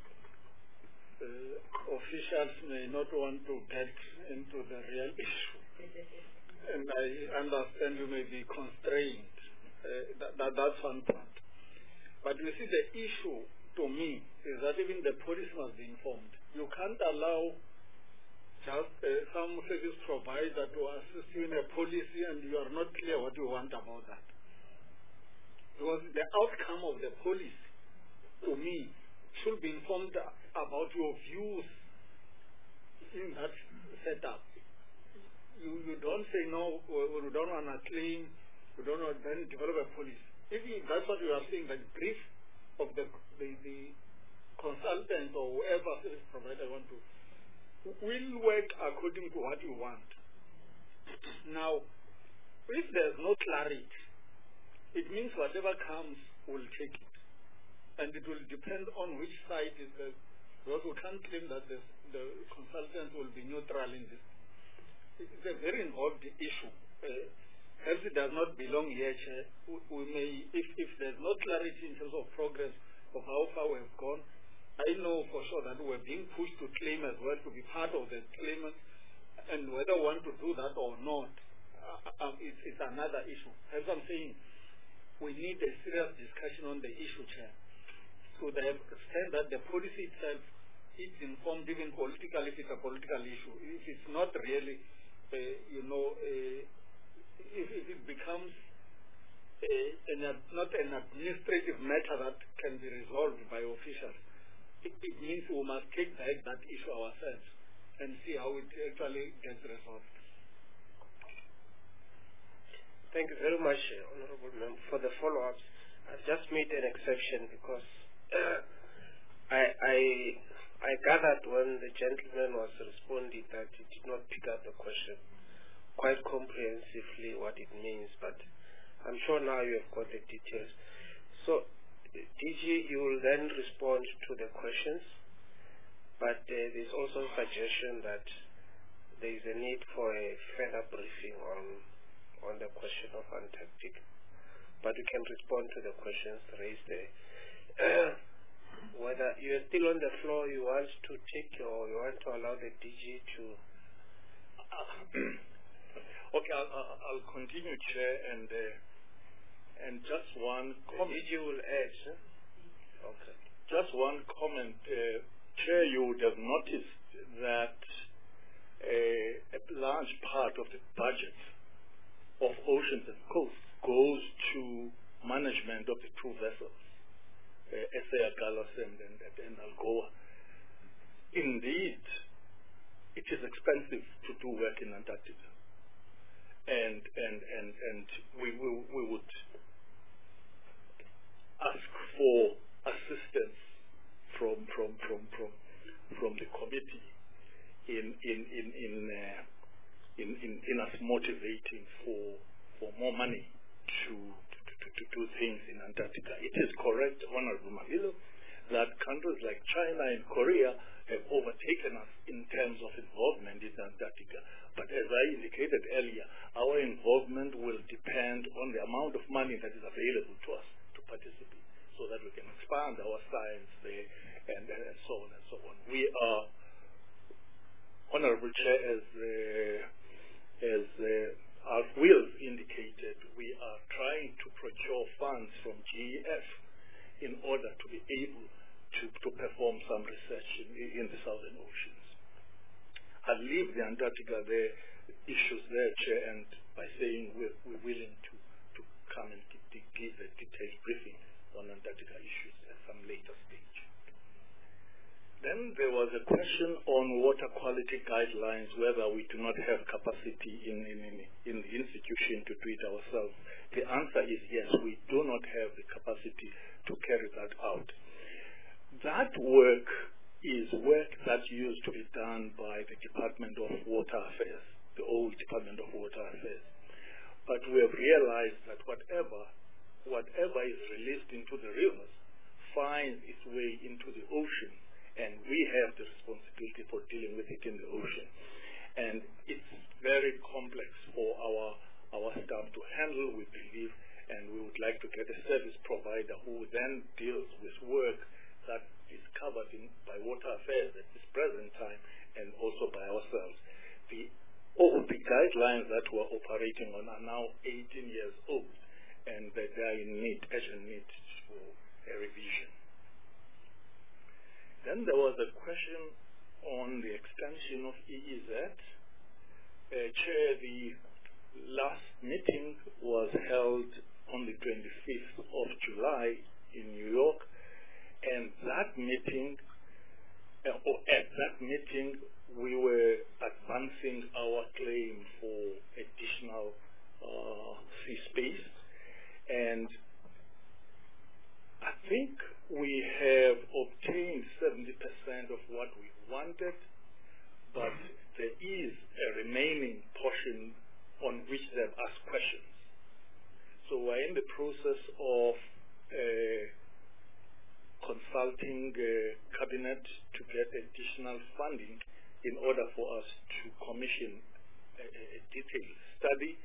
uh, officials may not want to get into the real issue. And I understand you may be constrained. Uh, that, that, that's one part. But you see, the issue to me is that even the police must be informed. You can't allow just uh, some service provider to assist you in a policy and you are not clear what you want about that. Because the outcome of the policy, to me, should be informed about your views in that setup. You, you don't say no, or you don't want to claim, you don't want to then develop a policy. If you, that's what you are saying, the brief of the, the, the consultant or whoever service provider want to, will work according to what you want. Now, if there's no clarity, it means whatever comes, we'll take it. and it will depend on which side is the, because we can't claim that the, the consultants will be neutral in this. It's a very involved issue. Uh, as it does not belong here, Chair, we, we may, if, if there's no clarity in terms of progress of how far we have gone, I know for sure that we're being pushed to claim as well, to be part of the claimant, and whether we want to do that or not, uh, uh, it's, it's another issue. As I'm saying, we need a serious discussion on the issue, Chair, to the extent that the policy itself is informed even politically if it's a political issue. If it's not really, uh, you know, uh, if, if it becomes a, an, not an administrative matter that can be resolved by officials, it, it means we must take back that issue ourselves and see how it actually gets resolved. Thank you very much, uh, Honorable Member, for the follow-ups. I've just made an exception because uh, I, I I gathered when the gentleman was responding that he did not pick up the question quite comprehensively what it means, but I'm sure now you have got the details. So, D G, you will then respond to the questions, but uh, there's also a suggestion that there is a need for a further briefing on on the question of Antarctic. But we can respond to the questions raised there. Uh, whether you are still on the floor, you want to take or you want to allow the D G to... Okay, I'll, I'll, I'll continue, Chair, and uh, and just one comment. The D G will add. Huh? Okay. Just one comment. Uh, Chair, you would have noticed that uh, a large part of the budget of Oceans and Coasts goes to management of the two vessels, uh, S A Agalas and, and, and Algoa. Indeed, it is expensive to do work in Antarctica. And and and and we we, we would ask for assistance from from from from from the committee in in in in uh, in, in in us motivating for for more money to to, to to do things in Antarctica. It is correct, Honorable Mavilo, that countries like China and Korea have overtaken us in terms of involvement in Antarctica. But as I indicated earlier, our involvement will depend on the amount of money that is available to us to participate, so that we can expand our science there and, and so on and so on. We are, Honorable Chair, as uh, as uh, Alf Wills indicated, we are trying to procure funds from G E F in order to be able to, to perform some research in, in the Southern Oceans. I'll leave the Antarctica there, issues there, Chair, and by saying we're, we're willing to, to come and give, give a detailed briefing on Antarctica issues at some later stage. Then there was a question on water quality guidelines, whether we do not have capacity in, in, in, in the institution to do it ourselves. The answer is yes, we do not have the capacity to carry that out. That work is work that used to be done by the Department of Water Affairs, the old Department of Water Affairs. But we have realized that whatever, whatever is released into the rivers finds its way into the ocean, and we have the responsibility for dealing with it in the ocean. And it's very complex for our, our staff to handle, we believe, and we would like to get a service provider who then deals with work that is covered in, by Water Affairs at this present time, and also by ourselves. The, all the guidelines that we're operating on are now eighteen years old, and they are in need, urgent need for a revision. Then there was a question on the extension of E E Z. Uh, Chair, the last meeting was held on the twenty-fifth of July in New York. And that meeting, uh, or at that meeting, we were advancing our claim for additional uh, sea space. And I think we have obtained seventy percent of what we wanted, but there is a remaining portion on which they've asked questions. So we're in the process of uh, consulting uh, cabinet to get additional funding in order for us to commission a, a detailed study.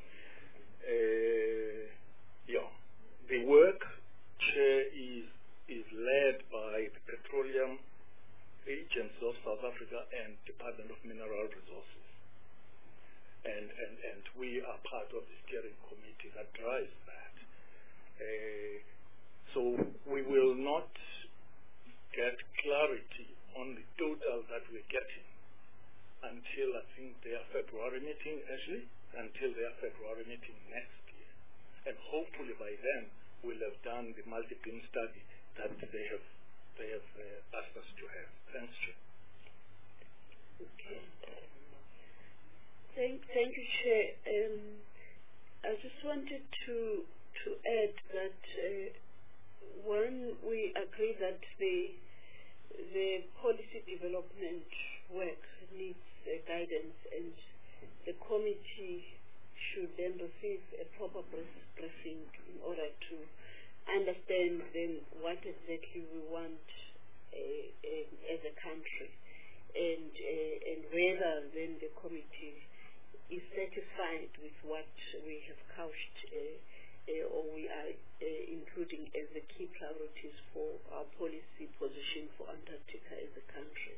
Uh, yeah, the work, Chair, is is led by the Petroleum Agency of South Africa and Department of Mineral Resources. And, and, and we are part of the steering committee that drives that. Uh, so we will not get clarity on the total that we're getting until I think their February meeting, actually, until their February meeting next year. And hopefully by then we'll have done the multi-beam study that they have they have uh, asked us to have. Thanks, Chair. Okay. Thank, thank you, Chair. Um, I just wanted to to add that uh, one, we agree that the the policy development work needs uh, guidance, and the committee should then receive a proper briefing in order to understand then what exactly we want uh, uh, as a country, and uh, and whether then the committee is satisfied with what we have couched uh, uh, or we are uh, including as the key priorities for our policy position for Antarctica as a country.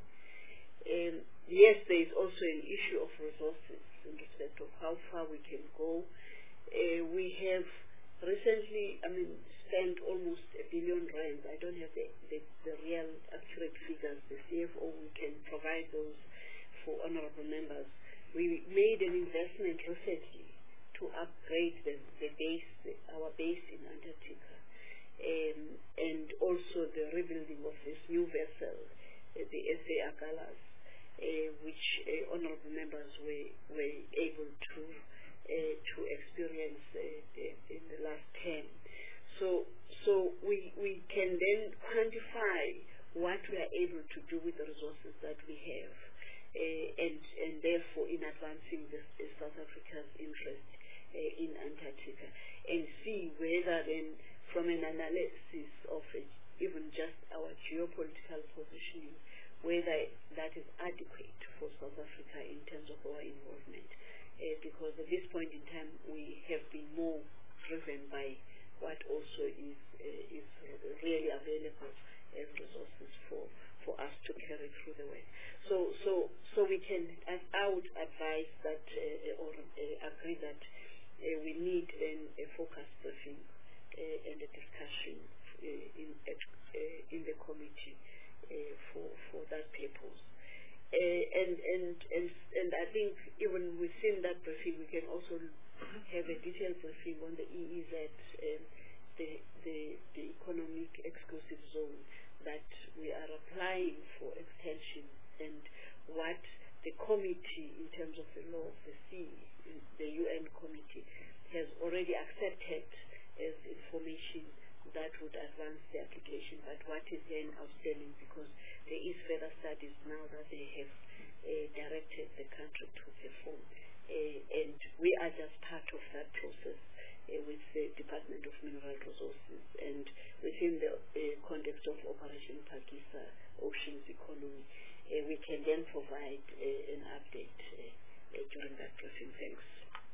Um, yes, there is also an issue of resources in respect of how far we can go. Uh, we have recently, I mean, spent almost a billion rand. I don't have the, the, the real accurate figures. The C F O, we can provide those for honorable members. We made an investment recently to upgrade the, the base, our base in Antarctica, um, and also the rebuilding of this new vessel, uh, the S A Agalas, uh, which uh, honorable members were, were able to uh, to experience uh, the, in the last term. So, so we we can then quantify what we are able to do with the resources that we have, uh, and and therefore in advancing the, the South Africa's interest uh, in Antarctica, and see whether then from an analysis of it, even just our geopolitical positioning, whether that is adequate for South Africa in terms of our involvement. Uh, because at this point in time we have been more driven by what also is uh, is really available as resources for, for us to carry through the work. So so so we can, as I would advise that uh, or uh, agree that uh, we need then a focus briefing uh, and a discussion uh, in at, uh, in the committee uh, for for that purpose. Uh, and, and and and I think even within that briefing we can also have a detailed briefing on the E E Z, um, the, the the economic exclusive zone that we are applying for extension, and what the committee in terms of the law of the sea, the U N committee, has already accepted as information that would advance the application, but what is then outstanding, because there is further studies now that they have uh, directed the country to perform, uh, and we are just part of that process uh, with the Department of Mineral Resources, and within the uh, context of Operation Pakisa, Oceans Economy, uh, we can then provide uh, an update uh, uh, during that briefing. Thanks.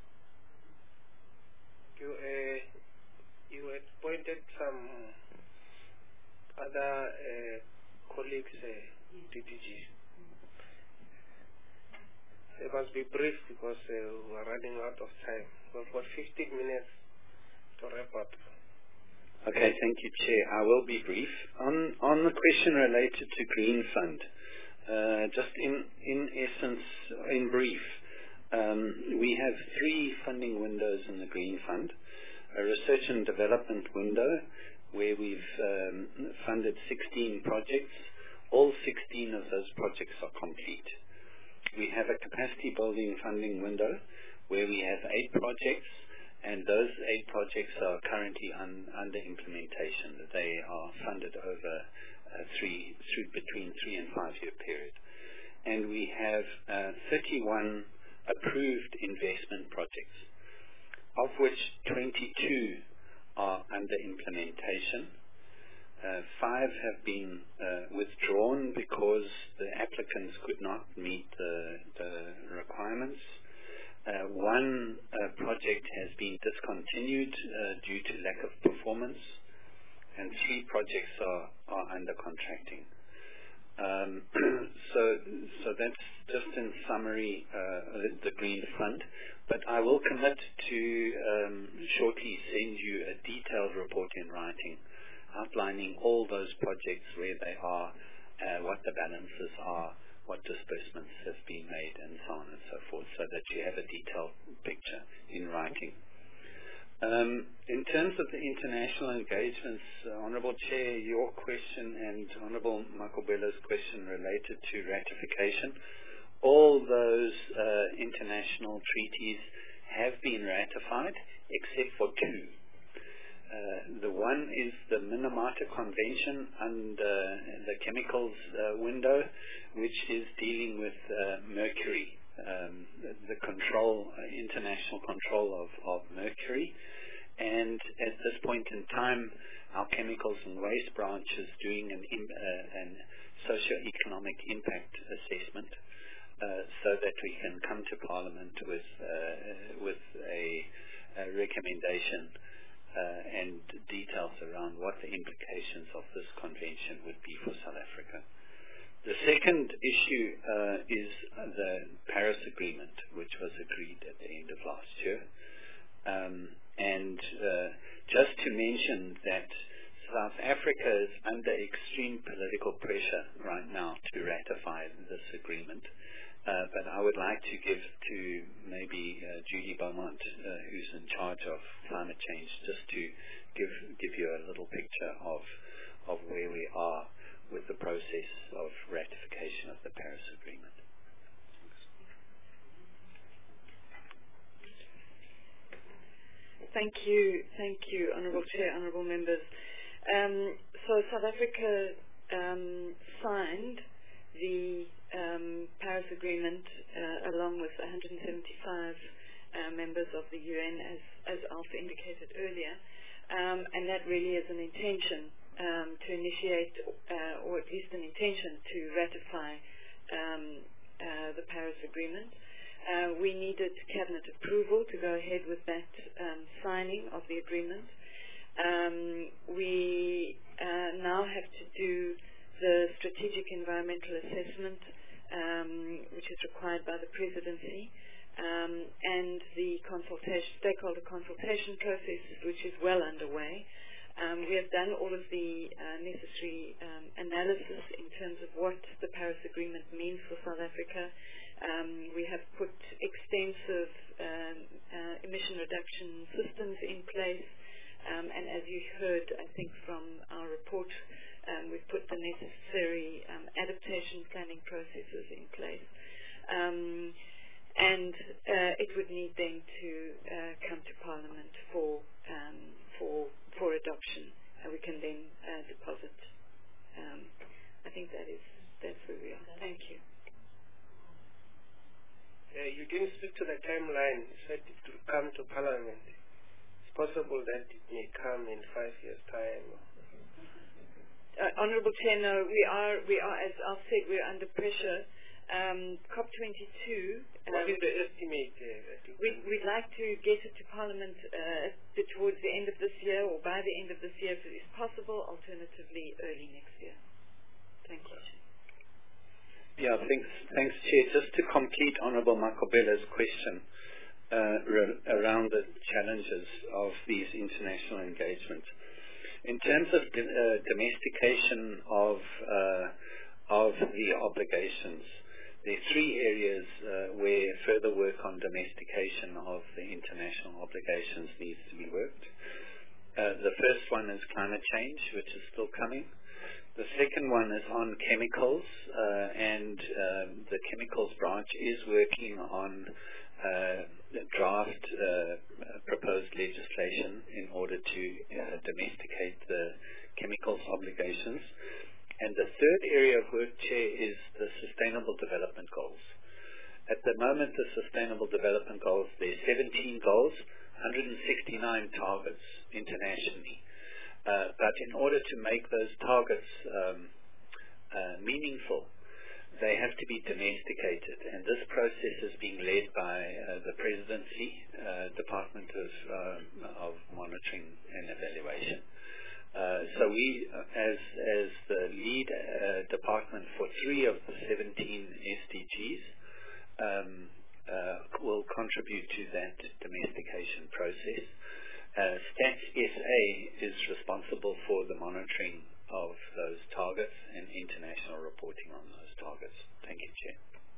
You, uh, you had pointed some other uh, colleagues, uh, D D Gs. They must be brief because uh, we are running out of time. We've got fifteen minutes to wrap up. Okay, thank you, Chair. I will be brief. On on the question related to Green Fund, uh, just in, in essence, in brief, um, we have three funding windows in the Green Fund. A research and development window where we've um, funded sixteen projects. All sixteen of those projects are complete. We have a capacity building funding window where we have eight projects, and those eight projects are currently un, under implementation. They are funded over a three, through between three and five year period. And we have uh, thirty-one approved investment projects, of which twenty-two are under implementation. Uh, five have been uh, withdrawn because the applicants could not meet the, the requirements. Uh, one uh, project has been discontinued uh, due to lack of performance, and three projects are, are under contracting. Um, so, so that's just in summary uh, the Green Fund. But I will commit to um, shortly send you a detailed report in writing, outlining all those projects, where they are, uh, what the balances are, what disbursements have been made, and so on and so forth, so that you have a detailed picture in writing. Um, in terms of the international engagements, uh, Honourable Chair, your question and Honourable Makobella's question related to ratification, all those uh, international treaties have been ratified except for two. Uh, the one is the Minamata Convention under the chemicals uh, window, which is dealing with uh, mercury, um, the control, uh, international control of, of mercury. And at this point in time, our chemicals and waste branch is doing an, im- uh, an socio-economic impact assessment uh, so that we can come to Parliament with, uh, with a, a recommendation Uh, and details around what the implications of this convention would be for South Africa. The second issue uh, is the Paris Agreement, which was agreed at the end of last year. Um, and uh, just to mention that South Africa is under extreme political pressure right now to ratify this agreement. Uh, but I would like to give to maybe uh, Judy Beaumont, uh, who's in charge of climate change, just to give give you a little picture of of where we are with the process of ratification of the Paris Agreement. Thank you, thank you, Honourable Chair, Honourable Members. Um, so South Africa um, signed the um, Paris Agreement uh, along with one hundred seventy-five uh, members of the U N, as, as Alf indicated earlier, um, and that really is an intention um, to initiate, uh, or at least an intention to ratify um, uh, the Paris Agreement. Uh, we needed cabinet approval to go ahead with that um, signing of the agreement. Um, we uh, now have to do the strategic environmental assessment, um, which is required by the presidency, um, and the consultation, stakeholder consultation process, which is well underway. Um, we have done all of the uh, necessary um, analysis in terms of what the Paris Agreement means for South Africa. Um, we have put extensive um, uh, emission reduction systems in place, um, and as you heard, I think, from our report, Um, we've put the necessary um, adaptation planning processes in place. Um, and uh, it would need then to uh, come to Parliament for um, for for adoption. And we can then uh, deposit. Um, I think that is that's where we are. Thank you. Uh, you didn't speak to the timeline. You said it will come to Parliament. It's possible that it may come in five years' time. Uh, Honourable Chair, no, we are, we are, as I've said, we're under pressure. Um, COP twenty-two. Um, what is the estimate? Uh, that you we, we'd like to get it to Parliament uh, towards the end of this year, or by the end of this year, if it is possible. Alternatively, early next year. Thank you. Yeah, thanks, thanks, Chair. Just to complete Honourable Makobella's question uh, re- around the challenges of these international engagements. In terms of d- uh, domestication of uh, of the obligations, there are three areas uh, where further work on domestication of the international obligations needs to be worked. Uh, the first one is climate change, which is still coming. The second one is on chemicals, uh, and um, the chemicals branch is working on uh, draft uh, proposed legislation in order to uh, domesticate the chemicals obligations. And the third area of work, Chair, is the Sustainable Development Goals. At the moment, the Sustainable Development Goals, there are seventeen goals, one hundred sixty-nine targets internationally. Uh, but in order to make those targets um, uh, meaningful, they have to be domesticated, and this process is being led by uh, the Presidency, uh, Department of, um, of Monitoring and Evaluation. Uh, so we, uh, as as the lead uh, department for three of the seventeen S D Gs, um, uh, will contribute to that domestication process. Uh, Stats S A is responsible for the monitoring of those targets and international reporting on those targets. Thank you, Chair.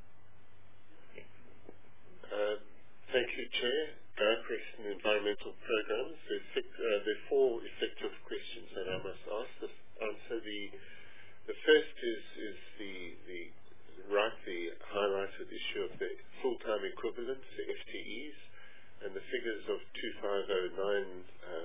Uh, thank you, Chair. Guy Preston, Environmental Programs. There's six, uh, there are four effective questions that I must ask. The answer. The the first is is the the rightly highlighted issue of the full-time equivalents, the F T Es, and the figures of two thousand five hundred nine uh,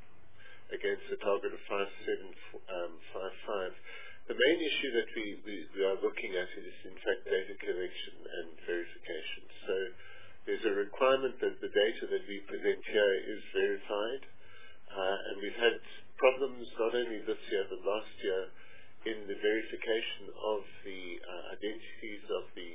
against the target of five seven five five. The main issue that we, we, we are looking at is, in fact, data collection and verification. So there's a requirement that the data that we present here is verified, uh, and we've had problems not only this year but last year in the verification of the uh, identities of the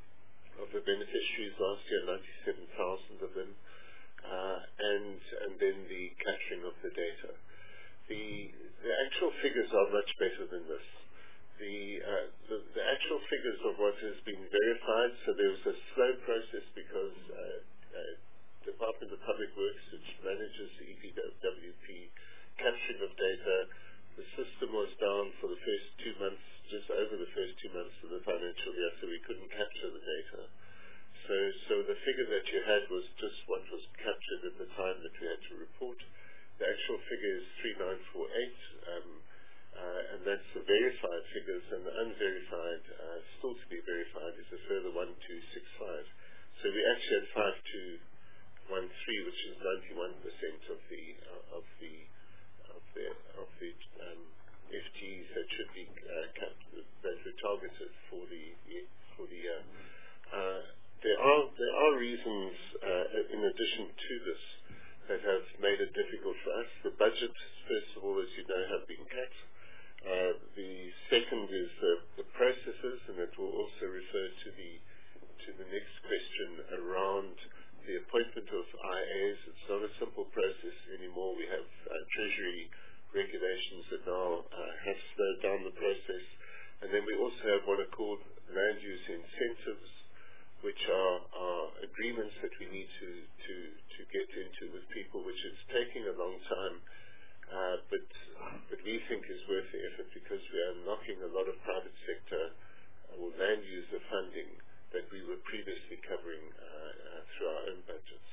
of the beneficiaries. Last year, ninety-seven thousand of them, uh, and and then the capturing of the data. The the actual figures are much better than this. The, uh, the the actual figures of what has been verified. So there was a slow process because uh, uh, Department of Public Works, which manages the E P W P capturing of data, the system was down for the first two months, just over the first two months of the financial year, so we couldn't capture the data. So so the figure that you had was just what was captured at the time that we had to report. The actual figure is three nine four eight. Um, Uh, and that's the verified figures, and the unverified, uh, still to be verified, is a further one two six five. So we actually had five two one three, which is ninety-one percent of the uh, of the of the of the um, F Ts that should be uh, capped, that were targeted for the for the year. Uh, there are there are reasons uh, in addition to this that have made it difficult for us. The budgets, first of all, as you know, have been cut. Uh, the second is uh, the processes, and it will also refer to the to the next question around the appointment of I As. It's not a simple process anymore. We have uh, Treasury regulations that now uh, have slowed down the process, and then we also have what are called land use incentives, which are, are agreements that we need to, to, to get into with people, which is taking a long time. Uh, but but we think is worth the effort because we are unlocking a lot of private sector uh, or land user funding that we were previously covering uh, uh, through our own budgets.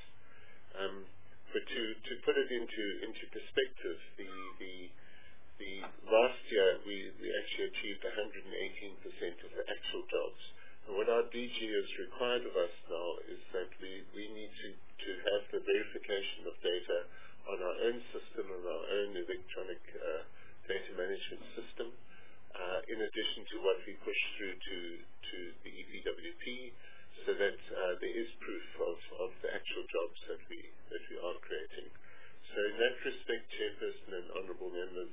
Um, but to, to put it into into perspective, the the the last year we, we actually achieved one hundred eighteen percent of the actual jobs. And what our D G has required of us now is that we, we need to, to have the verification of data on our own system, on our own electronic uh, data management system, uh, in addition to what we push through to, to the E P W P, so that uh, there is proof of, of the actual jobs that we that we are creating. So in that respect, Chairperson and Honourable Members,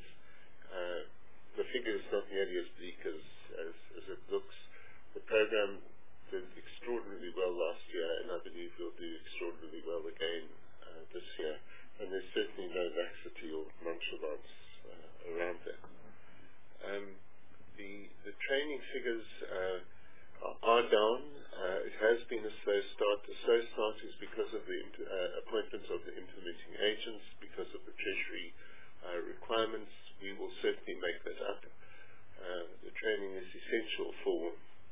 uh, the figure is not nearly as bleak as, as, as it looks. The program did extraordinarily well last year, and I believe we'll do extraordinarily well again uh, this year. And there's certainly no laxity or nonchalance uh, around that. Um, the the training figures uh, are, are down. Uh, it has been a slow start. The slow start is because of the uh, appointment of the implementing agents, because of the Treasury uh, requirements. We will certainly make that up. Uh, the training is essential for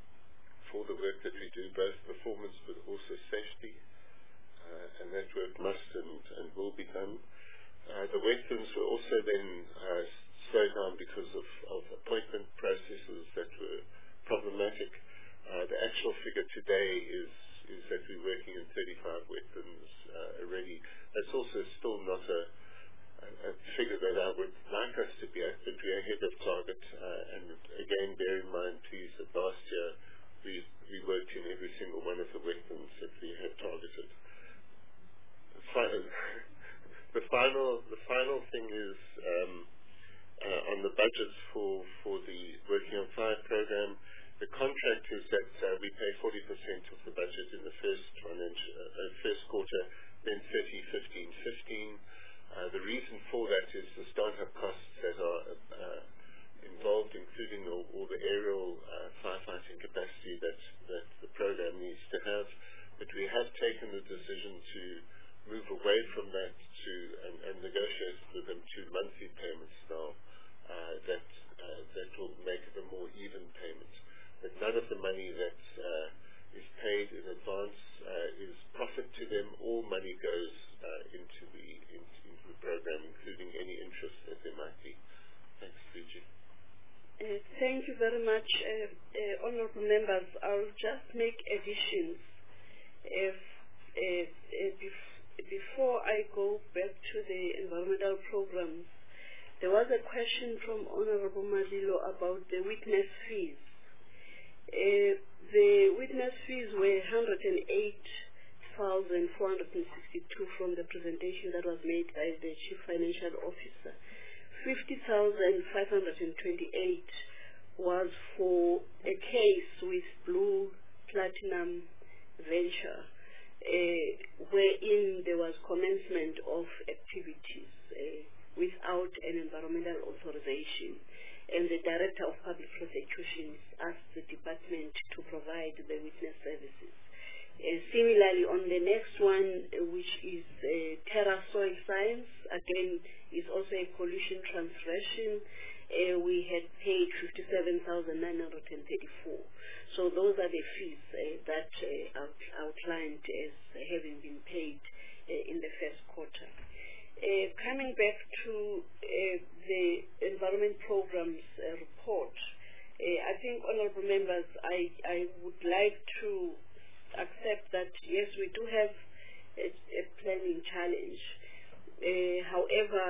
for the work that we do, both performance but also safety. Uh, and that work must and, and will be done. Uh, the wetlands were also then uh, slowed down because of, of appointment processes that were problematic. Uh, the actual figure today is, is that we're working in thirty-five wetlands uh, already. That's also still not a, a, a figure that I would like us to be at, but we're ahead of target. Uh, and again, bear in mind, please, that last year we, we worked in every single one of the wetlands that we had targeted. The final, the final thing is um, budgets for, for the Working on Fire program. The contract is that uh, we pay forty percent of the budget in the first financial, uh, first quarter, then thirty, fifteen, fifteen. Uh, the reason for that is the startup costs that are uh, involved, including all, all the aerial uh, firefighting capacity that, that the program needs to have. But we have taken the decision to move away from that to and, and negotiate with them to monthly payments now. Uh, that uh, that will make it a more even payment. But none of the money that uh, is paid in advance uh, is profit to them. All money goes uh, into the into, into the program, including any interest that there might be. Thanks, Fiji. Uh, thank you very much, uh, uh, honourable members. I'll just make additions. If, uh, uh, bef- before I go back to the environmental programs, there was a question from Honourable Madilo about the witness fees. Uh, the witness fees were one hundred eight thousand four hundred sixty-two from the presentation that was made by the Chief Financial Officer. fifty thousand five hundred twenty-eight was for a case with Blue Platinum Venture, uh, wherein there was commencement of activities uh, without an environmental authorization. And the Director of Public Prosecutions asked the department to provide the witness services. Uh, similarly, on the next one, uh, which is uh, Terra Soil Science, again, is also a pollution transgression. Uh, we had paid fifty-seven thousand nine hundred thirty-four. So those are the fees uh, that uh, out- outlined as having been paid uh, in the first quarter. Uh, coming back to uh, the environment programs uh, report, uh, I think, honourable members, I, I would like to accept that, yes, we do have a, a planning challenge. Uh, however,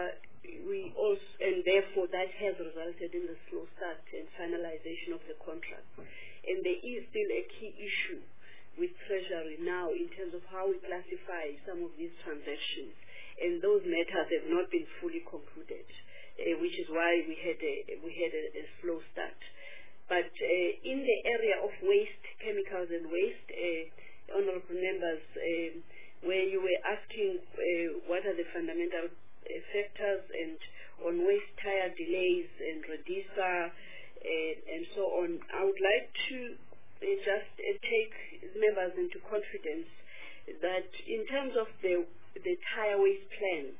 we also, and therefore that has resulted in the slow start and finalization of the contract. And there is still a key issue with Treasury now in terms of how we classify some of these transactions. And those matters have not been fully concluded, uh, which is why we had a, we had a, a slow start. But uh, in the area of waste, chemicals and waste, uh, honourable members, uh, where you were asking uh, what are the fundamental uh, factors, and on waste tire delays and Redisa uh, and so on, I would like to uh, just uh, take members into confidence that in terms of the the tire waste plan,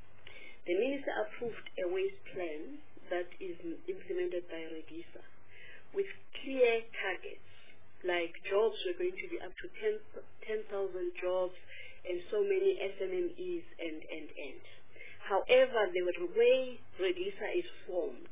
the Minister approved a waste plan that is implemented by Redisa with clear targets, like jobs were going to be up to ten thousand jobs and so many S M M Es and, and, and. However, the way Redisa is formed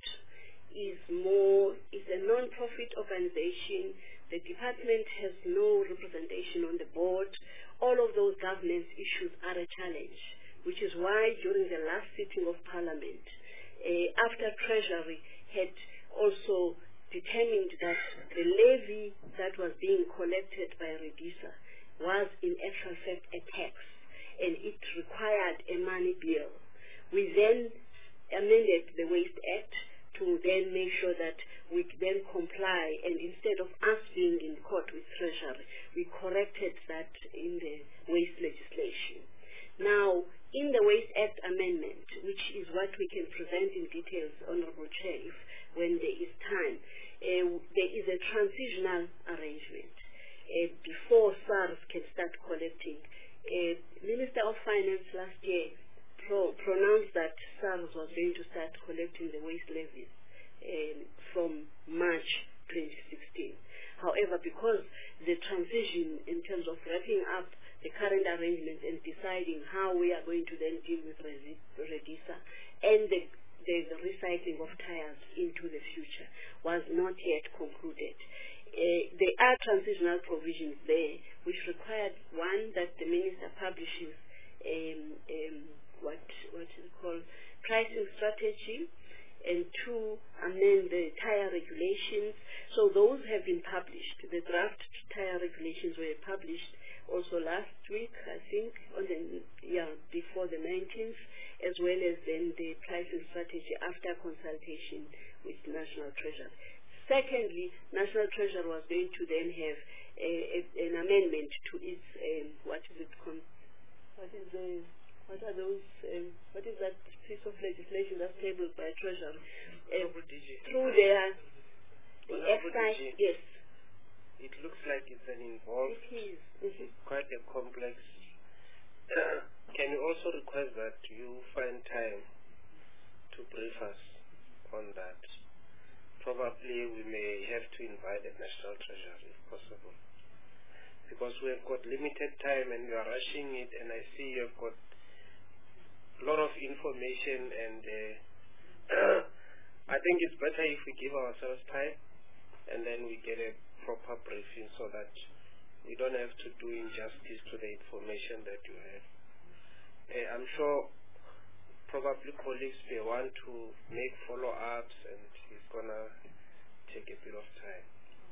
is more, is a non-profit organization. The department has no representation on the board. All of those governance issues are a challenge, which is why during the last sitting of Parliament, uh, after Treasury had also determined that the levy that was being collected by Redisa was in actual fact a tax, and it required a money bill. We then amended the Waste Act to then make sure that we then comply, and instead of us being in court with Treasury, we corrected that in the waste legislation. Now, in the Waste Act amendment, which is what we can present in details, Honourable Chair, if, when there is time, uh, there is a transitional arrangement uh, before SARS can start collecting. Uh, Minister of Finance last year pro- pronounced that SARS was going to start collecting the waste levies Um, from March twenty sixteen. However, because the transition in terms of wrapping up the current arrangements and deciding how we are going to then deal with Redisa and the, the, the recycling of tires into the future was not yet concluded. Uh, there are transitional provisions there which required, one, that the Minister publishes um, um, what, what is called pricing strategy, and two, amend the tire regulations. So those have been published. The draft tire regulations were published also last week, I think, on the, yeah, before the nineteenth, as well as then the pricing strategy after consultation with National Treasury. Secondly, National Treasury was going to then have a, a, an amendment to its, um, what is it called? What is the, what are those, um, what is that piece of legislation that's tabled by Treasury? Uh, through their, the excise, yes. It looks like it's an involved, it is. Mm-hmm. quite a complex. Can you also request that you find time to brief us on that? Probably we may have to invite the National Treasury if possible, because we have got limited time and we are rushing it, and I see you have got a lot of information, and uh, I think it's better if we give ourselves time and then we get a proper briefing so that we don't have to do injustice to the information that you have. Uh, I'm sure probably colleagues may want to make follow-ups, and it's going to take a bit of time.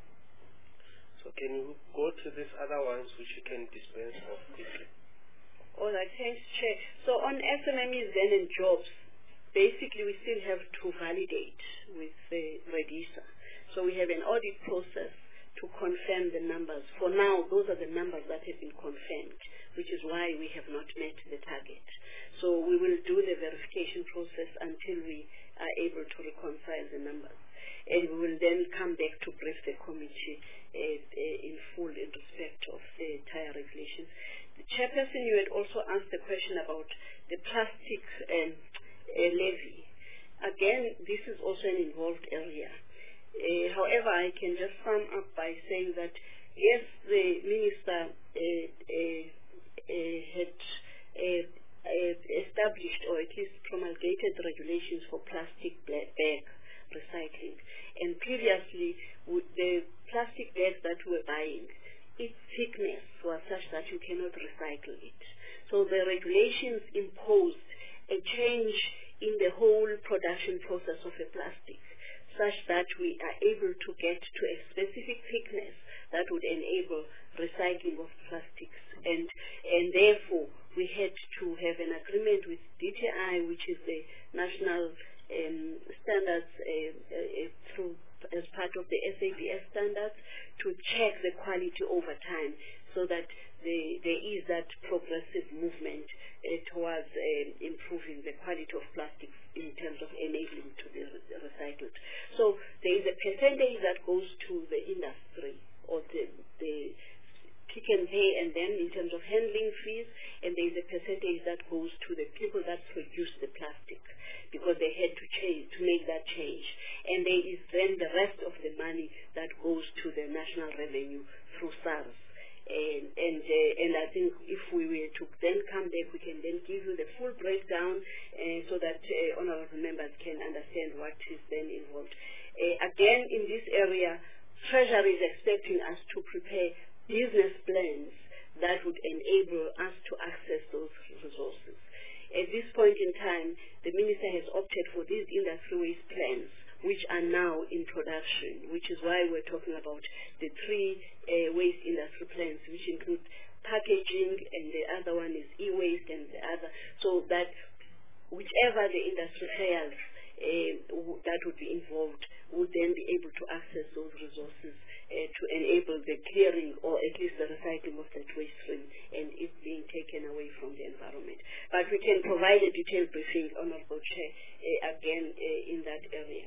So can you go to these other ones which you can dispense of quickly? All right, thanks, Chair. So on S M M Es then and jobs, basically we still have to validate with the Redisa. So we have an audit process to confirm the numbers. For now, those are the numbers that have been confirmed, which is why we have not met the target. So we will do the verification process until we are able to reconcile the numbers. And we will then come back to brief the committee uh, uh, in full in respect of the tire regulations. The chairperson, you had also asked the question about the plastic um, uh, levy. Again, this is also an involved area. Uh, however, I can just sum up by saying that, yes, the minister uh, uh, uh, had uh, uh, established or at least promulgated regulations for plastic bag recycling. And previously, with the plastic bags that we were buying, its thickness was such that you cannot recycle it. So the regulations imposed a change in the whole production process of a plastic, such that we are able to get to a specific thickness that would enable recycling of plastics. And, and therefore, we had to have an agreement with D T I, which is the national um, standards uh, uh, through as part of the S A B S standards, to check the quality over time so that the, there is that progressive movement uh, towards uh, improving the quality of plastics in terms of enabling to be re recycled. So there is a percentage that goes to the industry or the, the pick and pay, and then in terms of handling fees, and there is a percentage that goes to the people that produce the plastic, because they had to change, to make that change. And there is then the rest of the money that goes to the national revenue through SARS. And and, uh, and I think if we were to then come back, we can then give you the full breakdown uh, so that uh, honorable members can understand what is then involved. Uh, again, in this area, Treasury is expecting us to prepare business plans that would enable us to access those resources. At this point in time, the minister has opted for these industry waste plans, which are now in production, which is why we're talking about the three uh, waste industry plans, which include packaging, and the other one is e-waste, and the other, so that whichever the industry fails uh, that would be involved would then be able to access those resources Uh, to enable the clearing or at least the recycling of that waste stream and it being taken away from the environment. But we can provide a detailed briefing, Honorable Chair, uh, again uh, in that area.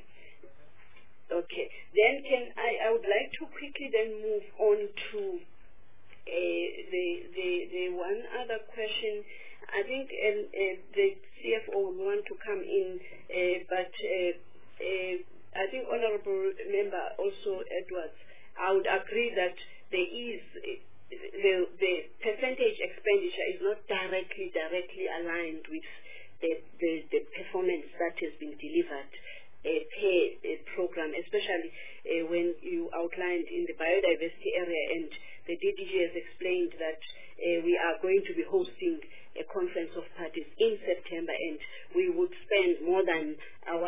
Okay. Then can I, I would like to quickly then move on to uh, the, the, the one other question. I think um, uh, the C F O would want to come in, uh, but uh, uh, I think Honorable Member also Edwards, I would agree that there is the, the percentage expenditure is not directly directly aligned with the, the, the performance that has been delivered uh, per uh, program, especially uh, when you outlined in the biodiversity area, and the D D G has explained that uh, we are going to be hosting a conference of parties in September, and we would spend more than our normal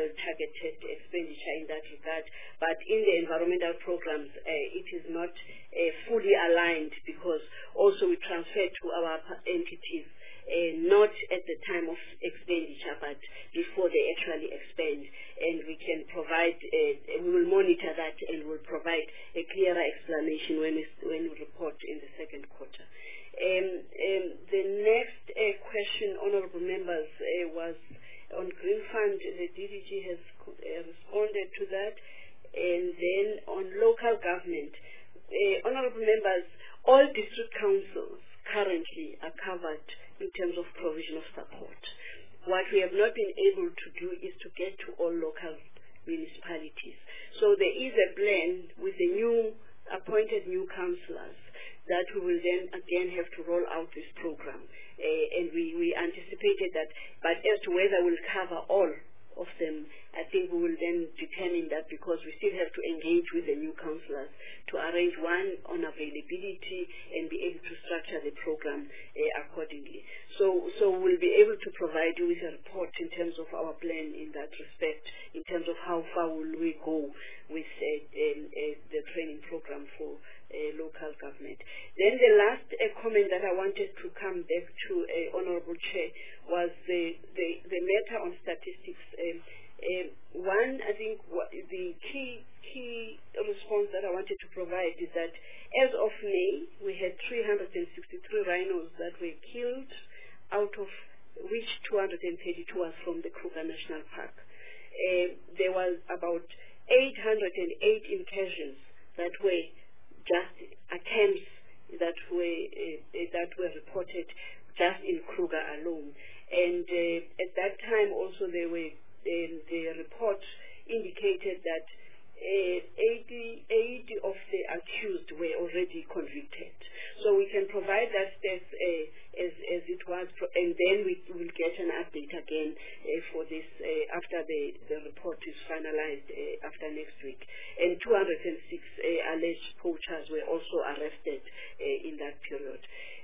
targeted expenditure in that regard. But in the environmental programs, uh, it is not uh, fully aligned because also we transfer to our entities uh, not at the time of expenditure, but before they actually expend. And we can provide, uh, we will monitor that and will provide a clearer explanation when we, when we report in the second quarter. Um, um, the next uh, question, honourable members, uh, was on Green Fund. The D D G has uh, responded to that. And then on local government, uh, honourable members, all district councils currently are covered in terms of provision of support. What we have not been able to do is to get to all local municipalities. So there is a plan with the new appointed new councillors that we will then again have to roll out this program. Uh, and we, we anticipated that, but as to whether we'll cover all of them, I think we will then determine that because we still have to engage with the new councillors to arrange one on availability and be able to structure the program uh, accordingly. So, so we'll be able to provide you with a report in terms of our plan in that respect, in terms of how far will we go with uh, um, uh, the training program for uh, local government. Then the last uh, comment that I wanted to come back to, uh, Honourable Chair, was the, the, the matter on statistics. Um, um, one, I think w- the key key response that I wanted to provide is that as of May, we had three hundred sixty-three rhinos that were killed, out of which two hundred thirty-two was from the Kruger National Park. Uh, there was about eight hundred eight incursions that were just attempts that were uh, that were reported just in Kruger alone. And uh, at that time also they were, uh, the report indicated that uh, eighty, eighty of the accused were already convicted. So we can provide that as, uh, as, as it was, pro- and then we will get an update again uh, for this uh, after the, the report is finalized uh, after next week. And two hundred six uh, alleged poachers were also arrested uh, in that period.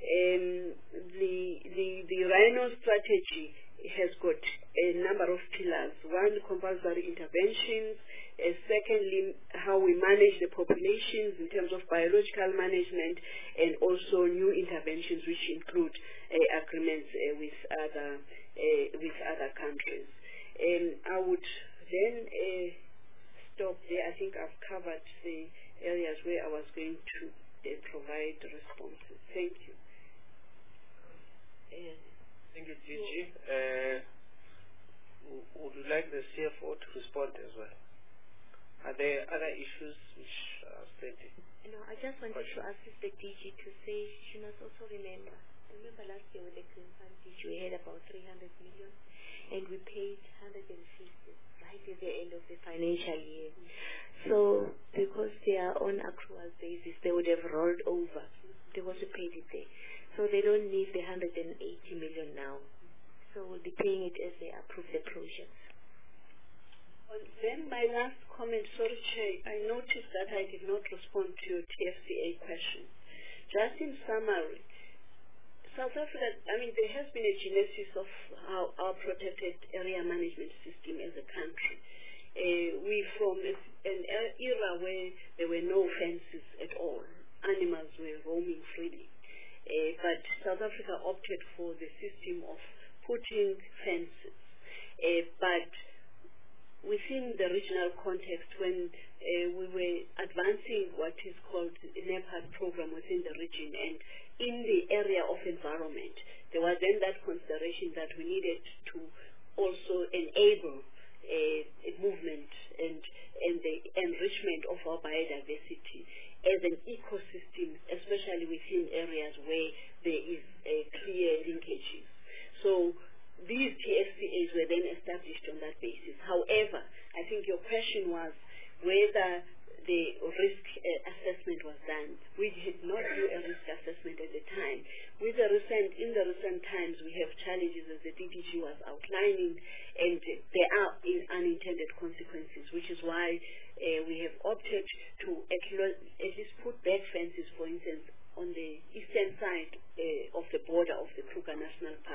Um, the, the, the rhino strategy has got a number of pillars. One, compulsory interventions. Uh, secondly, how we manage the populations in terms of biological management, and also new interventions which include uh, agreements uh, with other uh, with other countries. Um, I would then uh, stop there. I think I've covered the areas where I was going to uh, provide responses. Thank you. Uh, Thank you, D G. Uh, w- would you like the C F O to respond as well? Are there other issues which are stated? No, I just wanted to assist the D G to say she must also remember. Remember last year with the Green Fund D G we had about three hundred million and we paid one hundred fifty right at the end of the financial year. So because they are on accrual basis, they would have rolled over. They also paid it there. So they don't need the one hundred eighty million now. So we'll be paying it as they approve the projects. Well, then my last comment, sorry Chair, I noticed that I did not respond to your T F C A question. Just in summary, South Africa, I mean, there has been a genesis of our, our protected area management system as a country. Uh, we from an era where there were no fences at all. Animals were roaming freely. Uh, but South Africa opted for the system of putting fences. Uh, but within the regional context, when uh, we were advancing what is called the NEPAD program within the region, and in the area of environment, there was then that consideration that we needed to also enable uh, a movement and, and the enrichment of our biodiversity as an ecosystem, especially within areas where there is uh, clear linkages. So these T F C As were then established on that basis. However, I think your question was whether the risk uh, assessment was done. We did not do a risk assessment at the time. With the recent, in the recent times, we have challenges as the D D G was outlining, and there are in unintended consequences, which is why uh, we have opted to at, lo- at least put back fences, for instance, on the eastern side uh, of the border of the Kruger National Park,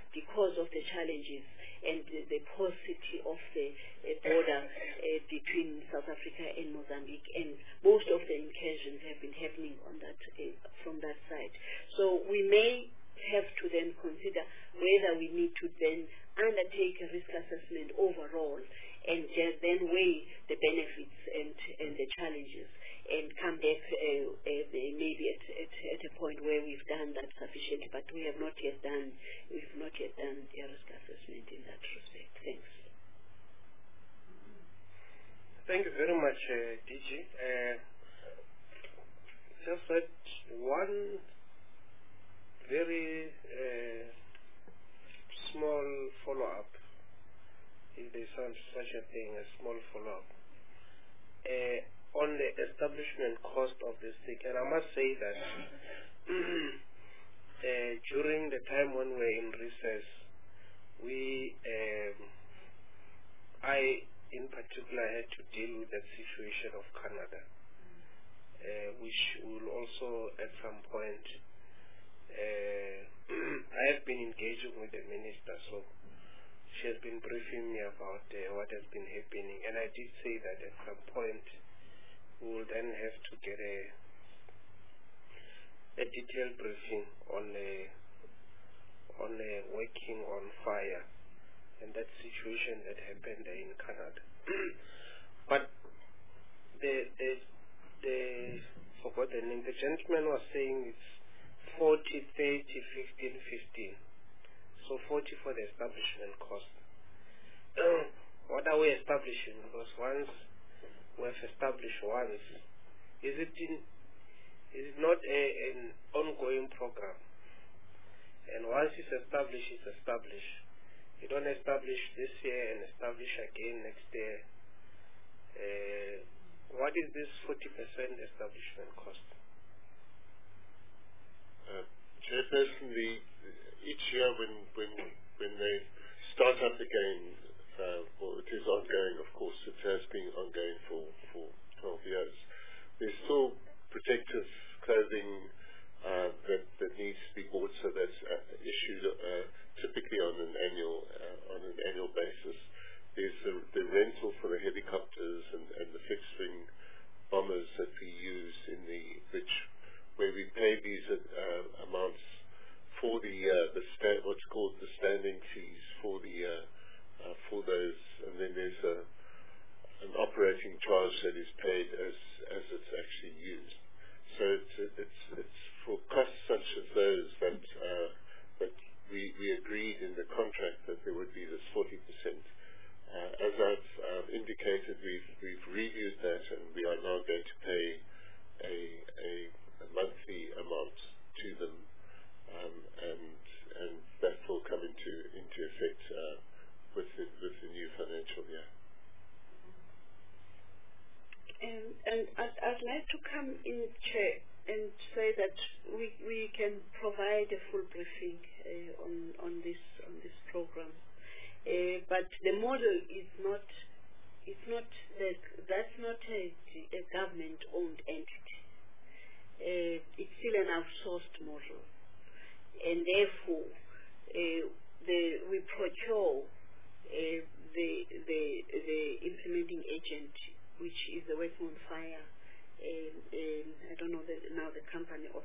because of the challenges and the, the paucity of the uh, border uh, between South Africa and Mozambique, and most of the incursions have been happening on that uh, from that side. So we may have to then consider whether we need to then undertake a risk assessment overall and just then weigh the benefits and, and the challenges and come back uh, uh, maybe at, at, at a point where we've done that sufficiently, but we have not yet done we've not yet done a risk assessment in that respect. Thanks. Thank you very much, uh, D G. Uh, just that one very uh, small follow-up, if there's such a thing, a small follow-up. Uh, on the establishment cost of this thing, and I must say that uh, during the time when we were in recess, we, um, I in particular had to deal with the situation of Canada, uh, which will also at some point, uh, I have been engaging with the minister, so she has been briefing me about uh, what has been happening, and I did say that at some point we will then have to get a a detailed briefing on a on a working on fire and that situation that happened there in Canada. But the the the forgot the name. The gentleman was saying it's forty, thirty, fifteen, fifteen. So forty for the establishment cost. What are we establishing? Because once we have established once, is it in, is it not a, an ongoing program? And once it's established, it's established. You don't establish this year and establish again next year. Uh, what is this forty percent establishment cost? Uh, Chairperson, the, each year when, when, when they start up again, Uh, well, it is ongoing, of course. It has been ongoing for, for twelve years. There's still protective clothing uh, that, that needs to be bought, so that's uh, issued uh, typically on an annual uh, on an annual basis. There's the, the rental for the helicopters and, and the fixed-wing bombers that we use in the which where we pay these uh, amounts for the uh, the sta- what's called the standing fees for the uh, Uh, for those, and then there's a, an operating charge that is paid as as it's actually used. So it's it's it's for costs such as those that uh, that we, we agreed in the contract that there would be this forty percent. Uh, as I've uh, indicated, we've we've reviewed that, and we are now going to pay a a, a monthly amount to them, um, and and that will come into into effect. Uh, With the, with the new financial year. And, and I'd, I'd like to come in, Chair, and say that we, we can provide a full briefing uh, on, on this on this program. Uh, but the model is not it's not that that's not a, a government-owned entity. Uh, it's still an outsourced model, and therefore uh, the we procure. Uh, the the the implementing agent, which is the Working on Fire, um, um, I don't know the, now the company of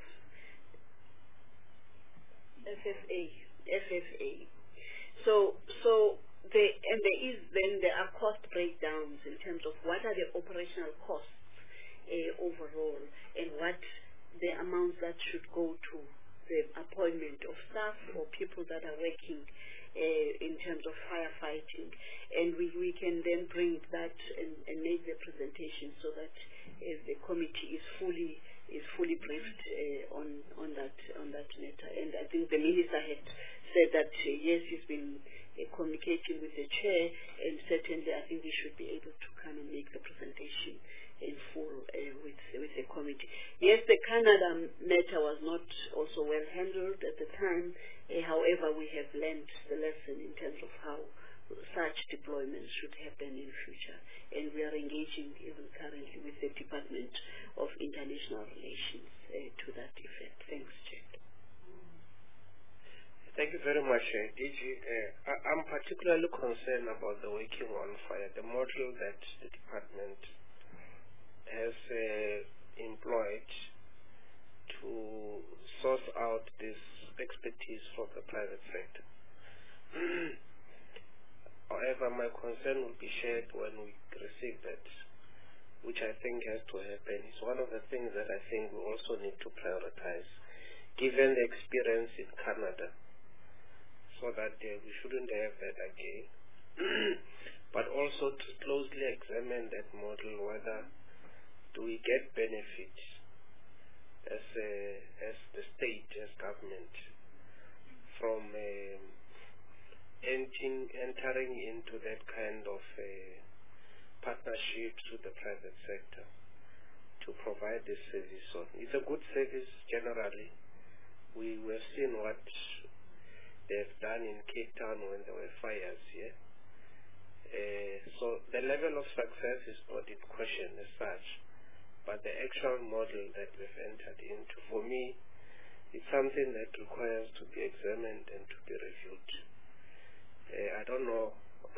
F F A, F F A. So so the and there is then there are cost breakdowns in terms of what are the operational costs uh, overall, and what the amounts that should go to the appointment of staff or people that are working. Uh, in terms of firefighting, and we, we can then bring that and, and make the presentation so that uh, the committee is fully is fully briefed uh, on on that on that matter. And I think the minister had said that uh, yes, he's been uh, communicating with the chair, and certainly I think we should be able to come and make the presentation in full uh, with with the committee. Yes, the Canada matter was not also well handled at the time. Uh, however, we have learned the lesson in terms of how such deployments should happen in future, and we are engaging even currently with the Department of International Relations uh, to that effect. Thanks, Chair. Thank you very much, uh, D G. Uh, I, I'm particularly concerned about the working on fire, the model that the department has uh, employed to source out this expertise from the private sector. However, my concern will be shared when we receive that, which I think has to happen. It's one of the things that I think we also need to prioritize, given the experience in Canada, so that uh, we shouldn't have that again. But also to closely examine that model, whether do we get benefits as a, as the state, as government, from um, entering, entering into that kind of uh, partnerships with the private sector to provide this service. So it's a good service generally. We have seen what they've done in Cape Town when there were fires here. Uh, so the level of success is not in question as such, but the actual model that we've entered into, for me, it's something that requires to be examined and to be reviewed. Uh, I don't know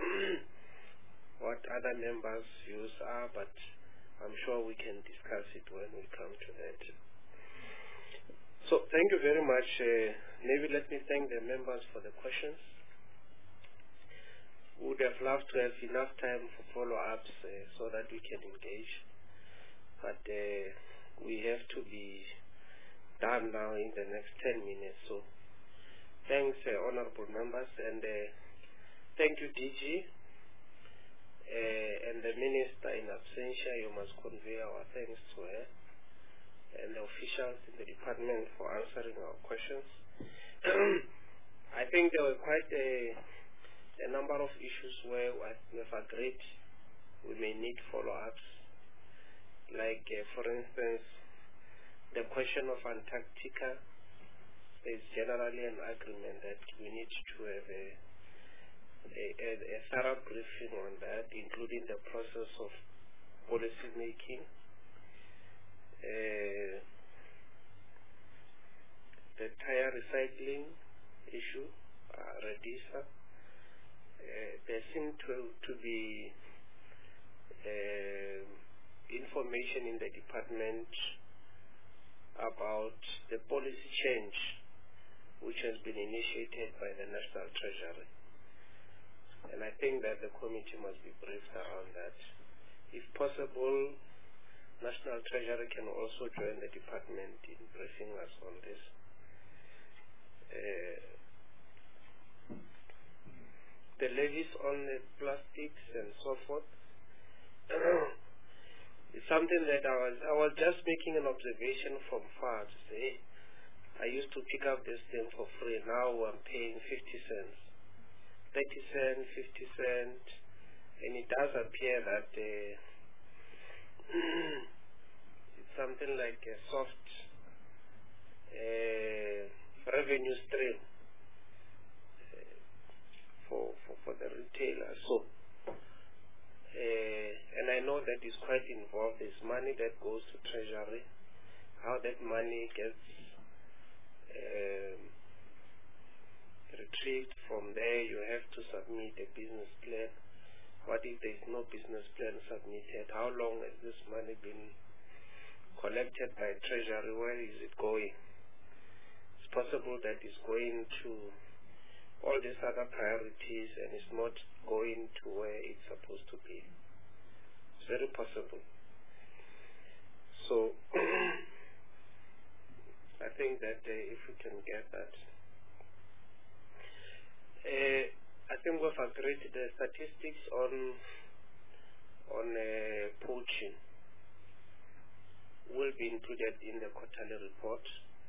what other members' views are, but I'm sure we can discuss it when we come to that. So thank you very much. Uh, maybe let me thank the members for the questions. We would have loved to have enough time for follow-ups uh, so that we can engage. But uh, we have to be done now in the next ten minutes. So thanks, uh, honorable members, and uh, thank you, D G. Uh, and the minister in absentia, you must convey our thanks to her and the officials in the department for answering our questions. I think there were quite a, a number of issues where we have agreed we may need follow-ups. Like, uh, for instance, the question of Antarctica, there is generally an agreement that we need to have a, a, a, a thorough briefing on that, including the process of policy making. Uh, the tire recycling issue, uh, Redisa, uh, there seem to, to be uh, information in the department about the policy change which has been initiated by the National Treasury. And I think that the committee must be briefed around that. If possible, National Treasury can also join the department in briefing us on this. Uh, the levies on the plastics and so forth. It's something that I was I was just making an observation from far to say, I used to pick up this thing for free. Now I'm paying fifty cents, thirty cents, fifty cents, and it does appear that uh, it's something like a soft uh, revenue stream uh, for, for for the retailer. So. Uh, and I know that is quite involved. There's money that goes to Treasury. How that money gets um, retrieved from there, you have to submit a business plan. What if there's no business plan submitted? How long has this money been collected by Treasury? Where is it going? It's possible that it's going to all these other priorities and it's not going to where it's supposed to be. It's very possible. So I think that uh, if we can get that. Uh, I think we've agreed the statistics on on uh, poaching will be included in the quarterly report.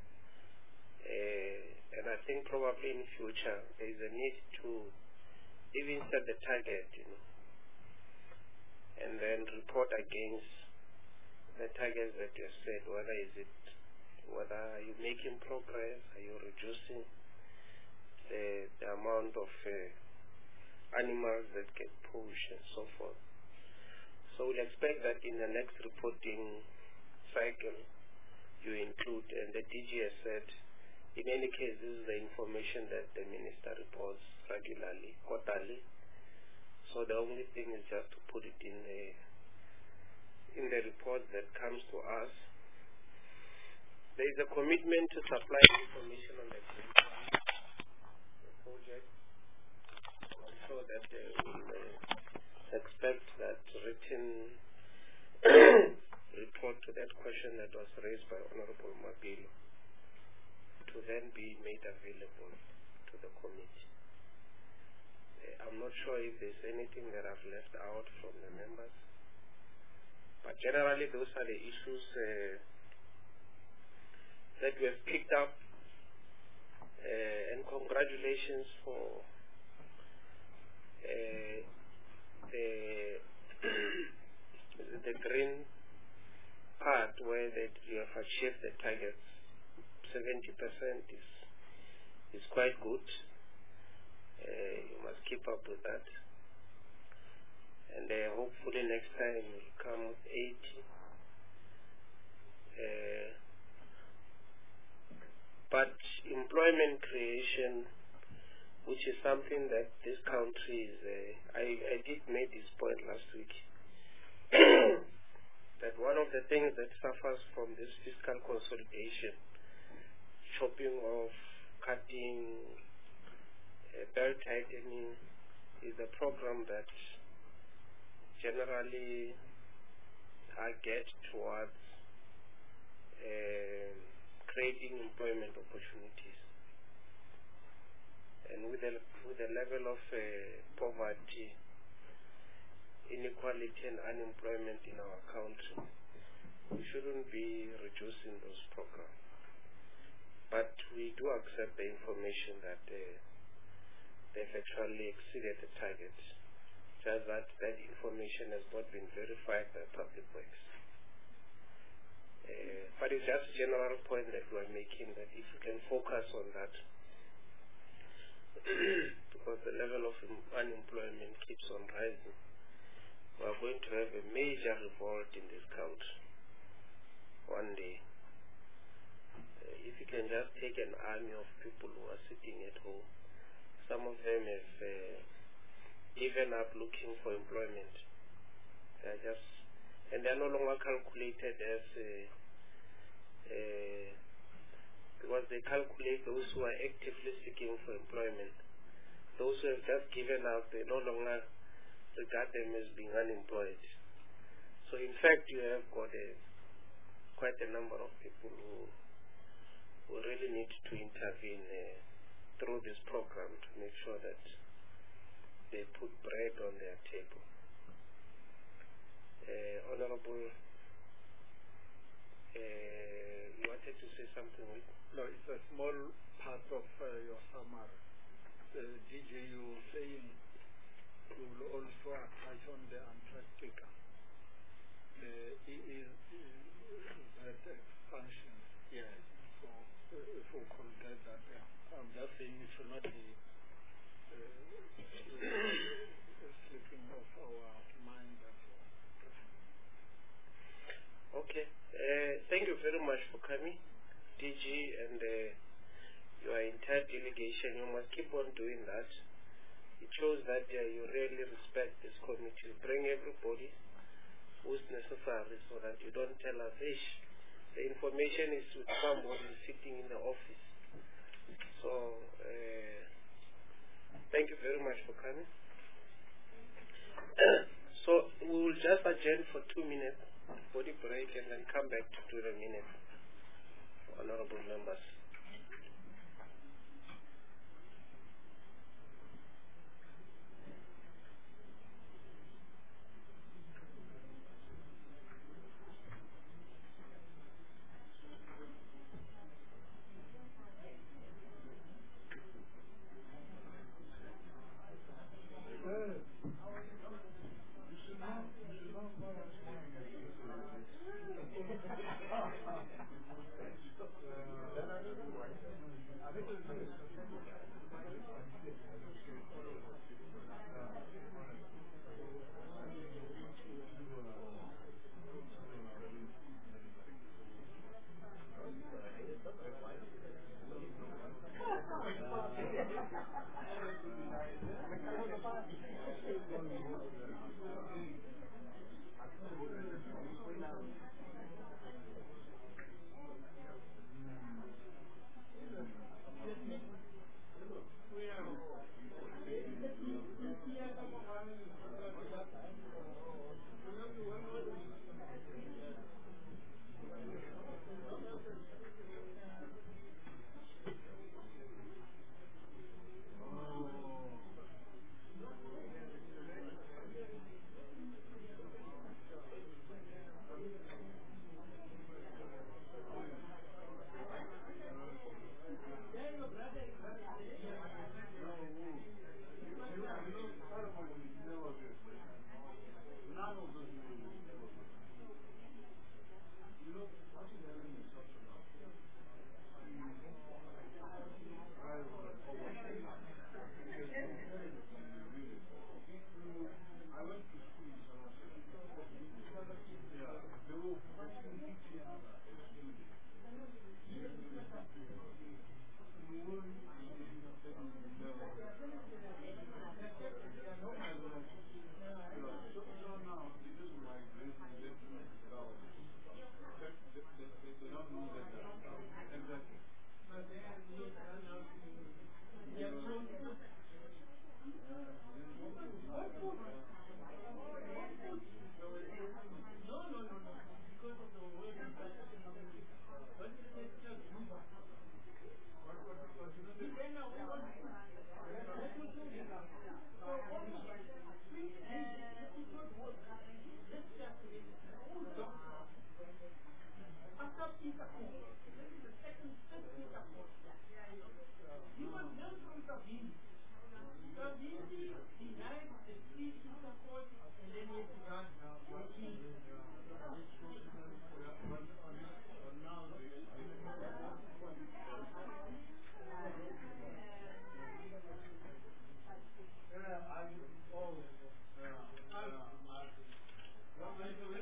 Uh, and I think probably in future there is a need to even set the target, you know, and then report against the targets that you have set. Whether is it, whether are you making progress, are you reducing the, the amount of uh, animals that get poached and so forth. So we'll expect that in the next reporting cycle you include, and the D G has said In any case, this is the information that the minister reports regularly, quarterly. So the only thing is just to put it in the in the report that comes to us. There is a commitment to supply information on the project. I'm sure that they will uh, expect that written report to that question that was raised by Honorable Mabilo to then be made available to the committee. Uh, I'm not sure if there's anything that I've left out from the members, but generally those are the issues uh, that we have picked up, uh, and congratulations for uh, the the green part where that you have achieved the targets. seventy percent is is quite good. Uh, you must keep up with that, and uh, hopefully next time you'll come with eighty. Uh, but employment creation, which is something that this country is, uh, I, I did make this point last week, that one of the things that suffers from this fiscal consolidation, chopping off, cutting, uh, belt tightening, is a program that generally I get towards uh, creating employment opportunities. And with the, with the level of uh, poverty, inequality and unemployment in our country, we shouldn't be reducing those programs. But we do accept the information that uh, they've actually exceeded the target. Just that that information has not been verified by Public Works. Uh, but it's just a general point that we are making, that if we can focus on that, because the level of unemployment keeps on rising, we are going to have a major revolt in this country one day. Uh, if you can just take an army of people who are sitting at home, some of them have uh, given up looking for employment. They are just, and they are no longer calculated as, uh, uh, because they calculate those who are actively seeking for employment. Those who have just given up, they no longer regard them as being unemployed. So in fact, you have got a, quite a number of people who, who really need to intervene uh, through this program to make sure that they put bread on their table. Uh, Honorable, uh, you wanted to say something? With? No, it's a small part of uh, your summary. Uh, D J, you were saying you will also touch on the Antarctica. Uh, is, is that expansion? Yes. So uh, if we could get that, yeah. I'm just saying it should not be uh, slipping off our mind. Okay. Uh, thank you very much for coming, D G, and uh, your entire delegation. You must keep on doing that. It shows that uh, you really respect this committee. You bring everybody who's necessary so that you don't tell us, ish, the information is with somebody sitting in the office. So, uh, thank you very much for coming. So, we will just adjourn for two minutes, body break, and then come back to do the minutes. Honorable members. Uh,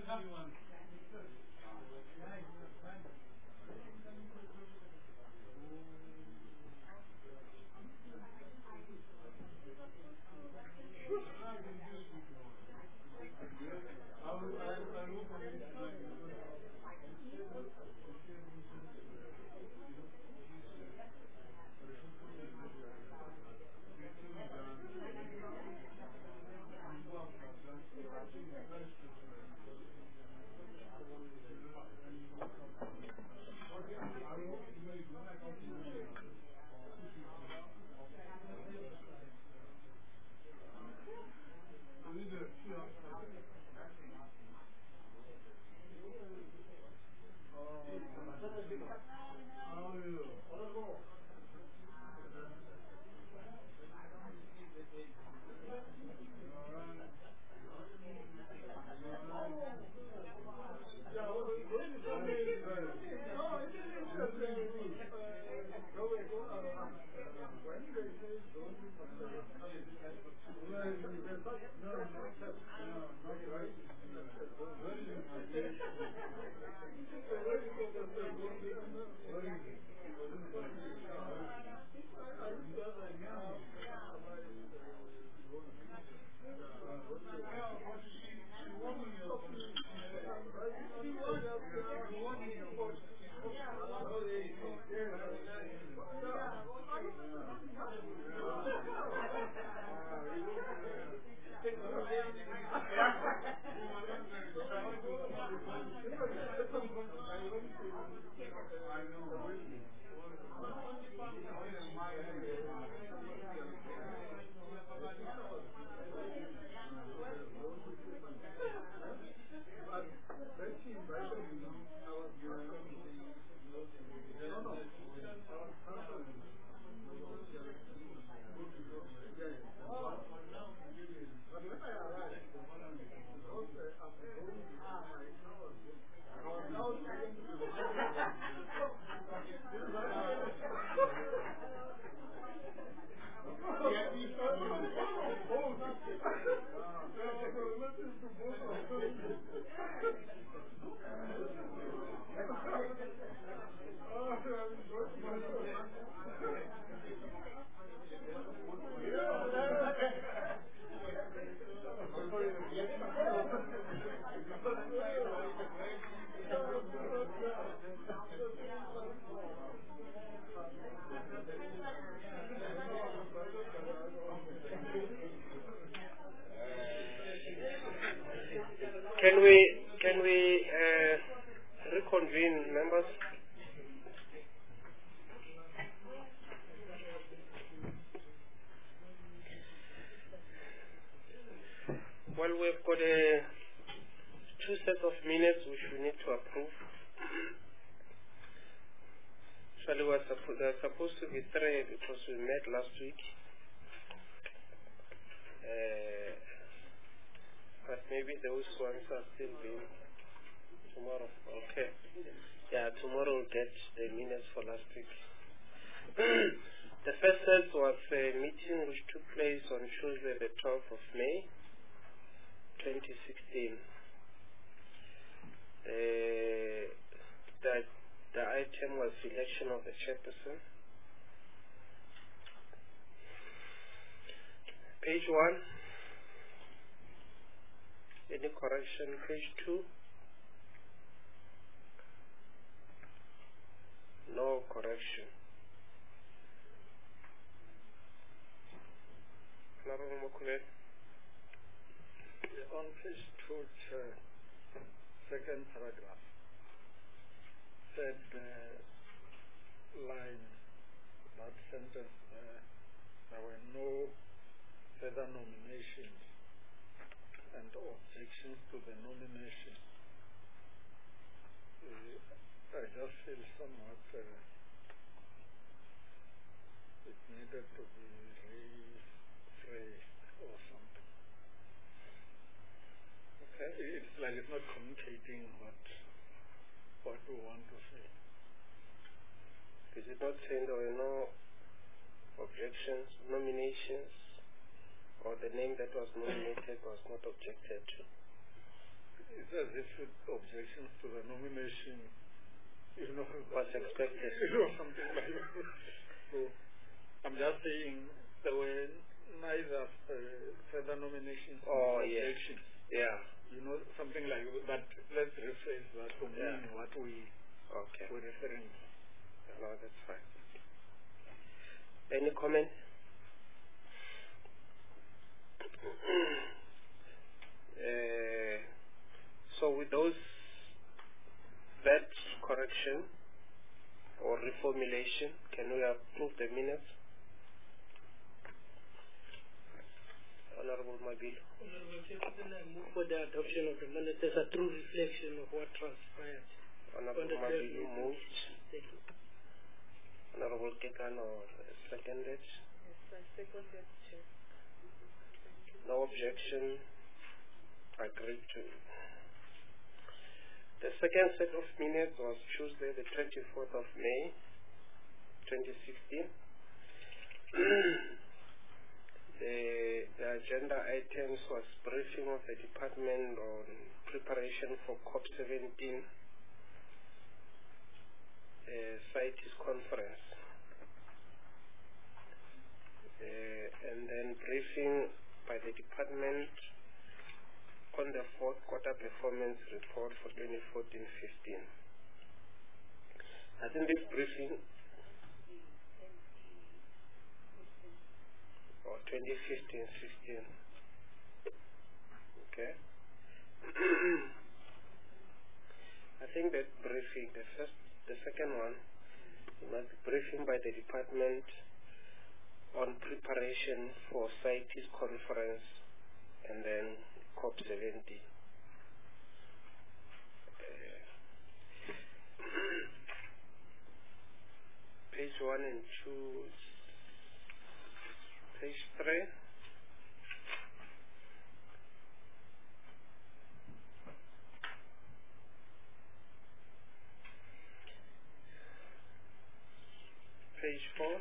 Can we can we uh, reconvene, members? Well, we've got a two sets of minutes which we need to approve. Actually, we're suppo they're supposed to be three because we met last week. Uh, but maybe those ones are still being tomorrow. Okay. Yeah, tomorrow we'll get the minutes for last week. The first set was a meeting which took place on Tuesday, the twelfth of May, twenty sixteen. Uh, the, the item was election of a chairperson. Page one. Any correction? Page two. No correction. Honorable Mokule. On page two, Chair, second paragraph, said uh, line, that sentence there, there were no further nominations and objections to the nomination. Uh, I just feel somewhat uh, it needed to be rephrased or something. Okay. It's like it's not communicating what what we want to say. Is it not saying there were no objections, nominations, or the name that was nominated was not objected to? It's as if objections to the nomination, you know, was expected. You know, something like that. So I'm just saying there were neither uh, further nominations or or yes. objections. Yeah. You know, something like that. But let's rephrase that to mean Yeah. what we Okay. were referring to. No, that's fine. Any comment? uh, so with those, that correction or reformulation, can we approve the minutes? Honorable Mabilo. Honorable Chairperson, I move for the adoption of the minutes as a true reflection of what transpired. Honorable Mabilo moved. Thank you. Honorable Kekano seconded. Yes, I second that, Chair. No objection. Agreed to. The second set of minutes was Tuesday, the twenty-fourth of May, twenty sixteen. the, the agenda items was briefing of the department on preparation for COP seventeen, uh, CITES conference, uh, and then briefing by the department on the fourth quarter performance report for twenty fourteen fifteen. I think this briefing, or twenty fifteen sixteen, okay. I think that briefing, the first, the second one, was the briefing by the department on preparation for CITES conference and then COP seventy. Uh, page one and two, page three. Page four.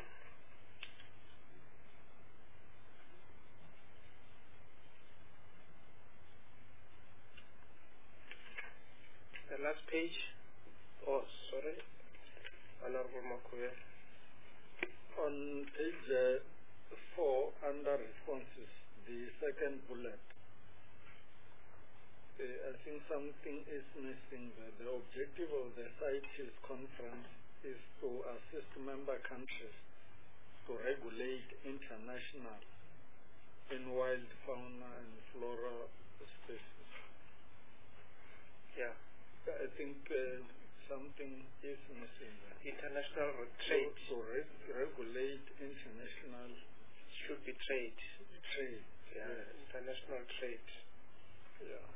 The last page. Oh, sorry. Honorable Makuya. On page uh, four, under responses, the second bullet, uh, I think something is missing there. The objective of the CITES conference is to assist member countries to regulate international in wild fauna and flora species. Yeah. I think uh, something is missing there. International trade. So, to re- regulate international should be trade. Trade. Yeah. Yes. International trade. Yeah.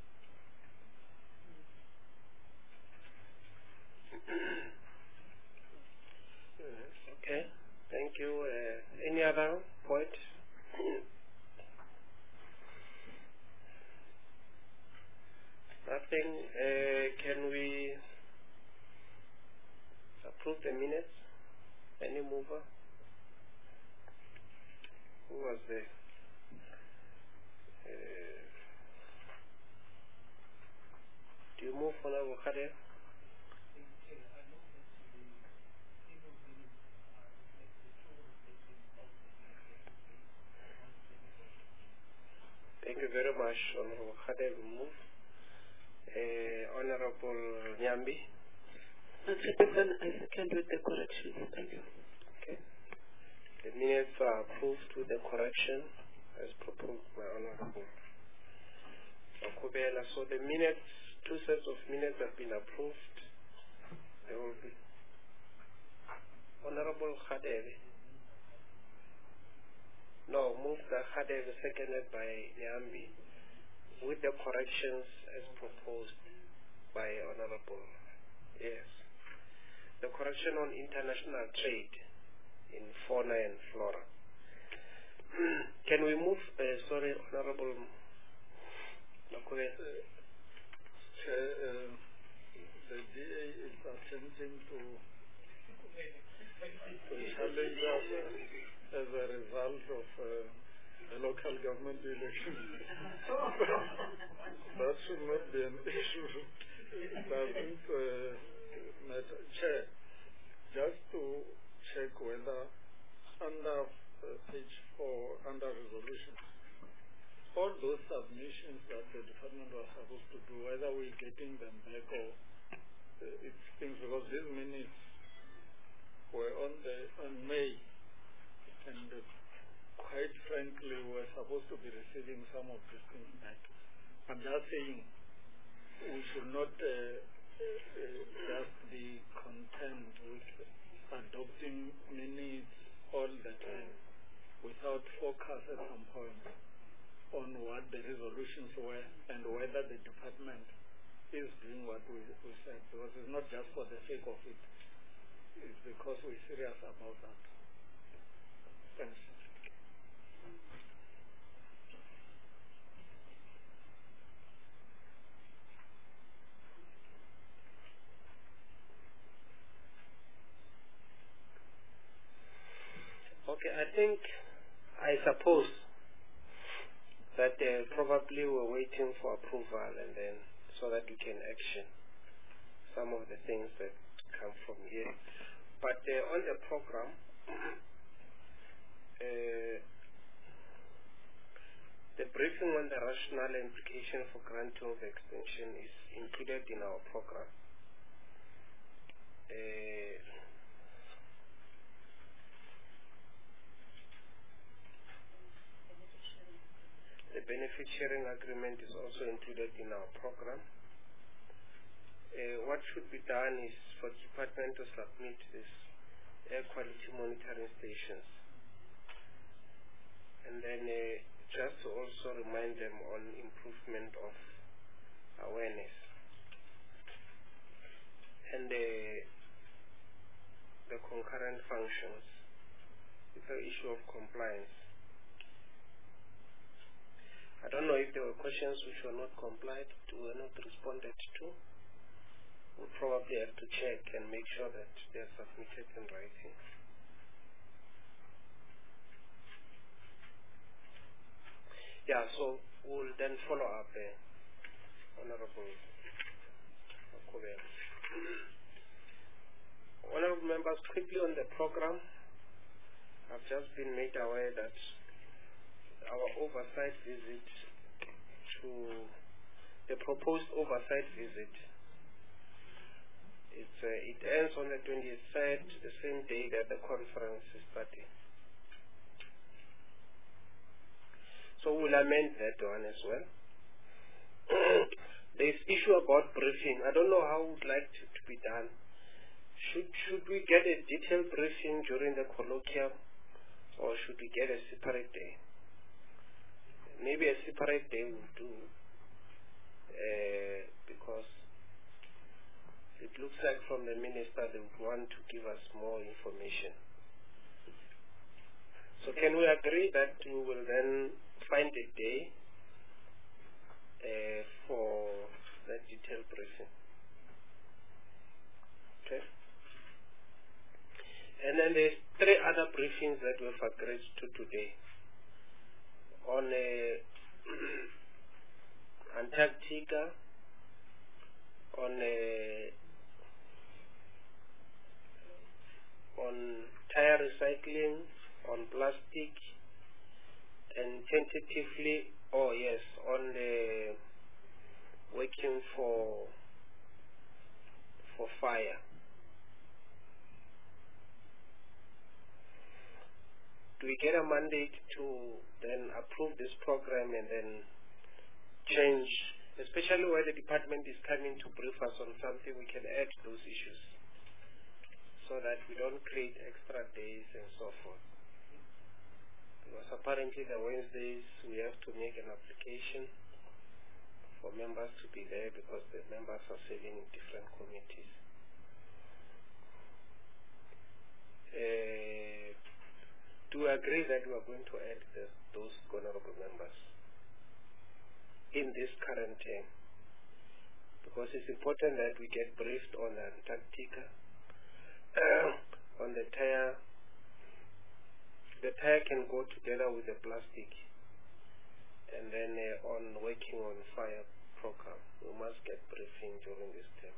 Yes. Okay. Thank you. Uh, any other point? Nothing. Uh, can we approve the minutes? Any mover? Who was there? Uh, do you move on our career? Thank you very much, Honorable Khadel. Move. Uh, Honorable Nyambi. Chairperson, I second with the corrections. Thank you. Okay. The minutes are approved with the correction as proposed by Honorable Okubela. So the minutes, two sets of minutes have been approved. They will be. Honorable Khadel. No, move the Khadel seconded by Nyambi with the corrections as proposed by Honorable. Yes. The correction on international trade in fauna and flora. Can we move, uh, sorry, Honorable Makuwe? Uh, uh, the D A is attempting to, to challenge us uh, as a result of uh, the local government election. That's should not be an issue. It doesn't uh, matter. Chair, just to check whether under uh, page four, under resolution, all those submissions that the department was supposed to do, whether we're getting them back or uh, it's things, because these minutes were on the on May, and uh, quite frankly, we're supposed to be receiving some of these things back. I'm just saying we should not uh, uh, just be content with adopting minutes all the time without focus at some point on what the resolutions were and whether the department is doing what we, we said. Because it's not just for the sake of it. It's because we're serious about that. Thanks. Okay, I think, I suppose that uh, probably we're waiting for approval and then so that we can action some of the things that come from here. But uh, on the program, uh, the briefing on the rationale and implication for granting of extension is included in our program. Uh, The benefit sharing agreement is also included in our program. Uh, what should be done is for the department to submit this air quality monitoring stations. And then uh, just to also remind them on improvement of awareness. And uh, the concurrent functions. It's an issue of compliance. I don't know if there were questions which were not complied to, were not responded to. We'll probably have to check and make sure that they are submitted in writing. Yeah, so we'll then follow up, uh, Honorable Makobe. Honorable members, quickly on the program, I've just been made aware that our oversight visit to the proposed oversight visit, it's, uh, it ends on the twenty-third, the same day that the conference is starting. So we'll amend that one as well. There's issue about briefing. I don't know how we'd like to, to be done. Should, should we get a detailed briefing during the colloquium, or should we get a separate day? Maybe a separate day will do, uh, because it looks like from the minister they would want to give us more information. So can we agree that we will then find a day uh, for that detailed briefing? Okay. And then there's three other briefings that we've agreed to today. On uh, Antarctica, on uh, on tire recycling, on plastic, and tentatively, oh yes, on the working for for fire. Do we get a mandate to then approve this program and then change, especially where the department is coming to brief us on something, we can add those issues so that we don't create extra days and so forth. Because apparently the Wednesdays we have to make an application for members to be there because the members are serving in different committees. Uh, do we agree that we are going to add the, those honorable members in this current term? Because it's important that we get briefed on Antarctica, uh, on the tire. The tire can go together with the plastic, and then uh, on working on fire program. we must get briefing during this term.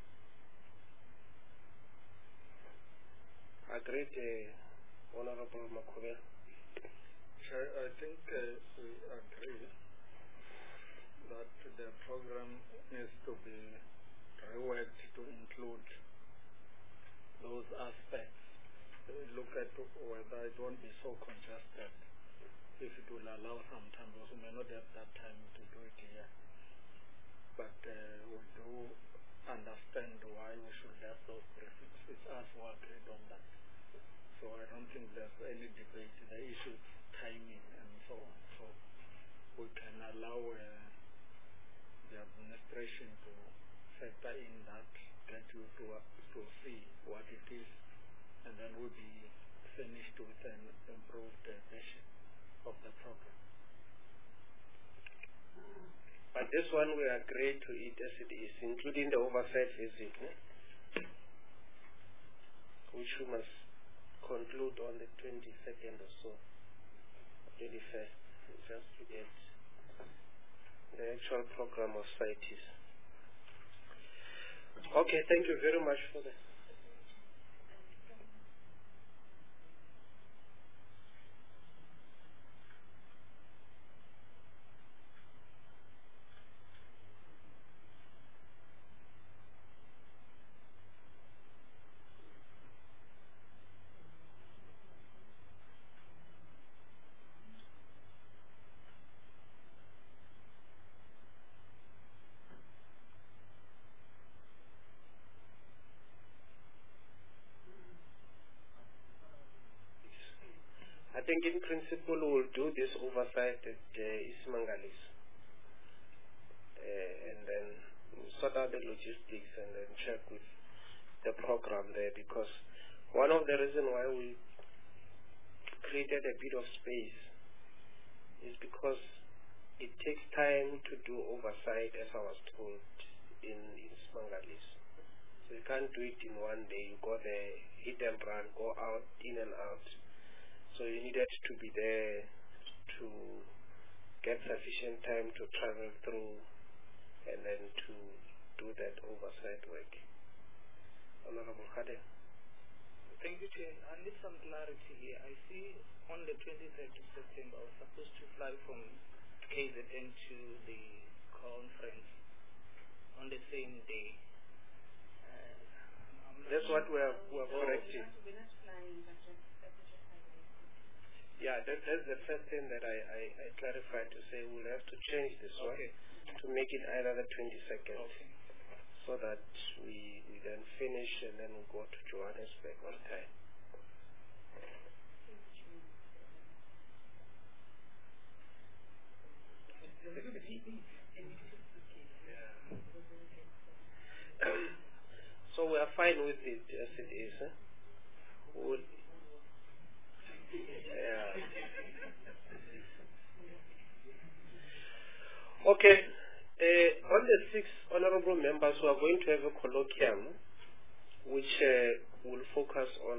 Agreed, uh, Honorable Makovela? Chair, I think uh, we agree that the program needs to be reworked to include those aspects. Uh, look at whether it won't be so congested, if it will allow some time, because we may not have that time to do it here. But uh, we do understand why we should have those briefings. It's us who agreed on that. So I don't think there's any debate. The issue is timing and so on. So we can allow uh, the administration to factor in that, get you to, uh, to see what it is, and then we'll be finished with an improved uh, version of the program. But this one we agree to it as it is, including the oversight visit, eh? which we must conclude on the twenty-second or so, twenty-first, just to get the actual program of CITES. Okay, thank you very much for that. I think in principle we'll do this oversight at uh, Ismangalis. Uh, and then sort out the logistics and then check with the program there, because one of the reasons why we created a bit of space is because it takes time to do oversight, as I was told, in, in Ismangalis. So you can't do it in one day. You go there, hit and run, go out, in and out. So you needed to be there to get sufficient time to travel through and then to do that oversight work. Honorable Khade. Thank you, Chair. I need some clarity here. I see on the twenty-third of September I was supposed to fly from K Z N to the conference on the same day. Uh, That's what we are, we are correcting. Yeah, that, that's the first thing that I, I, I clarified to say we'll have to change this okay. one to make it either the twenty-second okay. so that we, we then finish and then we'll go to Johannesburg on time. So we are fine with it as it is. Huh? We'll, yeah. Okay. Uh, on the six honorable members, we are going to have a colloquium which uh, will focus on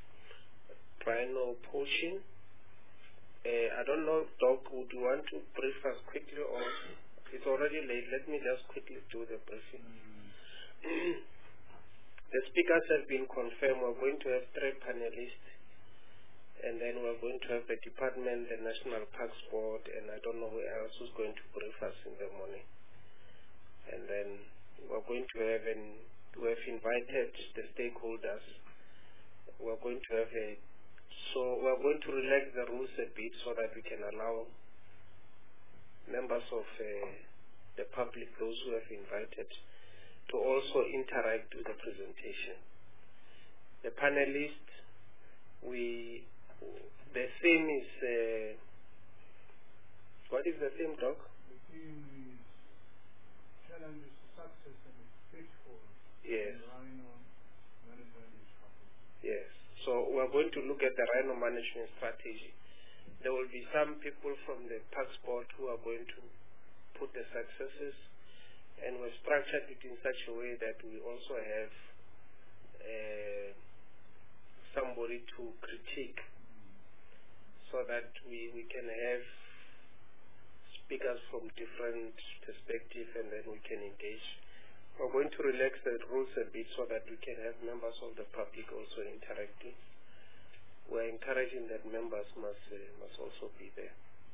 rhino poaching. Uh, I don't know, Doc, would you want to brief us quickly, or it's already late? Let me just quickly do the briefing. Mm. The speakers have been confirmed. We're going to have three panelists. And then we're going to have the department, the National Parks Board, and I don't know who else who's going to brief us in the morning. And then we're going to have, an, we have invited the stakeholders. We're going to have a, so we're going to relax the rules a bit so that we can allow members of uh, the public, those who have invited, to also interact with the presentation. The panelists, we, the theme is, uh, what is the theme, Doc? The theme is challenges to success and pitfalls. Yes. Rhino management is happening. Yes. So we're going to look at the rhino management strategy. There will be some people from the Parks Board who are going to put the successes, and we're structured it in such a way that we also have uh, somebody to critique, so that we, we can have speakers from different perspectives, and then we can engage. We're going to relax the rules a bit so that we can have members of the public also interacting. We're encouraging that members must uh, must also be there.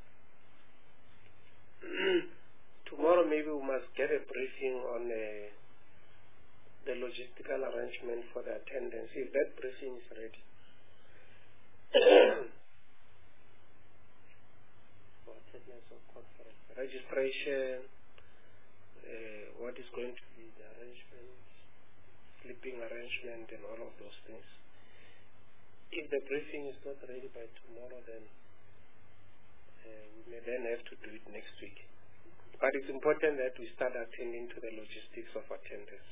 Tomorrow maybe we must get a briefing on uh, the logistical arrangement for the attendance, if that briefing is ready. Registration, uh, what is going to be the arrangement, sleeping arrangement, and all of those things. If the briefing is not ready by tomorrow, then uh, we may then have to do it next week. But it's important that we start attending to the logistics of attendance.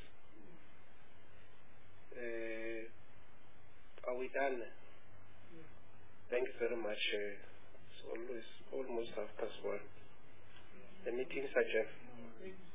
Uh, are we done? Thank you very much. Uh, it's always almost half past one. The meeting's adjourned.